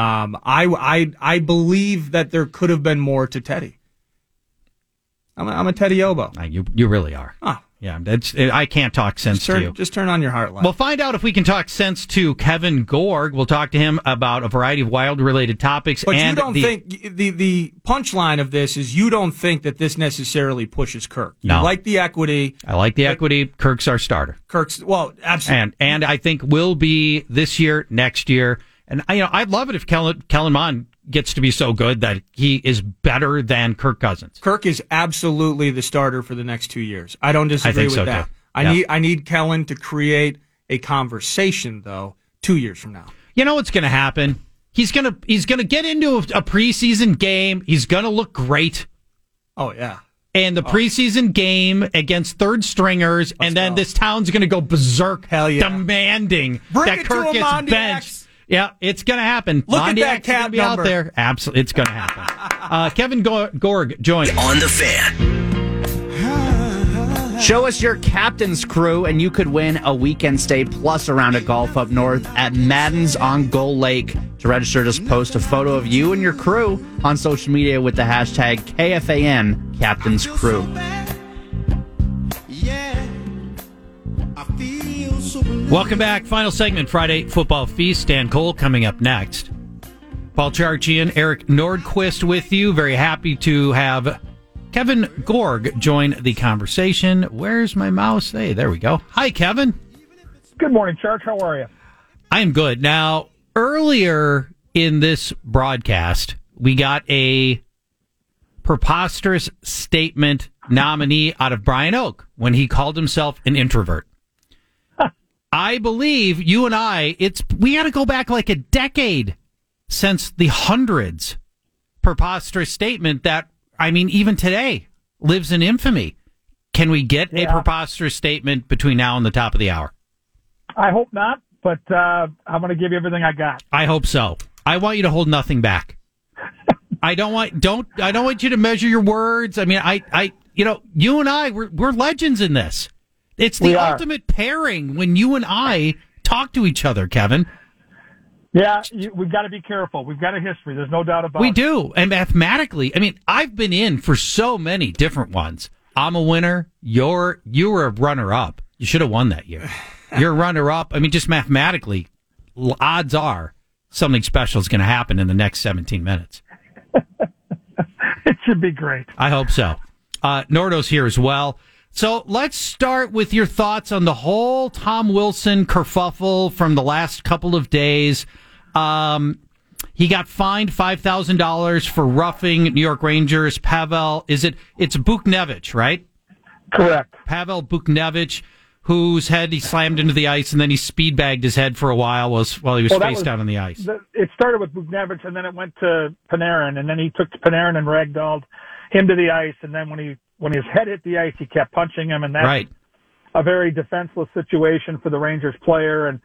I believe that there could have been more to Teddy. I'm a Teddy Obo. You really are. Oh. Yeah, I can't talk sense to you. Just turn on your heart light. We'll find out if we can talk sense to Kevin Gorg. We'll talk to him about a variety of Wild-related topics. But you don't think the punchline of this is you don't think that this necessarily pushes Kirk. You like the equity. I like the equity. Kirk's our starter. Absolutely. And I think will be this year, next year. And I'd love it if Kellen Mond gets to be so good that he is better than Kirk Cousins. Kirk is absolutely the starter for the next 2 years. I don't disagree with that. Too. I need Kellen to create a conversation though 2 years from now. You know what's going to happen? He's going to get into a preseason game. He's going to look great. Oh yeah. And the preseason game against third stringers, and then this town's going to go berserk, demanding that Kirk gets benched. Yeah, it's going to happen. Look at that cap be number. Out there. Absolutely, it's going to happen. Kevin Gorg joined on the Fan. Show us your captain's crew, and you could win a weekend stay plus a round of golf up north at Madden's on Gull Lake. To register, just post a photo of you and your crew on social media with the hashtag KFAN Captain's Crew. Welcome back. Final segment, Friday Football Feast. Dan Cole coming up next. Paul Charchian, Eric Nordquist with you. Very happy to have Kevin Gorg join the conversation. Where's my mouse? Hey, there we go. Hi, Kevin. Good morning, Charch. How are you? I am good. Now, earlier in this broadcast, we got a preposterous statement nominee out of Brian Oak when he called himself an introvert. I believe you and we got to go back like a decade since the hundreds preposterous statement that, even today lives in infamy. Can we get a preposterous statement between now and the top of the hour? I hope not, but I'm going to give you everything I got. I hope so. I want you to hold nothing back. I don't want you to measure your words. You and we're legends in this. It's the ultimate pairing when you and I talk to each other, Kevin. Yeah, we've got to be careful. We've got a history. There's no doubt about it. We do. And mathematically, I've been in for so many different ones. I'm a winner. You were a runner-up. You should have won that year. You're a runner-up. Just mathematically, odds are something special is going to happen in the next 17 minutes. It should be great. I hope so. Nordo's here as well. So let's start with your thoughts on the whole Tom Wilson kerfuffle from the last couple of days. He got fined $5,000 for roughing New York Rangers Pavel. It's Buchnevich, right? Correct. Pavel Buchnevich, whose head he slammed into the ice, and then he speed-bagged his head for a while while he was face down on the ice. It started with Buchnevich, and then it went to Panarin, and then he took Panarin and ragdolled him to the ice, and then when his head hit the ice, he kept punching him, and that's a very defenseless situation for the Rangers player. And,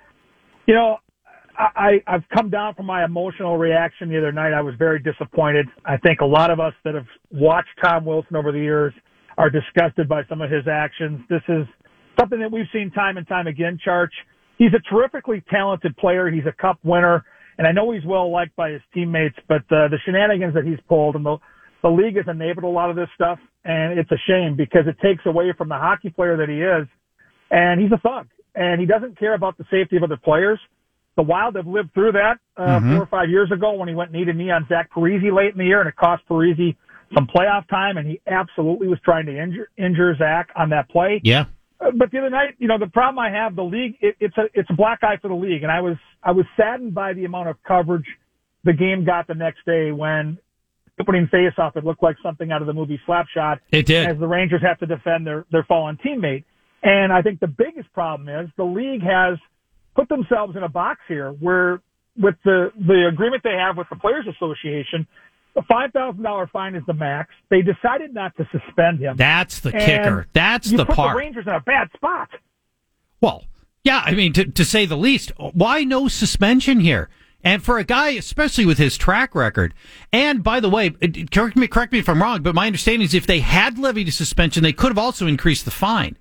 I've come down from my emotional reaction the other night. I was very disappointed. I think a lot of us that have watched Tom Wilson over the years are disgusted by some of his actions. This is something that we've seen time and time again, Charch. He's a terrifically talented player. He's a cup winner, and I know he's well liked by his teammates, but the shenanigans that he's pulled and the league has enabled a lot of this stuff, and it's a shame because it takes away from the hockey player that he is. And he's a thug, and he doesn't care about the safety of other players. The Wild have lived through that 4 or 5 years ago when he went knee to knee on Zach Parise late in the year, and it cost Parise some playoff time, and he absolutely was trying to injure Zach on that play. Yeah. But the other night, the problem I have, the league, it's a black eye for the league, and I was saddened by the amount of coverage the game got the next day when opening faceoff, it looked like something out of the movie Slapshot. It did. As the Rangers have to defend their fallen teammate. And I think the biggest problem is the league has put themselves in a box here where with the agreement they have with the Players Association, the $5,000 fine is the max. They decided not to suspend him. That's the kicker. That's the part. You put the Rangers in a bad spot. Well, yeah, to say the least. Why no suspension here? And for a guy, especially with his track record, and by the way, correct me if I'm wrong, but my understanding is if they had levied a suspension, they could have also increased the fine.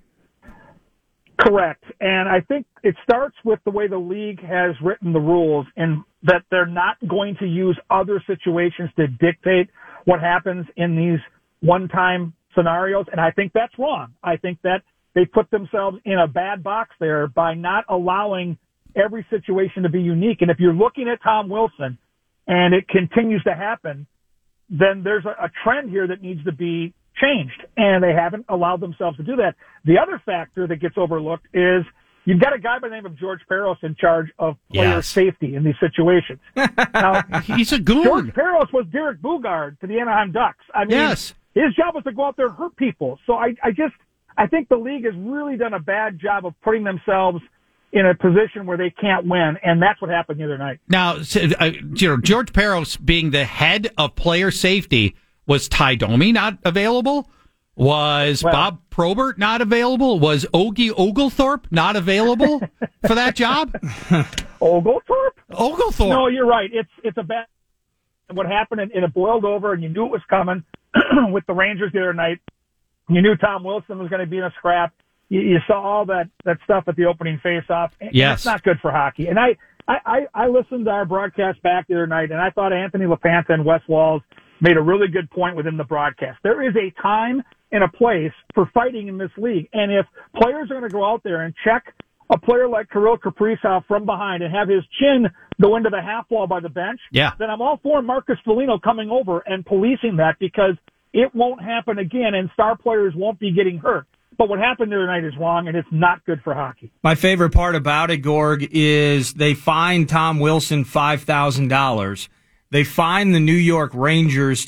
Correct. And I think it starts with the way the league has written the rules, and that they're not going to use other situations to dictate what happens in these one-time scenarios. And I think that's wrong. I think that they put themselves in a bad box there by not allowing every situation to be unique. And if you're looking at Tom Wilson and it continues to happen, then there's a trend here that needs to be changed. And they haven't allowed themselves to do that. The other factor that gets overlooked is you've got a guy by the name of George Peros in charge of player safety in these situations. Now, he's a goon. George Peros was Derek Bugard to the Anaheim Ducks. I mean, his job was to go out there and hurt people. So I think the league has really done a bad job of putting themselves in a position where they can't win, and that's what happened the other night. Now, George Peros being the head of player safety, was Ty Domi not available? Was Bob Probert not available? Was Ogie Oglethorpe not available for that job? Oglethorpe? No, you're right. It's a bad. What happened, and it boiled over, and you knew it was coming with the Rangers the other night. You knew Tom Wilson was going to be in a scrap. You saw all that stuff at the opening face-off. Yes. It's not good for hockey. And I listened to our broadcast back the other night, and I thought Anthony LaPanta and Wes Walz made a really good point within the broadcast. There is a time and a place for fighting in this league. And if players are going to go out there and check a player like Kirill Kaprizov from behind and have his chin go into the half wall by the bench, then I'm all for Marcus Foligno coming over and policing that, because it won't happen again and star players won't be getting hurt. But what happened the other night is wrong, and it's not good for hockey. My favorite part about it, Gorg, is they fined Tom Wilson $5,000. They fined the New York Rangers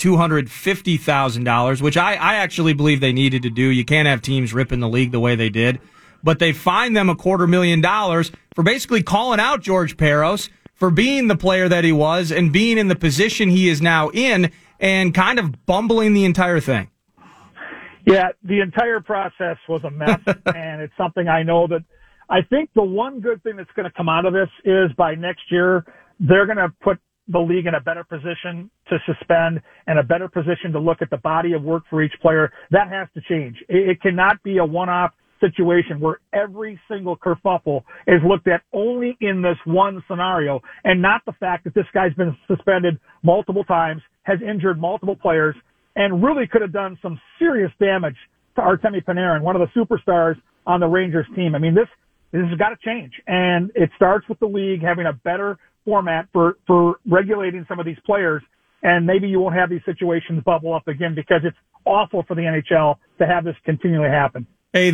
$250,000, which I actually believe they needed to do. You can't have teams ripping the league the way they did. But they fined them $250,000 for basically calling out George Peros for being the player that he was and being in the position he is now in and kind of bumbling the entire thing. Yeah, the entire process was a mess, and it's something I know that I think the one good thing that's going to come out of this is by next year, they're going to put the league in a better position to suspend and a better position to look at the body of work for each player. That has to change. It cannot be a one-off situation where every single kerfuffle is looked at only in this one scenario, and not the fact that this guy's been suspended multiple times, has injured multiple players, and really could have done some serious damage to Artemi Panarin, one of the superstars on the Rangers team. I mean, this has got to change. And it starts with the league having a better format for regulating some of these players. And maybe you won't have these situations bubble up again, because it's awful for the NHL to have this continually happen. Hey,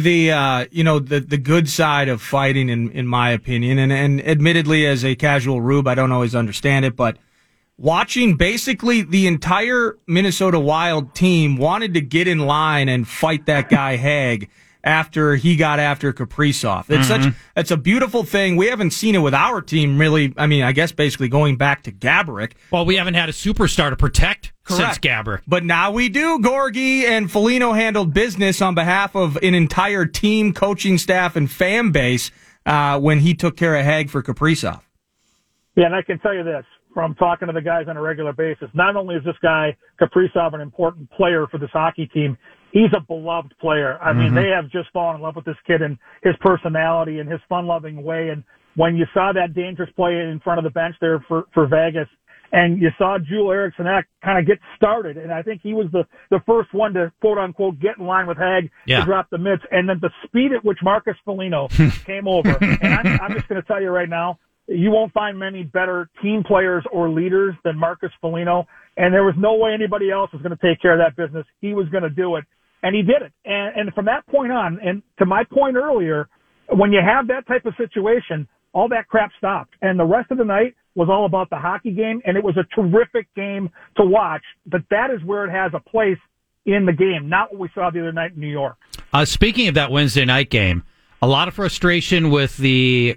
the good side of fighting, in my opinion, and admittedly as a casual rube, I don't always understand it, but watching basically the entire Minnesota Wild team wanted to get in line and fight that guy Haig after he got after Kaprizov. It's a beautiful thing. We haven't seen it with our team really. I mean, I guess basically going back to Gaborik. Well, we haven't had a superstar to protect since Gaborik. But now we do. Gorgie and Foligno handled business on behalf of an entire team, coaching staff, and fan base when he took care of Haig for Kaprizov. Yeah, and I can tell you this, from talking to the guys on a regular basis, not only is this guy, Kaprizov, an important player for this hockey team, he's a beloved player. I mean, they have just fallen in love with this kid and his personality and his fun-loving way. And when you saw that dangerous play in front of the bench there for Vegas, and you saw Joel Eriksson kind of get started, and I think he was the first one to, quote-unquote, get in line with Haig to drop the mitts, and then the speed at which Marcus Foligno came over. And I'm just going to tell you right now, you won't find many better team players or leaders than Marcus Foligno, and there was no way anybody else was going to take care of that business. He was going to do it, and he did it. And from that point on, and to my point earlier, when you have that type of situation, all that crap stopped. And the rest of the night was all about the hockey game, and it was a terrific game to watch, but that is where it has a place in the game, not what we saw the other night in New York. Speaking of that Wednesday night game, a lot of frustration with the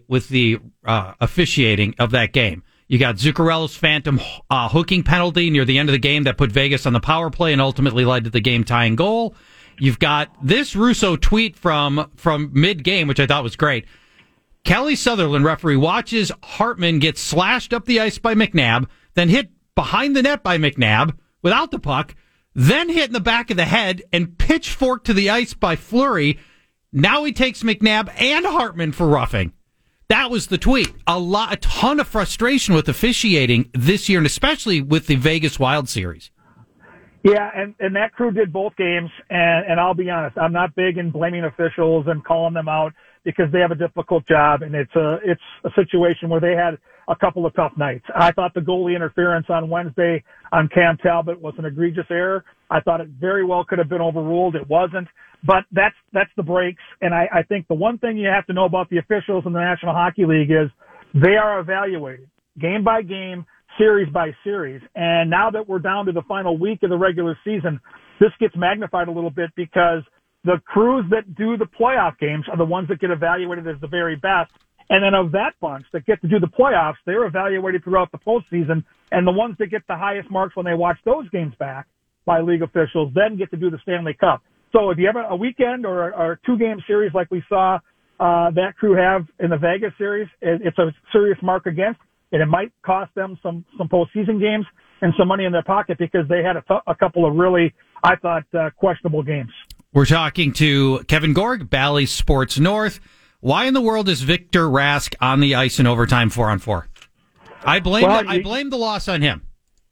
officiating of that game. You got Zuccarello's phantom hooking penalty near the end of the game that put Vegas on the power play and ultimately led to the game-tying goal. You've got this Russo tweet from mid-game, which I thought was great. Kelly Sutherland, referee, watches Hartman get slashed up the ice by McNabb, then hit behind the net by McNabb without the puck, then hit in the back of the head and pitchforked to the ice by Fleury. Now he takes McNabb and Hartman for roughing. That was the tweet. A ton of frustration with officiating this year, and especially with the Vegas Wild Series. Yeah, and that crew did both games, and I'll be honest, I'm not big in blaming officials and calling them out because they have a difficult job, and it's a situation where they had a couple of tough nights. I thought the goalie interference on Wednesday on Cam Talbot was an egregious error. I thought it very well could have been overruled. It wasn't. But that's the breaks, and I think the one thing you have to know about the officials in the National Hockey League is they are evaluated game by game, series by series. And now that we're down to the final week of the regular season, this gets magnified a little bit because the crews that do the playoff games are the ones that get evaluated as the very best. And then of that bunch that get to do the playoffs, they're evaluated throughout the postseason. And the ones that get the highest marks when they watch those games back by league officials then get to do the Stanley Cup. So if you have a weekend or a 2-game series like we saw that crew have in the Vegas series, it's a serious mark against, and it might cost them some postseason games and some money in their pocket because they had a couple of really, I thought, questionable games. We're talking to Kevin Gorg, Bally Sports North. Why in the world is Victor Rask on the ice in overtime 4-on-4? I blame the loss on him.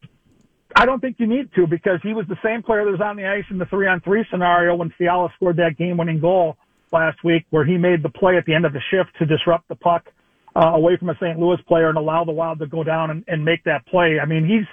I don't think you need to because he was the same player that was on the ice in the 3-on-3 scenario when Fiala scored that game-winning goal last week where he made the play at the end of the shift to disrupt the puck away from a St. Louis player and allow the Wild to go down and make that play. I mean,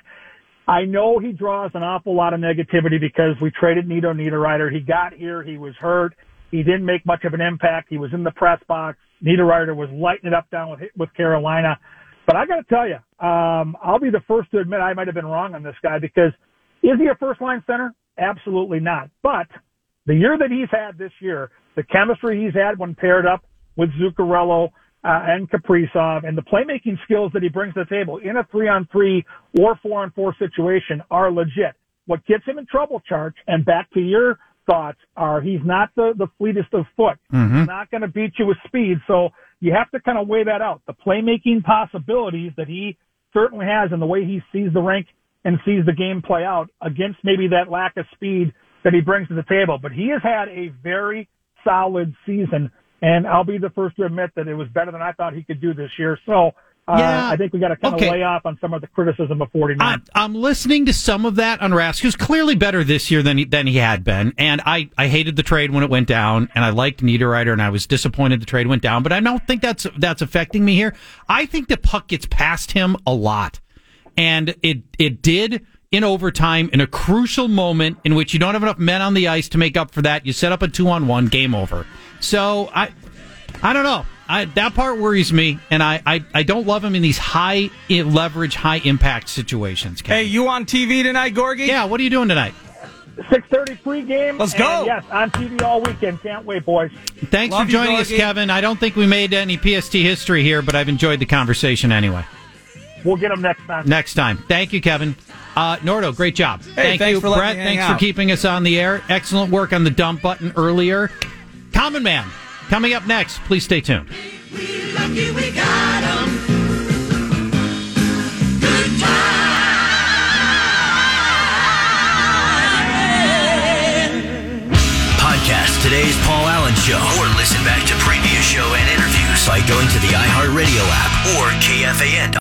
I know he draws an awful lot of negativity because we traded Nito Niederreiter. He got here. He was hurt. He didn't make much of an impact. He was in the press box. Niederreiter was lighting it up down with Carolina. But I got to tell you, I'll be the first to admit I might have been wrong on this guy because is he a first-line center? Absolutely not. But the year that he's had this year, the chemistry he's had when paired up with Zuccarello and Kaprizov and the playmaking skills that he brings to the table in a 3-on-3 or 4-on-4 situation are legit. What gets him in trouble, Charch, and back to your thoughts, are he's not the fleetest of foot. Mm-hmm. He's not going to beat you with speed, so you have to kind of weigh that out. The playmaking possibilities that he certainly has and the way he sees the rink and sees the game play out against maybe that lack of speed that he brings to the table. But he has had a very solid season, and I'll be the first to admit that it was better than I thought he could do this year. So I think we got to kind of lay off on some of the criticism of 49. I'm listening to some of that on Rask, who's clearly better this year than he had been. And I hated the trade when it went down, and I liked Niederreiter, and I was disappointed the trade went down. But I don't think that's affecting me here. I think the puck gets past him a lot, and it did in overtime in a crucial moment in which you don't have enough men on the ice to make up for that. You set up a 2-on-1, game over. So I don't know. That part worries me, and I don't love him in these high leverage, high impact situations. Kevin. Hey, you on TV tonight, Gorgie? Yeah, what are you doing tonight? 6:30 pregame. Let's go. Yes, on TV all weekend. Can't wait, boys. Thanks for joining us, Kevin. I don't think we made any PST history here, but I've enjoyed the conversation anyway. We'll get them next time. Next time. Thank you, Kevin. Nordo, great job. Hey, Thank you, for Brett. Thanks for keeping us on the air. Excellent work on the dump button earlier. Common Man. Coming up next, please stay tuned. We lucky we got 'em. Good time. Podcast today's Paul Allen Show, or listen back to previous show and interviews by going to the iHeartRadio app or KFAN.